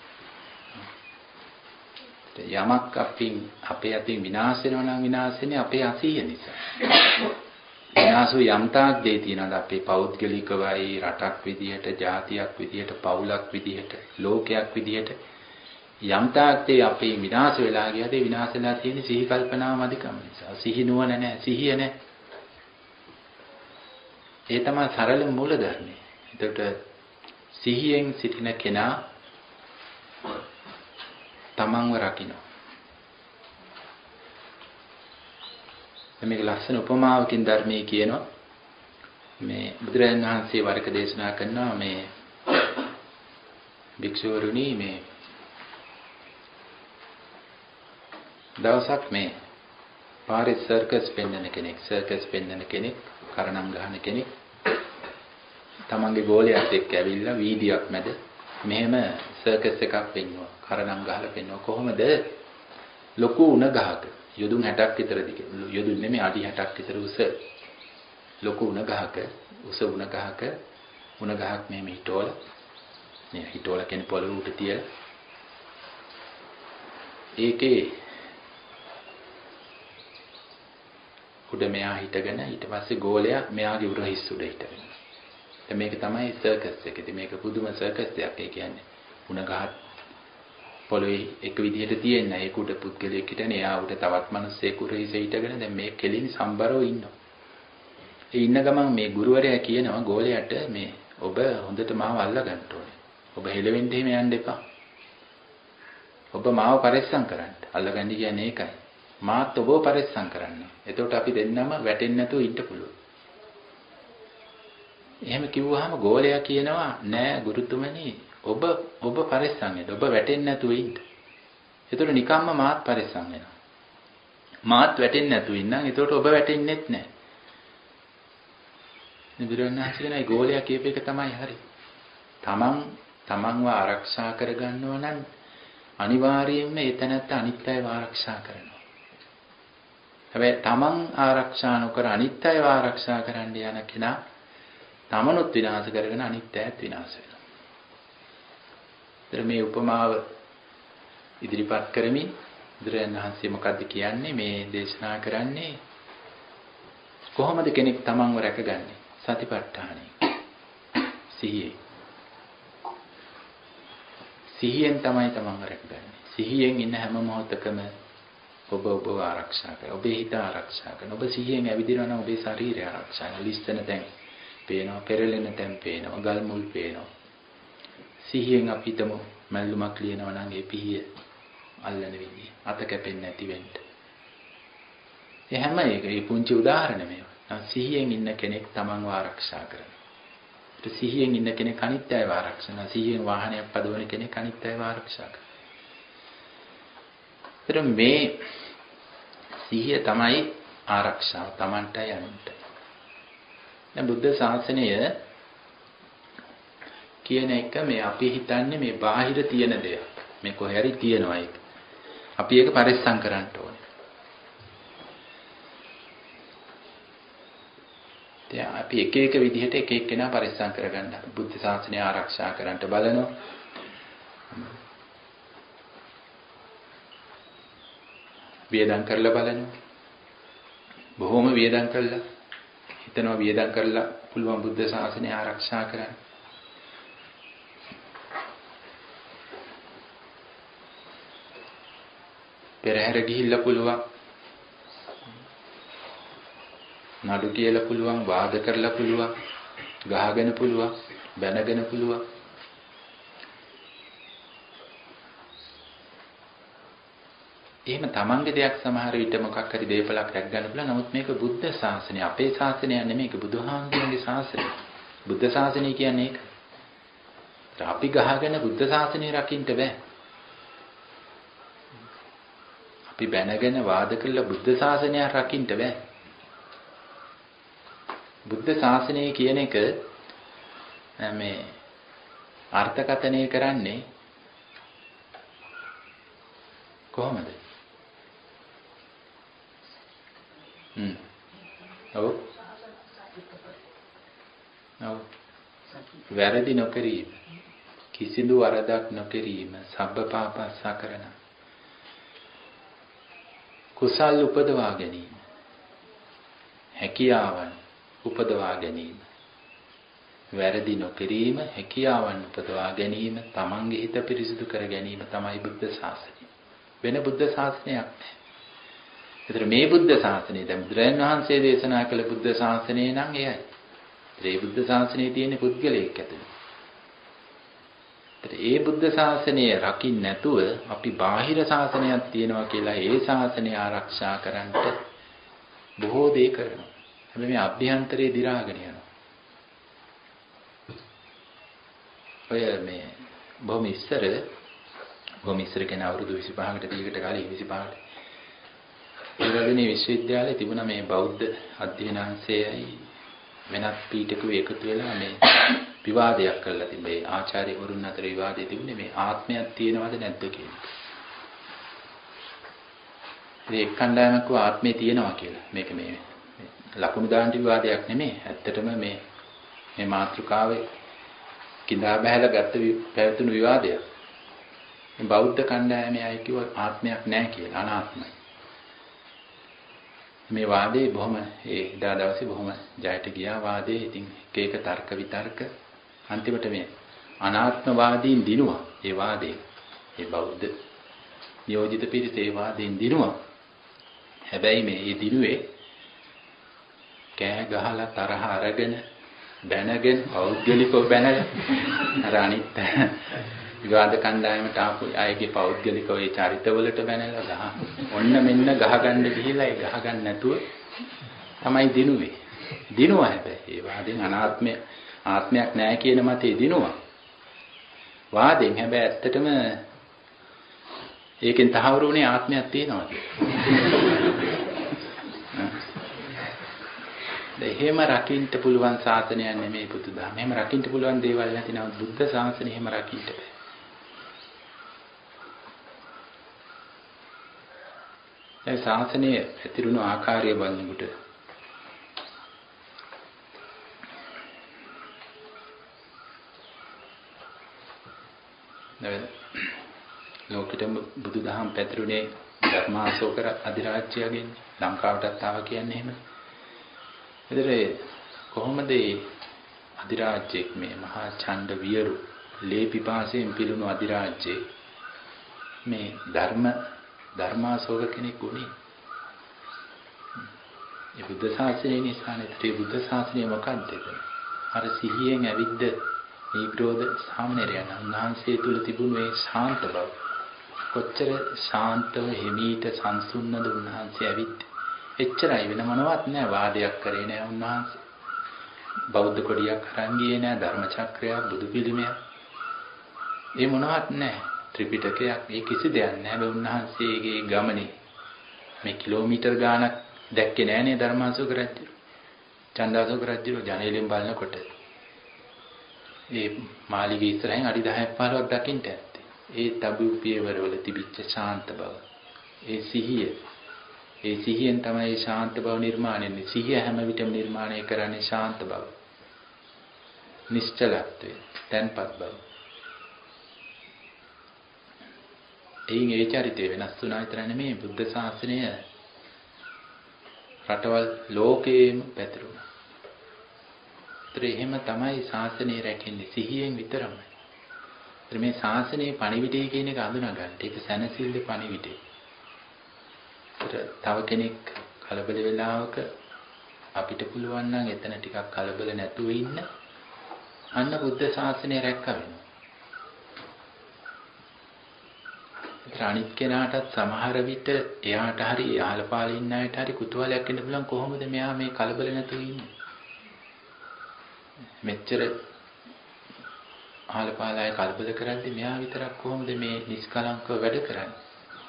යමක් අපින් අපේ අතින් විනාශ වෙනවා නම් විනාශ වෙන්නේ අපේ අසීය නිසා. විනාශු යම්තාක් දේ තියනවාද අපේ පෞද්ගලිකවයි, රටක් විදියට, ජාතියක් විදියට, පවුලක් විදියට, ලෝකයක් විදියට යම්තාක් දේ අපේ විනාශ වෙලා ගියද ඒ විනාශ වෙලා තියෙන සිහි කල්පනාව අධිකම නිසා. සිහි නුවණ නැහැ, සිහිය නැහැ. ඒ තමයි සරල මූල ධර්මය. එතකොට සිහියෙන් සිටින කෙනා තමන්ව රකින්න. මේක ලස්සන උපමාවකින් ධර්මයේ කියනවා. මේ බුදුරජාණන් වහන්සේ වරක දේශනා කරනවා මේ භික්ෂුවරුනි මේ දවසක් මේ පාරේ සර්කස් පෙන්වන කෙනෙක්, සර්කස් පෙන්වන කෙනෙක්, කරණම් ගහන කෙනෙක් තමන්ගේ ගෝලයාත් එක්ක ඇවිල්ලා වීදියක් මැද මෙහෙම සර්කස් එකක් පෙන්වුවා. කරණම් ගහලා පෙන්වුවා. කොහොමද ලොකු උණ ගහක යොදුන් හැටක් විතර දිග යොදුන් නෙමෙයි අඩි හැටක් විතර උස ලොකු උණ ගහක උස උණ ගහක උණ ගහක් මෙහෙම හිටවල මේ හිටවල කියන්නේ පොළොව උඩ තියලා ඒකේ උඩ මෙයා හිටගෙන ඊට පස්සේ ගෝලයා මෙයාගේ උර හිස් උඩ හිටගෙන. දැන් මේක තමයි සර්කස් එක. ඉතින් මේක පුදුම සර්කස් එකක්. ඒ කියන්නේ උණ ගහ පොළොවේ එක විදිහට තියෙන ඒක උඩ පුද්ගලයෙක් හිටගෙන එයා උඩ තවත් මිනිස්සෙක් උර හිස් හිටගෙන දැන් මේ කෙලින් සම්බරව ඉන්නවා. ඒ ඉන්න ගමන් මේ ගුරුවරයා කියනවා ගෝලයාට මේ ඔබ හොඳට මාව අල්ල ගන්න ඕනේ. ඔබ හෙලවෙන්න එහෙම යන්න එපා. ඔබ මාව පරිස්සම් කරන්න. අල්ලගන්න කියන්නේ ඒකයි. මාත් ඔබව පරිස්සම් කරන්න. එතකොට අපි දෙන්නම වැටෙන්නේ නැතුව ඉන්න පුළුවන්. එහෙම කිව්වහම ගෝලයා කියනවා නෑ ගුරුතුමනි ඔබ ඔබ පරිස්සම් වෙන්න. ඔබ වැටෙන්නේ නැතුව ඉන්න. එතකොට නිකම්ම මාත් පරිස්සම් වෙනවා. මාත් වැටෙන්නේ නැතුව ඉන්නම්. එතකොට ඔබ වැටෙන්නේත් නෑ. නිබුරණාහි කියන ඒ ගෝලයා කියප එක තමයි හරි. තමන් තමන්ව ආරක්ෂා කරගන්නව නම් අනිවාර්යයෙන්ම ඒ තැනත්ත අනිත් අයව ආරක්ෂා කරනවා. හැබැයි තමන් ආරක්ෂා නොකර අනිත් අයව ආරක්ෂා කරන්න යන කෙනා තමනුත් විනාශ කරගෙන අනිත් අයත් විනාශ වෙනවා. ඒතර මේ උපමාව ඉදිරිපත් කරමින් බුදුරජාණන් වහන්සේ මොකද්ද කියන්නේ මේ දේශනා කරන්නේ කොහොමද කෙනෙක් තමන්ව රැකගන්නේ? සතිපට්ඨානෙ. සිහියේ. සිහියෙන් තමයි තමන්ව රැකගන්නේ. සිහියෙන් ඉන්න හැම මොහොතකම ඔබ ඔබව ආරක්ෂා කරනවා. ඔබේ හිත ආරක්ෂා කරනවා. ඔබ සිහියෙන් ඇවිදිනවා නම් ඔබේ ශරීරය ආරක්ෂා කරනවා. ලිස්සන තැන් පේනවා, පෙරලෙන තැන් පේනවා, ගල් මුල් පේනවා. සිහියෙන් අපිටම මැල්ලුමක් ලියනවා නම් ඒ පිහිය අල්ලන විදිය. අත කැපෙන්නේ නැති වෙන්න. ඒ හැම එකේ පුංචි උදාහරණ මේවා. සිහියෙන් ඉන්න කෙනෙක් තමන්ව ආරක්ෂා කරනවා. ඒ සිහියෙන් ඉන්න කෙනෙක් අනිත් අයව ආරක්ෂා කරනවා. සිහියෙන් වාහනයක් පදවන කෙනෙක් අනිත් අයව ආරක්ෂා කරනවා. මේ සිහිය තමයි ආරක්ෂාව තමන්ටයි අනුන්ට. දැන් බුද්ධ ශාසනය කියන එක මේ අපි හිතන්නේ මේ බාහිර තියෙන දෙයක්. මේ කොහේ හරි තියෙනවා ඒක. අපි ඒක පරිස්සම් කරන්න ඕනේ. දැන් අපි එක එක විදිහට එක එක්කෙනා පරිස්සම් කරගන්න. බුද්ධ ශාසනය ආරක්ෂා කරන්න බලනවා. වියදම් කරලා බලනවා. බොහොම වියදම් කරලා හිතනවා වියදම් කරලා පුළුවන් බුද්ධ ශාසනය ආරක්ෂා කරන්න. පෙරහැර ගිහිල්ලා පුළුවන්. නඩු කියලා පුළුවන්, වාද කරලා පුළුවන්, ගහගෙන පුළුවන්, බැනගෙන පුළුවන්. එහෙම තමන්ගේ දෙයක් සමහර විට මොකක් හරි දේපලක් රැක් ගන්න පුළුවන්. නමුත් මේක බුද්ධ ශාසනය. අපේ ශාසනය නෙමෙයි. මේක බුදුහාමුදුරන්ගේ ශාසනය. බුද්ධ ශාසනය කියන්නේ ඒක. අපි ගහගෙන බුද්ධ ශාසනය රකින්න බෑ. අපි බැනගෙන වාද කරලා බුද්ධ ශාසනය රකින්න බෑ. බුද්ධ ශාසනය කියන එක මේ අර්ථකථනය කරන්නේ කොහොමද? හ්ම්. ඔව්. ඔව්. වැරදි නොකිරීම. කිසිදු වරදක් නොකිරීම. සබ්බ පාපස්සා කරන. කුසල් උපදවා ගැනීම. හැකියාවන් උපදවා ගැනීම. වැරදි නොකිරීම, හැකියාවන් උපදවා ගැනීම, තමන්ගේ හිත පිරිසිදු කර ගැනීම තමයි බුද්ධ ශාසනය. වෙන බුද්ධ ශාසනයක් නැහැ. ඒතර මේ බුද්ධ ශාසනය දැන් බුදුරජාණන් වහන්සේ දේශනා කළ බුද්ධ ශාසනය නම් එයයි. ඒ බුද්ධ ශාසනයේ තියෙන පුද්ගලයෙක් ඇතුළේ. ඒතර ඒ බුද්ධ ශාසනය රකින්න නැතුව අපි බාහිර ශාසනයක් තියෙනවා කියලා ඒ ශාසනය ආරක්ෂා කරන්නට බොහෝ දේ කරනවා. හැබැයි මේ අභ්‍යන්තරේ දි รา ගෙන යනවා. ඔය මේ බොහොම ඉස්සර බොහොම ඉස්සර කියන අවුරුදු විසිපහකට දීකට කාලේ විසිපහකට ඉරාදෙනී විශ්වවිද්‍යාලයේ තිබුණා මේ බෞද්ධ අධ්‍යයනාංශයයි වෙනත් පීඨකව එකතු වෙලා මේ විවාදයක් කරලා තිබේ. ආචාර්යවරුන් අතර විවාදේ තිබුණේ මේ ආත්මයක් තියෙනවද නැද්ද කියන එක. ඒ එක්කණ්ඩායමක ආත්මය තියෙනවා කියලා. මේක මේ ලකුණු දාන්න විවාදයක් නෙමෙයි. ඇත්තටම මේ මේ මාතෘකාවේ කිඳා බහැලා ගත්ත පැවතුණු විවාදයක්. මේ බෞද්ධ කණ්ඩායමේ අය කිව්ව ආත්මයක් නැහැ කියලා අනාත්මයි. මේ වාදේ බොහොම ඒ දා දවසේ බොහොම ජයට ගියා වාදේ. ඉතින් එක එක තර්ක විතර්ක අන්තිමට මේ අනාත්මවාදීන් දිනුවා. ඒ වාදේ ඒ බෞද්ධ නියෝජිත පිරිස ඒ වාදීන් දිනුවා. හැබැයි මේ ඒ දිනුවේ කෑ ගහලා තරහ අරගෙන බැනගෙන පෞද්ගලිකව බැනලා අර අනිත් විවාද කණ්ඩායමට ආපු අයගේ පෞද්ගලිකව ඒ චරිතවලට බැනලා ගහ ඔන්න මෙන්න ගහගන්න ගිහිලා ඒ ගහගන්න නැතුව තමයි දිනුවේ. දිනුවා හැබැයි ඒ වාදෙන් අනාත්මය ආත්මයක් නැහැ කියන මතේ දිනුවා. වාදෙන් හැබැයි ඇත්තටම ඒකෙන් තහවුරු වුණේ ආත්මයක් තියෙනවා කියලා. එහෙම රකින්න පුළුවන් ශාසනයක් නෙමෙයි බුදුදහම. එහෙම රකින්න පුළුවන් දේවල් නැති නමුත් බුද්ධ ශාසනය එහෙම රකින්න බෑ. ඒ ශාසනයේ ඇතිරුණු ආකාරය බලනකොට නේද? ලෝකෙටම බුදුදහම පැතිරුණේ ධර්මාශෝක අධිරාජ්‍යයෙන් ලංකාවටත් ආවා කියන්නේ එහෙම. ඒතර කොහොමද මේ අධිරාජ්‍යයක් මේ මහා ඡණ්ඩ වියරු ලේ පිපාසයෙන් පිළුණු අධිරාජ්‍යයේ මේ ධර්ම ධර්මාශෝක කෙනෙක් වුණේ? මේ බුද්ධ ශාසනය නිසානේ. ඒ බුද්ධ ශාසනය මොකක්ද? අර සිහියෙන් ඇවිද්ද මේ ක්‍රෝධ සාමනේරයන් උන්වහන්සේ තුල තිබුණු ඒ ශාන්ත බව. කොච්චර ශාන්තව හිමීට සංසුන්නද උන්වහන්සේ ඇවිත්. එච්චරයි, වෙන මොනවත් නෑ. වාදයක් කරේ නෑ උන්වහන්සේ. බෞද්ධ කොඩියක් අරන් ගියේ නෑ. ධර්ම චක්‍රයක්, බුදු පිළිමයක්. ඒ මොනවත් නෑ. ත්‍රිපිටකයක්, ඒ කිසි දෙයක් නෑ. හැබැයි උන්වහන්සේගේ ගමනේ මේ කිලෝමීටර් ගාණක් දැක්කේ නෑනේ ධර්මාශෝක රජු. චණ්ඩාශෝක රජු ජනේලෙන් බලනකොට ඒ මාලිගය ඉස්සරහින් අඩි දහයක් පහළොවක් දකින්න ඇත්තේ. ඒ තබු පියවරවල තිබිච්ච ශාන්ත බව. ඒ සිහිය. ඒ සිහියෙන් තමයි ඒ ශාන්ත බව නිර්මාණය වෙන්නේ. සිහිය හැම විටම නිර්මාණය කරන්නේ ශාන්ත බව. නිශ්චලත්වය, තන්පත් බව. එයින් ඒ චරිතය වෙනස් වුණා විතර නෙමෙයි බුද්ධ ශාසනය රටවල් ලෝකයේම පැතිරුණා. ඒතර එහෙම තමයි ශාසනය රැකෙන්නේ සිහියෙන් විතරමයි. ඒතර මේ ශාසනයේ පණිවිඩය කියන එක අඳුනගන්න. ඒක සැනසෙල්ල පණිවිඩය. ඒතර තව කෙනෙක් කලබල වෙලාවක අපිට පුළුවන් නම් එතන ටිකක් කලබල නැතුව ඉන්න. අන්න බුද්ධ ශාසනය රැක්කා වෙනවා. අනිත් කෙනාටත් සමහර විට එයාට හරි ආලපාල ඉන්න අයට හරි කුතුහලයක් එන්න පුළුවන් කොහොමද මෙයා මේ කලබල නැතුව ඉන්නේ මෙච්චර ආලපාලයි කලබල කරද්දි මෙයා විතරක් කොහොමද මේ නිස්කලංකව වැඩ කරන්නේ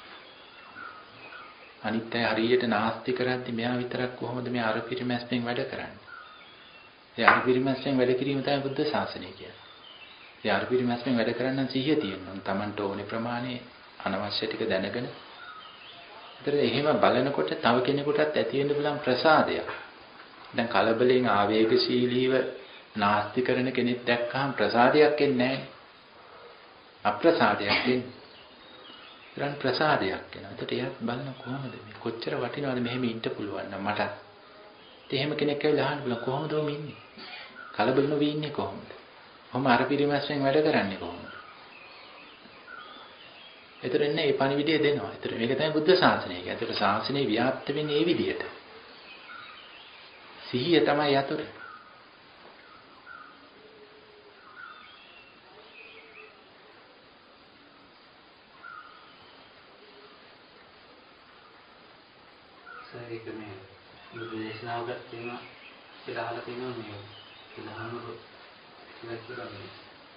අනිත් අය හරියට නාස්ති කරද්දි මෙයා විතරක් කොහොමද මේ අර පිරිමැස්මෙන් වැඩ කරන්නේ ඒ අර පිරිමැස්මෙන් වැඩ කිරීම තමයි බුද්ධ ශාසනය කියන්නේ ඒ අර පිරිමැස්මෙන් වැඩ කරන්න සිහිය තියෙනවා Tamanට ඕනේ ප්‍රමාණය අනවශ්‍ය ටික දැනගෙන ඒතර එහෙම බලනකොට තව කෙනෙකුටත් ඇති වෙන්න පුළුවන් ප්‍රසාදයක්. දැන් කලබලෙන් ආවේගශීලීව නාස්ති කරන කෙනෙක් දැක්කහම ප්‍රසාදයක් එන්නේ නැහැ. අප්‍රසාදයක් එන්නේ. ඒතරම් ප්‍රසාදයක් එනවා. ඒකට එයාත් බලන කොහොමද මේ කොච්චර වටිනවද මෙහෙම ඉන්න පුළුවන් නම් මට. ඉතින් එහෙම කෙනෙක් ඇවිල්ලා අහන්න පුළුවන් කොහොමද ඔම ඉන්නේ? කලබල නොවී ඉන්නේ කොහොමද? කොහොම අර පිරිමැස්යෙන් වැඩ කරන්නේ කොහොමද? ඒතර එන්නේ මේ පණිවිඩය දෙනවා. ඒතර මේක තමයි බුද්ධ ශාසනය කියන්නේ. ඒතර ශාසනය ව්‍යාප්ත වෙන්නේ මේ විදිහට. සිහිය තමයි යතොර. සරේක මේ බුදු දේශනාවක තියෙන කියලා අහලා තියෙනවා මේ උදාහරණයක් කියලා මේ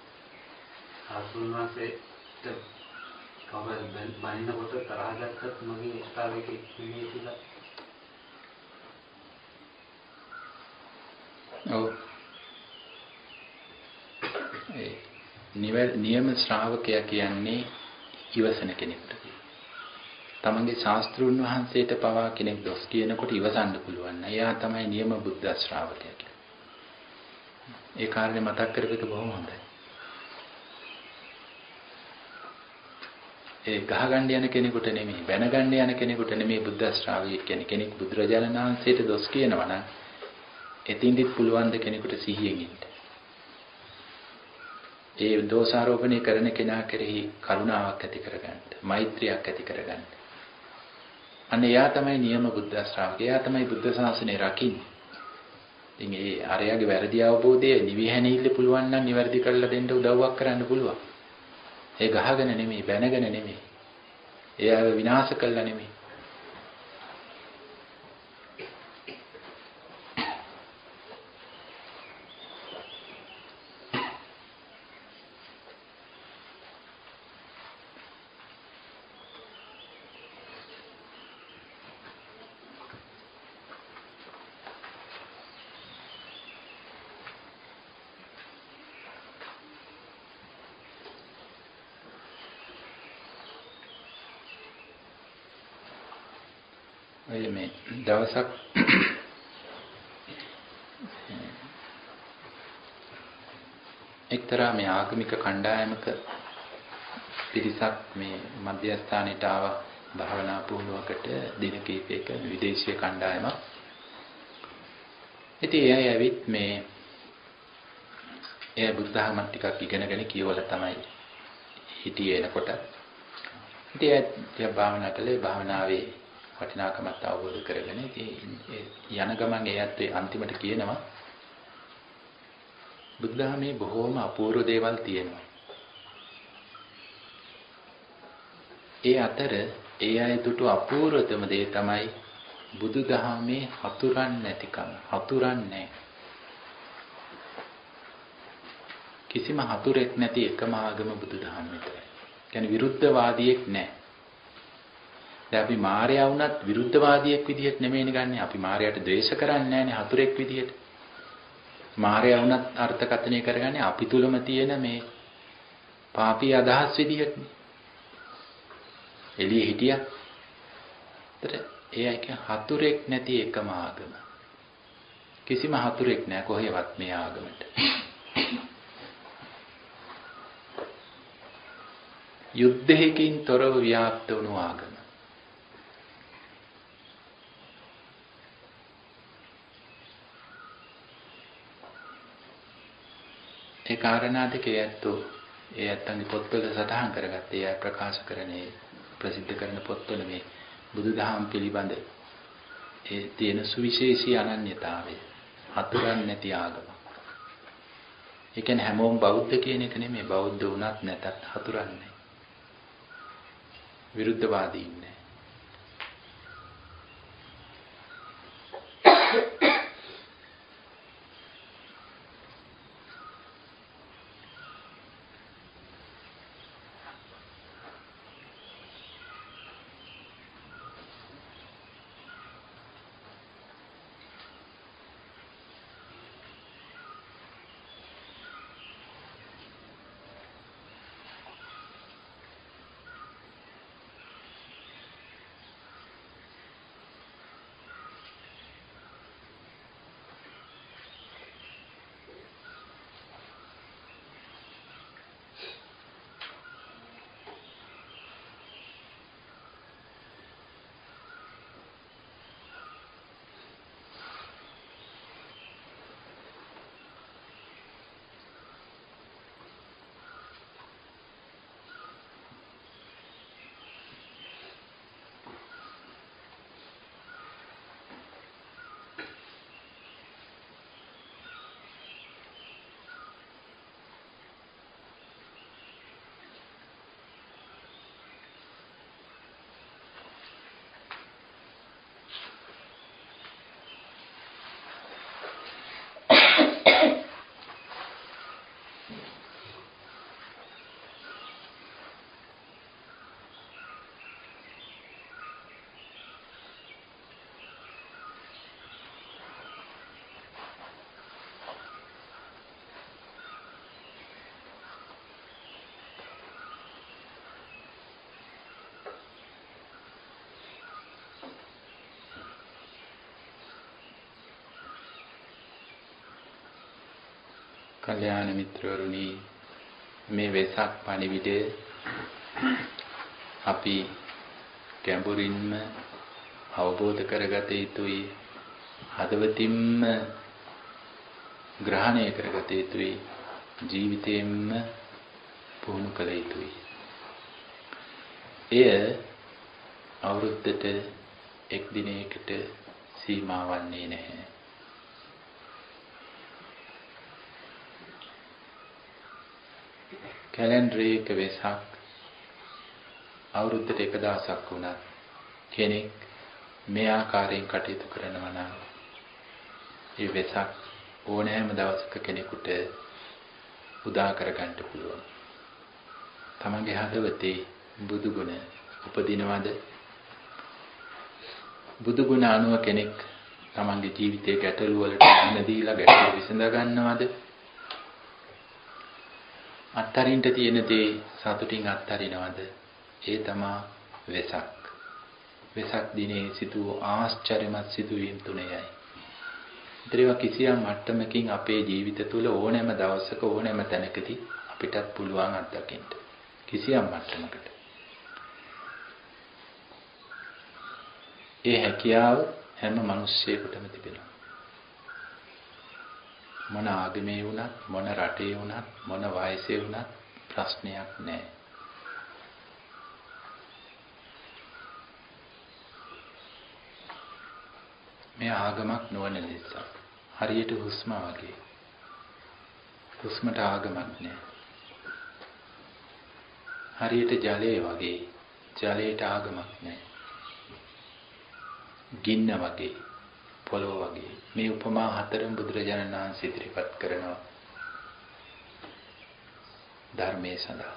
ආසුන්වාසේට කවර බනිනකොට තරහ ගත්තත් මගේ ස්ථාවරයක ඉන්නේ කියලා ඔව්. ඒ නියම ශ්‍රාවකයා කියන්නේ ඉවසන කෙනෙක්ට. තමන්ගේ ශාස්ත්‍රඥ වහන්සේට පවා කෙනෙක් දොස් කියනකොට ඉවසන්න පුළුවන්. එයා තමයි නියම බුද්ධ ශ්‍රාවකයා කියන්නේ. ඒ කාරණේ මතක් කරගන්න බොහොම හොඳයි. ඒ ගහගන්න යන කෙනෙකුට නෙමෙයි, බැනගන්න යන කෙනෙකුට නෙමෙයි බුද්ධ ශ්‍රාවකයෙක් කියන්නේ. කෙනෙක් බුදුරජාණන් වහන්සේට දොස් කියනවා නම් එතින්දිත් පුළුවන් ද කෙනෙකුට සිහියෙන් ඉන්න. ඒ දෝෂාරෝපණය කරන කෙනා කෙරෙහි කරුණාවක් ඇති කරගන්න, මෛත්‍රියක් ඇති කරගන්න. අන්න එයා තමයි නියම බුද්ධ ශ්‍රාවකයා. එයා තමයි බුද්ධ ශාසනය රකින්නේ. ඉතින් ඒ ආර්යයාගේ වැරදි අවබෝධය නිවිහැනෙන්න පුළුවන් නම් නිවැරදි කරලා දෙන්න උදව්වක් කරන්න පුළුවන්. ඒ ගහගෙන නෙමෙයි, බැනගෙන නෙමෙයි. එයාව විනාශ කළා නෙමෙයි. ඔය මේ දවසක් එක්තරා මේ ආගමික කණ්ඩායමක පිරිසක් මේ මධ්‍යස්ථානයට ආව භාවනා පුහුණුවකට දින කිහිපයක විදේශීය කණ්ඩායමක්. ඉතින් එයා ඇවිත් මේ එයා බුද්ධ ධර්ම ටිකක් ඉගෙනගෙන කියවලා තමයි හිටියේ එනකොට. ඉතින් එයා භාවනා කළේ භාවනාවේ වටිනාකමත් අවබෝධ කරගෙන ඉතින් යන ගමන් එයාත් අන්තිමට කියනවා බුද්ධ ධර්මයේ බොහෝම අපූර්ව දේවල් තියෙනවා. ඒ අතර ඒ අය දුටු අපූර්වතම දේ තමයි බුදු දහමේ හතුරන් නැතිකම. හතුරන් නැහැ. කිසිම හතුරෙක් නැති එකම ආගම බුදු දහම විතරයි. කියන්නේ විරුද්ධවාදියෙක් නැහැ. දැන් අපි මායя වුණත් විරුද්ධවාදියෙක් විදිහට නෙමෙයිනේ ගන්නෙ. අපි මායයට ද්වේෂ කරන්නේ නැහැනේ හතුරෙක් විදිහට. මායя වුණත් අර්ථකථනය කරගන්නේ අපි තුලම තියෙන මේ පාපී අදහස් විදිහටනේ. එළියේ හිටියා. ඒතර ඒක හතුරෙක් නැති එකම ආගම. කිසිම හතුරෙක් නැහැ කොහෙවත් මේ ආගමට. යුද්ධයකින් තොරව ව්‍යාප්ත වුණු ආගම. ඒ කාරණා දෙක ඇත්තෝ ඒ ඇත්තන්ගේ පොත්වල සටහන් කරගත්තේ ඒ ප්‍රකාශ කරන්නේ ප්‍රසිද්ධ කරන පොත්වල මේ බුදුදහම පිළිබඳ ඒ තියෙන සුවිශේෂී අනන්‍යතාවය හතුරන් නැති ආගම. ඒ කියන්නේ හැමෝම බෞද්ධ කියන එක නෙමෙයි, බෞද්ධ වුණත් නැතත් හතුරන් නැහැ. විරුද්ධවාදී නැහැ. කල්යාණ මිත්‍රවරුනි, මේ වෙසක් පණිවිඩය අපි ගැඹුරින්ම අවබෝධ කරගත යුතුයි. හදවතින්ම ග්‍රහණය කරගත යුතුයි. ජීවිතයෙන්ම පුහුණු කළ යුතුයි. එය අවුරුද්දට එක් දිනයකට සීමා වන්නේ නැහැ. කැලෙන්ඩරේ එක වෙසක් අවුරුද්දට එක දවසක් වුණත් කෙනෙක් මේ ආකාරයෙන් කටයුතු කරනවා නම් ඒ වෙසක් ඕනෑම දවසක කෙනෙකුට උදා කරගන්න පුළුවන්. තමන්ගේ හදවතේ බුදු ගුණ උපදිනවද? බුදු ගුණ අනුව කෙනෙක් තමන්ගේ ජීවිතයේ ගැටලු වලට මුහුණ දීලා ගැටලු විසඳ ගන්නවද? අත්තරින්ට තියෙන දේ සතුටින් අත්තරිනවද? ඒ තමා වෙසක්. වෙසක් දිනේ සිදු ආශ්චර්යමත් සිදුවීම් තුනයි. ඒවා කිසියම් මට්ටමකින් අපේ ජීවිත තුළ ඕනෑම දවසක ඕනෑම තැනකදී අපිටත් පුළුවන් අත්දකින්න. කිසියම් මට්ටමකට. ඒ හැකියාව හැම මිනිස්සෙකුටම තිබෙනවා. මොන ආගමේ වුණත්, මොන රටේ වුණත්, මොන වයසේ වුණත් ප්‍රශ්නයක් නැහැ. මේ ආගමක් නොවන නිසා හරියට හුස්ම වගේ. හුස්මට ආගමක් නැහැ. හරියට ජලය වගේ. ජලයට ආගමක් නැහැ. ගින්න වගේ, පොළොව වගේ. මේ උපමා හතරම බුදුරජාණන් වහන්සේ ඉදිරිපත් කරනවා ධර්මයේ සඳහා.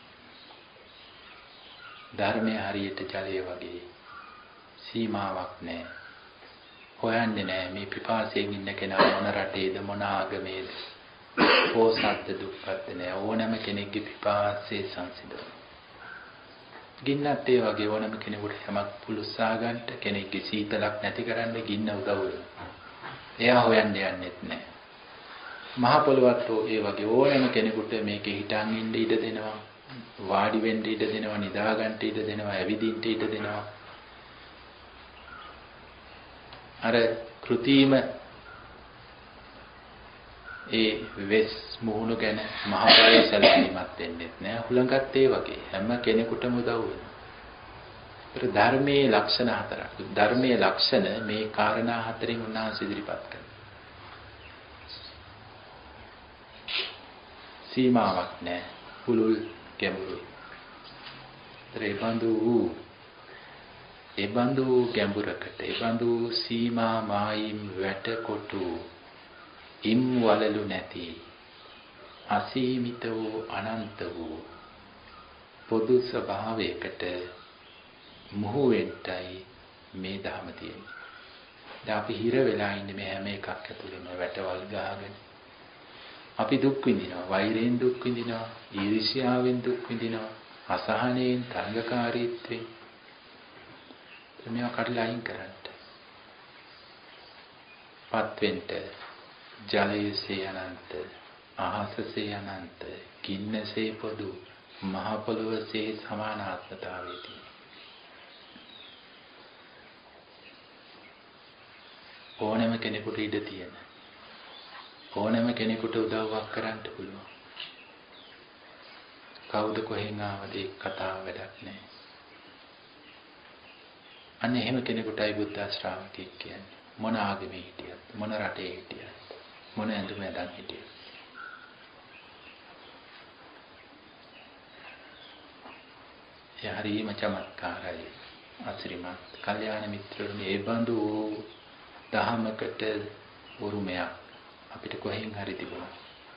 ධර්මයේ හරියට ජලය වගේ සීමාවක් නැහැ. හොයන්නේ නැහැ මේ පිපාසයෙන් ඉන්න කෙනා මොන රටේද, මොන ආගමේද, පොසත්ද දුක්ඛත්ද නැහැ. ඕනෑම කෙනෙක්ගේ පිපාසයේ සංසිඳන. ගින්නත් ඒ වගේ ඕනෑම කෙනෙකුට යමක් පුලුස්සා ගන්නට, කෙනෙක්ගේ සීතලක් නැති කරන්න ගින්න උදව් වෙනවා. එයා හොයන්න යන්නෙත් නැහැ. මහ පොළොවත් ඒ වගේ ඕනෑම කෙනෙකුට මේකේ හිටන් ඉන්න ඉඩ දෙනවා, වාඩි වෙන්න ඉඩ දෙනවා, නිදා ගන්න ඉඩ දෙනවා, ඇවිදින්න ඉඩ දෙනවා. අර කෘතිම ඒ වෙස් මුහුණු ගැන මහ පොළොවේ සැලකීමක් දෙන්නෙත් නෑ. හුලඟත් ඒ වගේ හැම කෙනෙකුටම උදව් වෙනවා. ඒතර ධර්මයේ ලක්ෂණ හතරක්. ධර්මයේ ලක්ෂණ මේ කාරණා හතරෙන් උන්වහන්සේ ඉදිරිපත් කරනවා. සීමාවක් නෑ. පුළුල් ගැඹුරුයි. ඒතර ඒ බඳු වූ ඒ බඳු ගැඹුරකට, ඒ බඳු සීමා මායිම් වැටකොටු ඉම් වලලු නැති අසීමිත වූ අනන්ත වූ පොදු ස්වභාවයකට මොහු වෙන්නයි මේ ධර්ම තියෙන්නේ. දැන් අපි හිර වෙලා ඉන්නේ මේ හැම එකක් ඇතුළේම වැටවල් ගහගෙන. අපි දුක් විඳිනවා, වෛරයෙන් දුක් විඳිනවා, ඊර්ෂ්‍යාවෙන් දුක් විඳිනවා, අසහනයෙන්, තරඟකාරීත්වයෙන්. මේවා කඩලා අයින් කරන්න. පත්වෙන්ට ජලයේසේ අනන්ත, අහසසේ අනන්ත, ගින්නසේ පොදු, මහ පොළොවසේ සමානාත්මතාවයේදී. ඕනෑම කෙනෙකුට ඉඩ තියෙන, ඕනෑම කෙනෙකුට උදව්වක් කරන්න පුළුවන්. කවුද කොහෙන් ආවද ඒ කතාව වැඩක් නැහැ. අන්න එහෙම කෙනෙකුටයි බුද්ධ ශ්‍රාවකෙක් කියන්නේ. මොන ආගමේ හිටියත්, මොන රටේ හිටියත්, මොන ඇඳුම ඇඳන් හිටියත්. ඒ හරිම චමත්කාරයි. අසිරිමත් කල්යාණ මිත්‍රයෝනි, ඒ බඳු දහමකට උරුමයක් අපිට කොහෙන් හරි තිබුණා.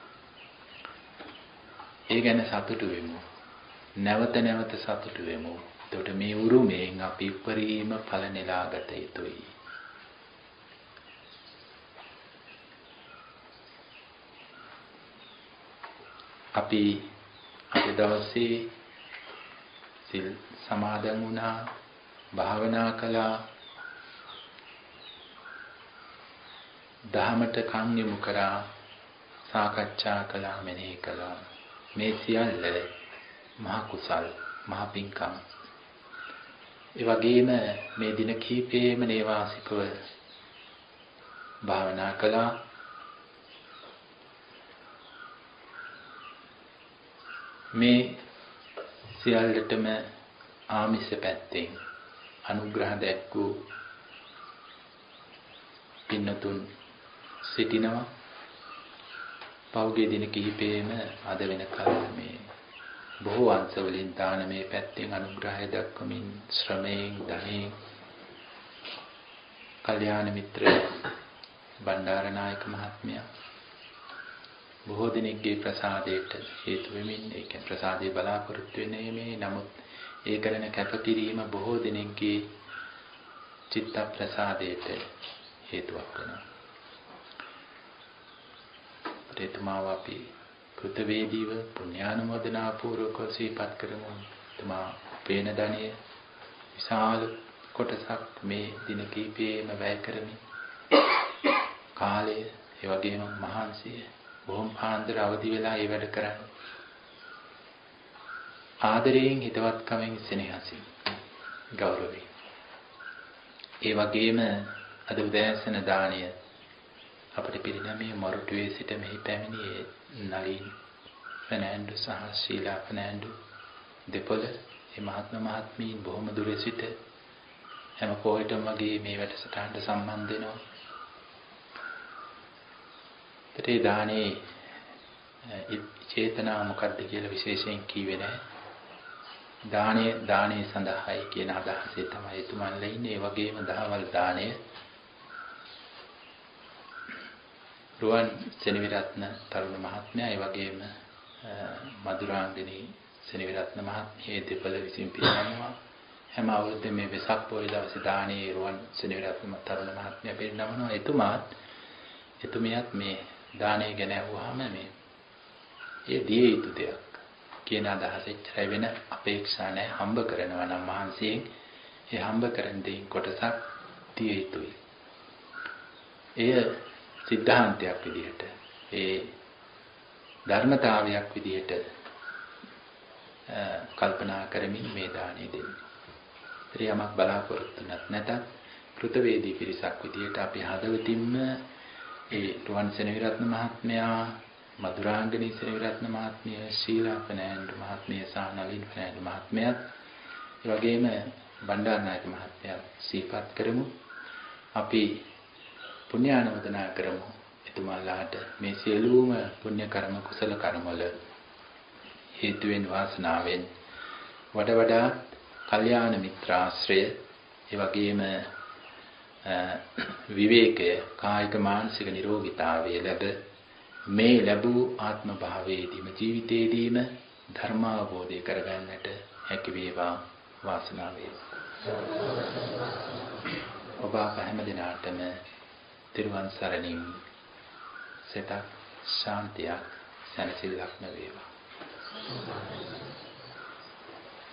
ඒ ගැන සතුටු වෙමු. නැවත නැවත සතුටු වෙමු. එතකොට මේ උරුමයෙන් අපි උපරිම ඵල නෙලා ගත යුතුයි. අපි අද දවසේ සිල් සමාදන් වුණා, භාවනා කළා, දහමට කන් යොමු කරා, සාකච්ඡා කළා මෙනෙහි කළා. මේ සියල්ල මහ කුසල් මහ පිංකම්. ඒ වගේම මේ දින කීපෙම නේවාසිකව භාවනා කළා. මේ සියල්ලටම ආමිෂ පැත්තෙන් අනුග්‍රහ දැක්වූ පින්නතුන් සිටිනවා. පෞගේ දින කිහිපෙම අද වෙනකල් මේ බොහෝ අංශ වලින් දානමය පැත්තෙන් අනුග්‍රහය දක්වමින් ශ්‍රමයෙන් ධනෙන් කල්යාණ මිත්‍ර බණ්ඩාරනායක මහත්මයා බොහෝ දිනෙකගේ ප්‍රසාදයට හේතු වෙමින් ඒක ප්‍රසාදේ බලාපොරොත්තු වෙන්නේ මේ නමුත් ඒ කරන කැපකිරීම බොහෝ දිනෙකගේ චිත්ත ප්‍රසාදයට හේතුවක් වෙනවා. එතුමාව අපි කෘතවේදීව පුණ්‍යානුමෝදනා පූර්වකව සිහිපත් කරමු. එතුමා පේන ධනිය විශාල කොටසක් මේ දින කීපෙම වැය කරමින් කාලය ඒ වගේම මහන්සිය බොහොම පාන්දර අවදි වෙලා ඒ වැඩ කරන්නේ. ආදරයෙන් හිතවත්කමෙන් සෙනෙහසින් ගෞරවයෙන්. ඒ වගේම අද උදෑසන දාණය අපිට පිරිනැමී මොරටුවේ සිට මෙහි පැමිණියේ නලින් ෆර්නෑන්ඩෝ සහ ශීලා ෆර්නෑන්ඩෝ දෙපොළ මේ මහත්ම මහත්මීන් බොහොම දුර සිට හැම පොයටම වගේ මේ වැඩසටහනට සම්බන්ධ වෙනවා. ඒ දානේ චේතනා මොකක්ද කියලා විශේෂයෙන් කිව්වේ නැහැ. දානේ දානේ සඳහායි කියන අදහසේ තමයි එතුමන්ලා ඉන්නේ. ඒ වගේම දහවල් දාණය රුවන් සෙනවිරත්න තරුණ මහත්මයා ඒ වගේම මధుරාංගනී සෙනවිරත්න මහත්මිය දෙපළ විසින් පිරිනමනවා. හැම අවුරුද්දේ මේ වෙසක් පොය දවසේ දානේ රුවන් සෙනවිරත්න තරුණ මහත්මයා පිරිනමනවා. එතුමාත් එතුමියත් මේ දානය ගැන අහුවාම මේ ඒ දිය යුතු දෙයක් කියන අදහස එච්චරයි වෙන අපේක්ෂා නැහැ. හම්බ කරනවා නම් මහන්සියෙන් ඒ හම්බ කරන දෙයින් කොටසක් දිය යුතුයි. එය සිද්ධාන්තයක් විදිහට ඒ ධර්මතාවයක් විදිහට කල්පනා කරමින් මේ දාණය දෙන්නේ. ත්‍රියමක් බලාපොරොත්තු නැතත් කෘතවේදී පිරිසක් විදිහට අපි හදවතින්ම ඒ රුවන් සෙනවිරත්න මහත්මයා, මధుරාංගනී සෙනවිරත්න මහත්මිය, ශීලා ෆර්නෑන්ඩෝ මහත්මිය සහ නලින් ෆර්නෑන්ඩෝ මහත්මයාත් ඒ වගේම බණ්ඩාරනායක මහත්මයා සිහිපත් කරමු. අපි පුණ්‍යානුමෝදනා කරමු එතුමාලාට මේ සියලුම පුණ්‍ය කර්ම කුසල කර්ම වල හේතුවෙන් වාසනාවෙන් වඩ වඩා කල්යාණ මිත්‍රාශ්‍රය ඒ වගේම විවේකය කායික මානසික නිරෝගීතාවය ලැබ මේ ලැබූ ආත්ම භාවයේදීම ජීවිතයේදීම ධර්මාවබෝධය කරගන්නට හැකි වේවා වාසනාව වේවා. ඔබ හැම දිනාටම තිරුවන් සරණින් සිතක් ශාන්තියක් සැනසෙල්ලක්ම වේවා.